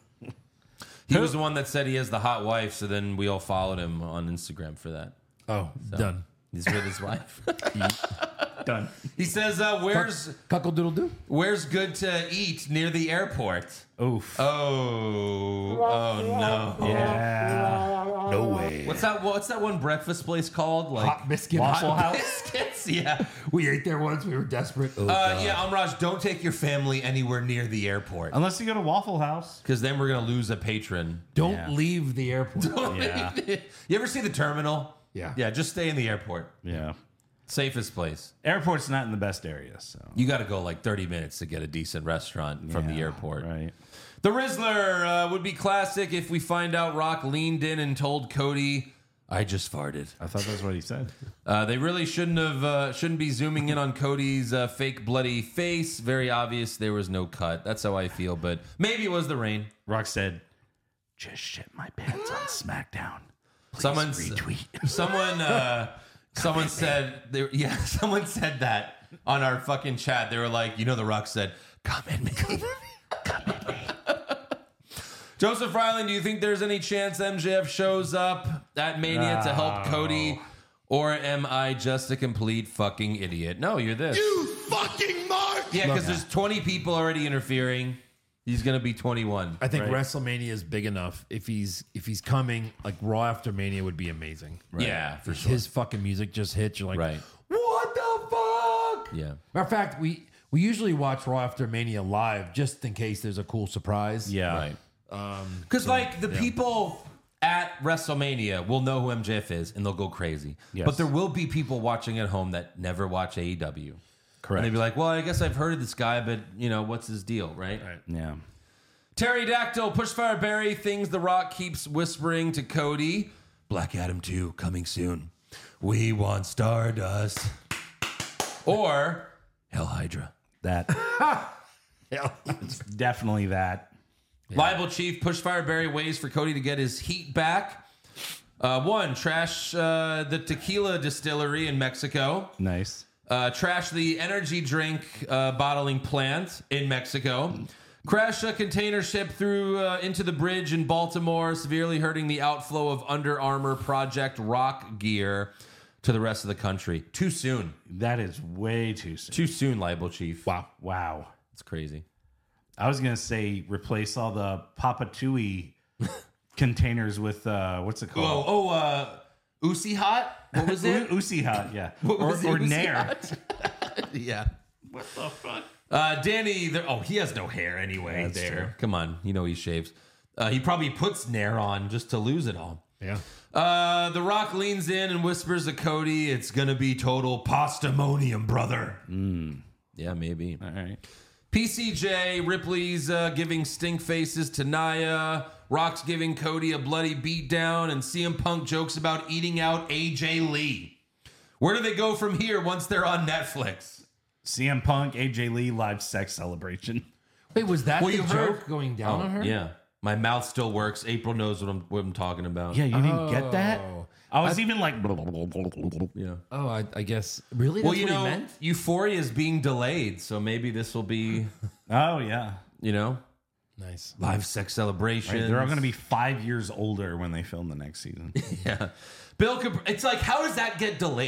Speaker 2: He was the one that said he has the hot wife, so then we all followed him on Instagram for that.
Speaker 5: Oh,
Speaker 2: So,
Speaker 5: done.
Speaker 2: He's with his wife.
Speaker 8: Done.
Speaker 2: He says, uh, "Where's
Speaker 5: Cuckle Doodle Doo?
Speaker 2: where's good to eat near the airport?"
Speaker 8: Oof.
Speaker 2: Oh, oh no.
Speaker 8: Yeah.
Speaker 5: No way.
Speaker 2: What's that? What's that one breakfast place called? Like
Speaker 5: Hot Biscuit
Speaker 8: Waffle
Speaker 2: Hot
Speaker 8: House?
Speaker 2: Biscuits? Yeah.
Speaker 5: We ate there once. We were desperate. Oh,
Speaker 2: Uh,
Speaker 5: God.
Speaker 2: yeah, Amraj, don't take your family anywhere near the airport
Speaker 8: Unless you go to Waffle House.
Speaker 2: because then we're gonna lose a patron.
Speaker 5: Don't
Speaker 8: Yeah.
Speaker 5: leave the airport.
Speaker 8: Yeah.
Speaker 2: You ever see the terminal?
Speaker 5: Yeah.
Speaker 2: Yeah, just stay in the airport.
Speaker 8: Yeah.
Speaker 2: Safest place.
Speaker 8: Airport's not in the best area, so.
Speaker 2: You got to go like thirty minutes to get a decent restaurant from the
Speaker 8: Yeah,
Speaker 2: airport.
Speaker 8: Right.
Speaker 2: The Rizzler uh, would be classic if we find out Rock leaned in and told Cody, "I just farted."
Speaker 8: I thought that's what he said.
Speaker 2: Uh, they really shouldn't have uh, shouldn't be zooming in on Cody's uh, fake bloody face. Very obvious there was no cut. That's how I feel, but maybe it was the rain.
Speaker 8: Rock said, just shit my pants on SmackDown.
Speaker 2: Someone
Speaker 8: retweet.
Speaker 2: someone uh, someone said they, yeah, someone said that on our fucking chat. They were like, you know, The Rock said, "Come in me, come in me." Joseph Ryland, do you think there's any chance M J F shows up at Mania to help Cody? Or am I just a complete fucking idiot? No, you're this.
Speaker 7: You fucking mark!
Speaker 2: Yeah, because there's twenty people already interfering. He's gonna be twenty-one.
Speaker 5: I think
Speaker 8: Right.
Speaker 5: WrestleMania is big enough. If he's if he's coming, like Raw after Mania would be amazing.
Speaker 2: Yeah, for
Speaker 5: If
Speaker 2: sure.
Speaker 5: his fucking music just hits, you're like,
Speaker 2: Right.
Speaker 5: what the fuck?
Speaker 2: Yeah.
Speaker 5: Matter of fact, we we usually watch Raw after Mania live just in case there's a cool surprise.
Speaker 8: Yeah.
Speaker 2: Right.
Speaker 5: Um,
Speaker 2: Because
Speaker 5: so,
Speaker 2: like the
Speaker 5: yeah.
Speaker 2: people at WrestleMania will know who M J F is and they'll go crazy.
Speaker 8: Yes.
Speaker 2: But there will be people watching at home that never watch A E W.
Speaker 8: Correct.
Speaker 2: And they'd be like, well, I guess I've heard of this guy, but you know, what's his deal, right?
Speaker 5: Right.
Speaker 8: Yeah.
Speaker 2: Terry Dactyl, Pushfire Barry, things The Rock keeps whispering to Cody. Black Adam two coming soon. We want Stardust. Or Hell Hydra.
Speaker 8: That. It's definitely that.
Speaker 2: Libel Chief, Pushfire Barry ways for Cody to get his heat back. Uh, one, trash uh, the tequila distillery in Mexico.
Speaker 8: Nice.
Speaker 2: Uh, trash the energy drink uh, bottling plant in Mexico. Crash a container ship through uh, into the bridge in Baltimore, severely hurting the outflow of Under Armour Project Rock gear to the rest of the country. Too soon.
Speaker 8: That is way too soon.
Speaker 2: Too soon, Libel Chief.
Speaker 5: Wow.
Speaker 8: Wow.
Speaker 2: It's crazy.
Speaker 8: I was gonna say replace all the Papa Tui containers with uh what's it
Speaker 2: Oh,
Speaker 8: called?
Speaker 2: oh, uh, Uzi Hot? What was it?
Speaker 8: Uzi Hot, yeah.
Speaker 2: What
Speaker 8: or
Speaker 2: was it?
Speaker 8: or
Speaker 2: Uzi
Speaker 8: Nair.
Speaker 2: Hot? Yeah.
Speaker 8: What the fuck?
Speaker 2: Uh, Danny, there, oh, he has no hair anyway.
Speaker 8: That's
Speaker 2: there,
Speaker 8: true.
Speaker 2: come on, you know he shaves. Uh, he probably puts Nair on just to lose it all.
Speaker 5: Yeah.
Speaker 2: Uh, the Rock leans in and whispers to Cody, "It's gonna be total pastamonium, brother." Yeah, maybe.
Speaker 8: All right.
Speaker 2: P C J, Ripley's uh, giving stink faces to Nia. Rock's giving Cody a bloody beatdown, and C M Punk jokes about eating out A J Lee. Where do they go from here once they're on Netflix?
Speaker 8: C M Punk, A J Lee live sex celebration.
Speaker 5: Wait, was that
Speaker 2: Well,
Speaker 5: the
Speaker 2: you
Speaker 5: joke
Speaker 2: heard-
Speaker 5: going down
Speaker 2: Oh,
Speaker 5: on her?
Speaker 2: Yeah. My mouth still works. April knows what I'm, what I'm talking about.
Speaker 8: Yeah, you didn't get that?
Speaker 5: Oh.
Speaker 8: I was even like
Speaker 2: Yeah.
Speaker 5: Oh, I, I guess. Really? That's
Speaker 2: Well, you
Speaker 5: what
Speaker 2: know,
Speaker 5: he meant?
Speaker 2: Euphoria is being delayed, so maybe this will be,
Speaker 8: Oh yeah.
Speaker 2: you know,
Speaker 5: Nice.
Speaker 2: live sex celebration.
Speaker 8: Right, they're all gonna be five years older when they film the next season.
Speaker 2: Yeah. Bill, Cap- it's like, how does that get delayed?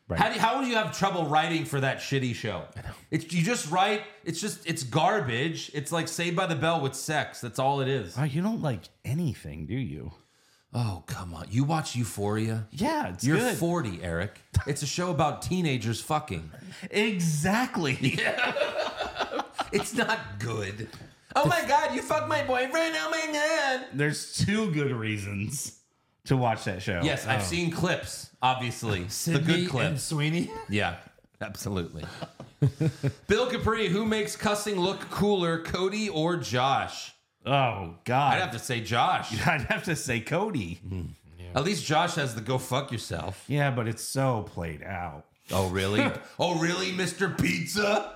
Speaker 8: Right.
Speaker 2: How do, how would you have trouble writing for that shitty show? It's you just write. It's just it's garbage. It's like Saved by the Bell with sex. That's all it is.
Speaker 8: Oh, you don't like anything, do you?
Speaker 2: Oh, come on. You watch Euphoria?
Speaker 8: Yeah, it's
Speaker 2: You're
Speaker 8: good.
Speaker 2: forty, Eric. It's a show about teenagers fucking.
Speaker 8: Exactly.
Speaker 2: Yeah. It's not good. Oh my God, you fucked my boyfriend. Oh my God.
Speaker 8: There's two good reasons to watch that show.
Speaker 2: Yes, I've
Speaker 8: Oh.
Speaker 2: seen clips, obviously. the
Speaker 5: Sydney
Speaker 2: good clips.
Speaker 5: and Sweeney.
Speaker 2: Yeah, absolutely. Bill Capri, who makes cussing look cooler, Cody or Josh?
Speaker 8: Oh, God.
Speaker 2: I'd have to say Josh.
Speaker 8: I'd have to say Cody.
Speaker 2: At least Josh has the go fuck yourself.
Speaker 8: Yeah, but it's so played out.
Speaker 2: Oh, really? Oh, really, Mister Pizza?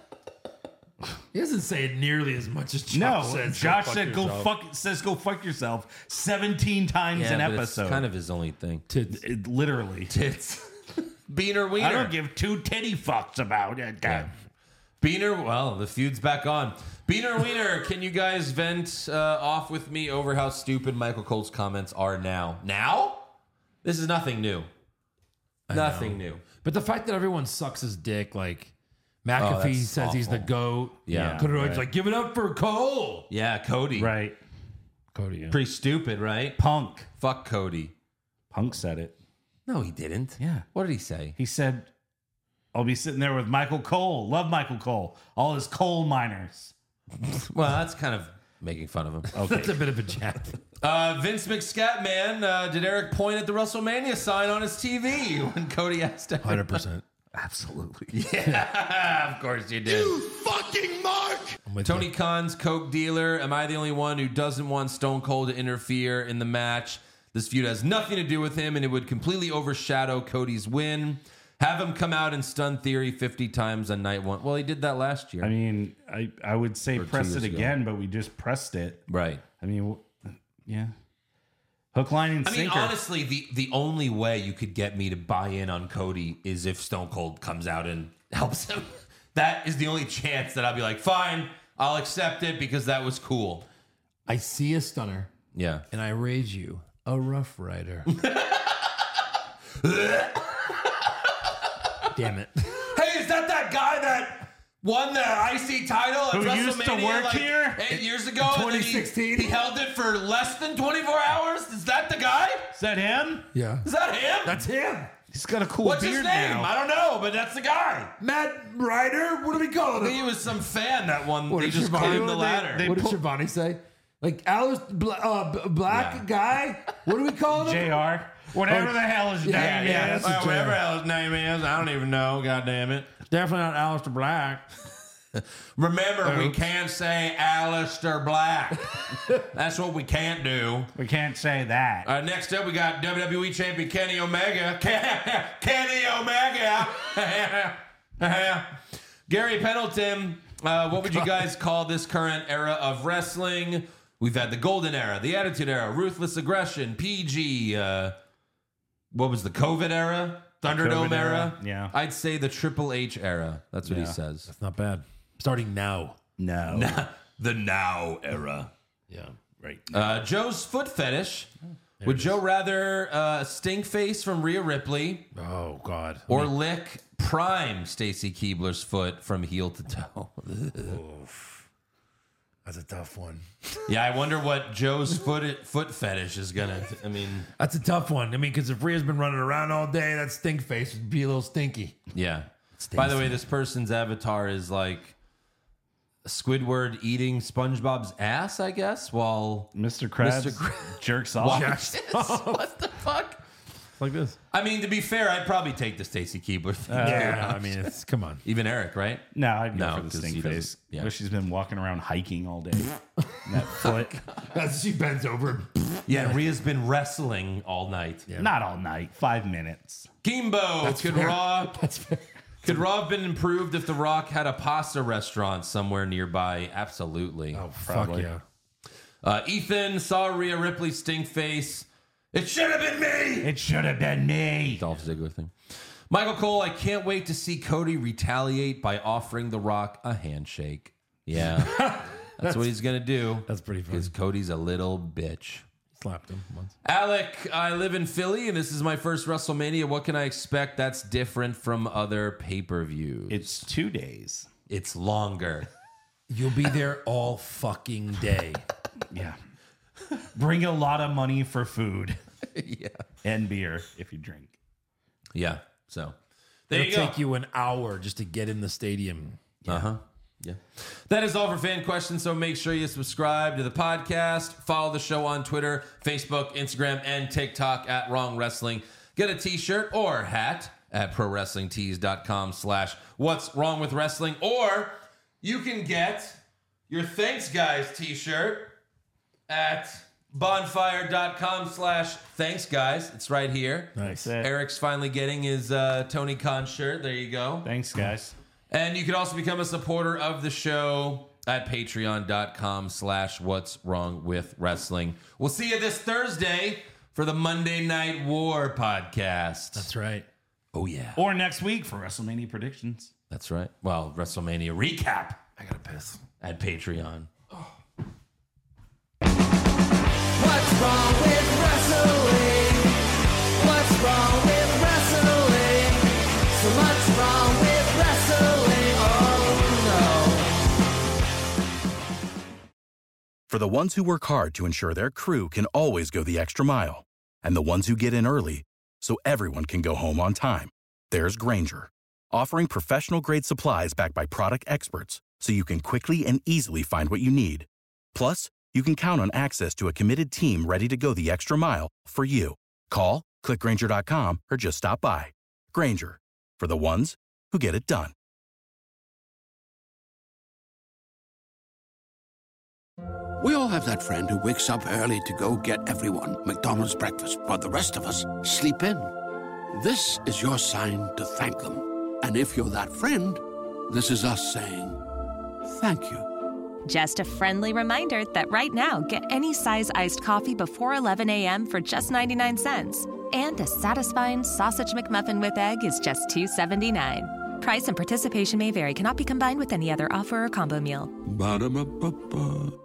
Speaker 5: He doesn't say it nearly as much as Josh
Speaker 8: No,
Speaker 5: says.
Speaker 8: Josh
Speaker 5: Go
Speaker 8: said go
Speaker 5: yourself.
Speaker 8: fuck says go fuck yourself seventeen times
Speaker 2: Yeah,
Speaker 8: an
Speaker 2: but
Speaker 8: episode.
Speaker 2: it's kind of his only thing.
Speaker 5: Tits.
Speaker 8: It- literally.
Speaker 2: Tits. Beaner Wiener.
Speaker 8: I don't give two titty fucks about it.
Speaker 2: Yeah. Beaner, well, the feud's back on. Beaner Wiener, can you guys vent uh, off with me over how stupid Michael Cole's comments are now? Now? This is nothing new. Nothing new.
Speaker 5: But the fact that everyone sucks his dick, like
Speaker 2: Oh,
Speaker 5: McAfee
Speaker 2: that's
Speaker 5: says he's the
Speaker 2: awful.
Speaker 5: GOAT.
Speaker 2: Yeah.
Speaker 5: Cody Rhodes
Speaker 8: right.
Speaker 5: like, give it up for Cole.
Speaker 2: Yeah, Cody.
Speaker 8: Right.
Speaker 5: Cody, yeah.
Speaker 2: Pretty stupid, right?
Speaker 8: Punk.
Speaker 2: Fuck Cody.
Speaker 8: Punk said it.
Speaker 2: No, he didn't.
Speaker 8: Yeah.
Speaker 2: What did he say?
Speaker 8: He said, I'll be sitting there with Michael Cole. Love Michael Cole. All his coal miners.
Speaker 2: Well, that's kind of making fun of him.
Speaker 8: Okay.
Speaker 5: That's a bit of a jab.
Speaker 2: Uh, Vince McScatman, uh, did Eric point at the WrestleMania sign on his T V when Cody asked him?
Speaker 5: one hundred percent.
Speaker 8: Absolutely.
Speaker 2: Yeah, of course you did.
Speaker 12: You fucking mark!
Speaker 2: Tony Khan's Coke dealer. Am I the only one who doesn't want Stone Cold to interfere in the match? This feud has nothing to do with him, and it would completely overshadow Cody's win. Have him come out and stun Theory fifty times on night one. Well, he did that last year.
Speaker 8: I mean, I, I would say
Speaker 2: Or two
Speaker 8: press
Speaker 2: years
Speaker 8: it
Speaker 2: ago.
Speaker 8: again, but we just pressed it.
Speaker 2: right.
Speaker 8: I mean, w- yeah. Hook, line, and
Speaker 2: I mean,
Speaker 8: sinker.
Speaker 2: honestly, the, the only way you could get me to buy in on Cody is if Stone Cold comes out and helps him. That is the only chance that I'll be like, fine, I'll accept it because that was cool.
Speaker 5: I see a stunner
Speaker 2: Yeah.
Speaker 5: and I raise you a Rough Rider. Damn it.
Speaker 2: Hey, is that that guy that won the I C title at
Speaker 8: Who
Speaker 2: WrestleMania
Speaker 8: used to work
Speaker 2: like
Speaker 8: here?
Speaker 2: eight years ago? and then he-
Speaker 5: twenty sixteen?
Speaker 2: He, held it for less than twenty-four hours? Is that the guy?
Speaker 8: Is that him?
Speaker 5: Yeah.
Speaker 2: Is that him?
Speaker 5: That's him.
Speaker 8: He's got a cool
Speaker 2: What's
Speaker 8: beard
Speaker 2: his name?
Speaker 8: now.
Speaker 2: I don't know, but that's the guy.
Speaker 5: Matt Ryder? What do we call
Speaker 2: I think
Speaker 5: him?
Speaker 2: he was some fan that won.
Speaker 5: What
Speaker 2: They
Speaker 5: did
Speaker 2: just
Speaker 5: Shivani-
Speaker 2: climbed the
Speaker 5: they-
Speaker 2: ladder.
Speaker 8: they-
Speaker 5: What did
Speaker 8: pull-
Speaker 5: Shivani say? Like, Alice, Bla- uh, B- black
Speaker 2: Yeah.
Speaker 5: guy? What do we call him?
Speaker 8: J R. Whatever the hell his
Speaker 5: Yeah,
Speaker 8: name
Speaker 5: yeah,
Speaker 8: is.
Speaker 5: that's a
Speaker 2: whatever
Speaker 5: J R.
Speaker 2: hell his name is, I don't even know. God damn it.
Speaker 5: Definitely not Alistair Black.
Speaker 2: Remember, we
Speaker 5: Oops.
Speaker 2: can't say Aleister Black. That's what we can't do.
Speaker 8: We can't say that.
Speaker 2: Uh, next up, we got W W E Champion Kenny Omega. Kenny Omega. Gary Pendleton, uh, what would you guys call this current era of wrestling? We've had the Golden Era, the Attitude Era, Ruthless Aggression, P G. Uh, what was the COVID era? Thunderdome
Speaker 8: COVID
Speaker 2: era?
Speaker 8: era, yeah.
Speaker 2: I'd say the Triple H era. That's what he
Speaker 8: Yeah.
Speaker 2: says.
Speaker 5: That's not bad. Starting now.
Speaker 8: No.
Speaker 2: The Now era.
Speaker 5: Yeah.
Speaker 8: Right.
Speaker 2: Uh, Joe's foot fetish. Would Joe rather uh, stink face from Rhea Ripley
Speaker 5: Oh, God.
Speaker 2: or lick prime Stacy Keibler's foot from heel to toe?
Speaker 5: That's a tough one.
Speaker 2: Yeah, I wonder what Joe's foot foot fetish is gonna. I mean,
Speaker 5: That's a tough one. I mean, because if Rhea's been running around all day, that stink face would be a little stinky.
Speaker 2: yeah. By the way, this person's avatar is like Squidward eating SpongeBob's ass, I guess, while
Speaker 8: Mister Krabs
Speaker 2: Mister Krabs
Speaker 8: jerks off.
Speaker 2: watches. What the fuck?
Speaker 5: Like this.
Speaker 2: I mean, to be fair, I'd probably take the Stacy Keibler thing.
Speaker 5: Yeah, I mean, it's come on.
Speaker 2: Even Eric, right?
Speaker 8: No, I'd go
Speaker 2: No,
Speaker 8: for the
Speaker 2: 'cause
Speaker 8: stink
Speaker 2: he doesn't-
Speaker 8: face.
Speaker 2: yeah.
Speaker 8: Wish she's been walking around hiking all day. that foot.
Speaker 5: As she bends over.
Speaker 2: Yeah, Rhea's been wrestling all night.
Speaker 8: Not all night. Five minutes.
Speaker 2: Kimbo,
Speaker 5: That's
Speaker 2: could
Speaker 5: fair.
Speaker 2: Raw
Speaker 5: That's fair.
Speaker 2: could Raw have been improved if The Rock had a pasta restaurant somewhere nearby? Absolutely.
Speaker 5: Oh,
Speaker 8: Probably.
Speaker 5: fuck yeah.
Speaker 2: Uh, Ethan saw Rhea Ripley stink face. It should have been me.
Speaker 8: It should have been me.
Speaker 2: Dolph Ziggler thing. Michael Cole, I can't wait to see Cody retaliate by offering The Rock a handshake. Yeah, that's, what he's gonna do.
Speaker 5: That's pretty funny.
Speaker 2: Because Cody's a little bitch.
Speaker 5: slapped him once.
Speaker 2: Alec, I live in Philly, and this is my first WrestleMania. What can I expect that's different from other pay-per-views?
Speaker 8: It's two days.
Speaker 2: It's longer.
Speaker 5: You'll be there all fucking day.
Speaker 8: Yeah. Bring a lot of money for food.
Speaker 2: Yeah.
Speaker 8: And beer if you drink.
Speaker 2: Yeah. So there
Speaker 5: It'll
Speaker 2: you go.
Speaker 5: take you an hour just to get in the stadium.
Speaker 2: Yeah. Uh-huh. Yeah. That is all for fan questions. So make sure you subscribe to the podcast. Follow the show on Twitter, Facebook, Instagram, and TikTok at Wrong Wrestling. Get a t-shirt or hat at prowrestlingtees.com slash what's wrong with wrestling. Or you can get your Thanks Guys t-shirt at bonfire.com slash thanks guys. It's right here.
Speaker 5: Nice.
Speaker 2: Eric's finally getting his uh, Tony Khan shirt. There you go.
Speaker 8: Thanks, guys.
Speaker 2: And you can also become a supporter of the show at patreon.com slash what's wrong with wrestling. We'll see you this Thursday for the Monday Night War podcast.
Speaker 5: That's right.
Speaker 2: Oh, yeah.
Speaker 8: Or next week for WrestleMania predictions.
Speaker 2: That's right. Well, WrestleMania recap. I gotta piss. At Patreon.
Speaker 3: What's wrong with wrestling? What's wrong with wrestling? So much wrong with wrestling. Oh no.
Speaker 1: For the ones who work hard to ensure their crew can always go the extra mile, and the ones who get in early so everyone can go home on time, there's Grainger, offering professional-grade supplies backed by product experts so you can quickly and easily find what you need. Plus, you can count on access to a committed team ready to go the extra mile for you. Call, click Grainger dot com, or just stop by. Grainger, for the ones who get it done.
Speaker 15: We all have that friend who wakes up early to go get everyone McDonald's breakfast, while the rest of us sleep in. This is your sign to thank them. And if you're that friend, this is us saying thank you.
Speaker 16: Just a friendly reminder that right now, get any size iced coffee before eleven a.m. for just ninety-nine cents. And a satisfying sausage McMuffin with egg is just two seventy-nine. Price and participation may vary. Cannot be combined with any other offer or combo meal.
Speaker 15: Ba-da-ba-ba-ba.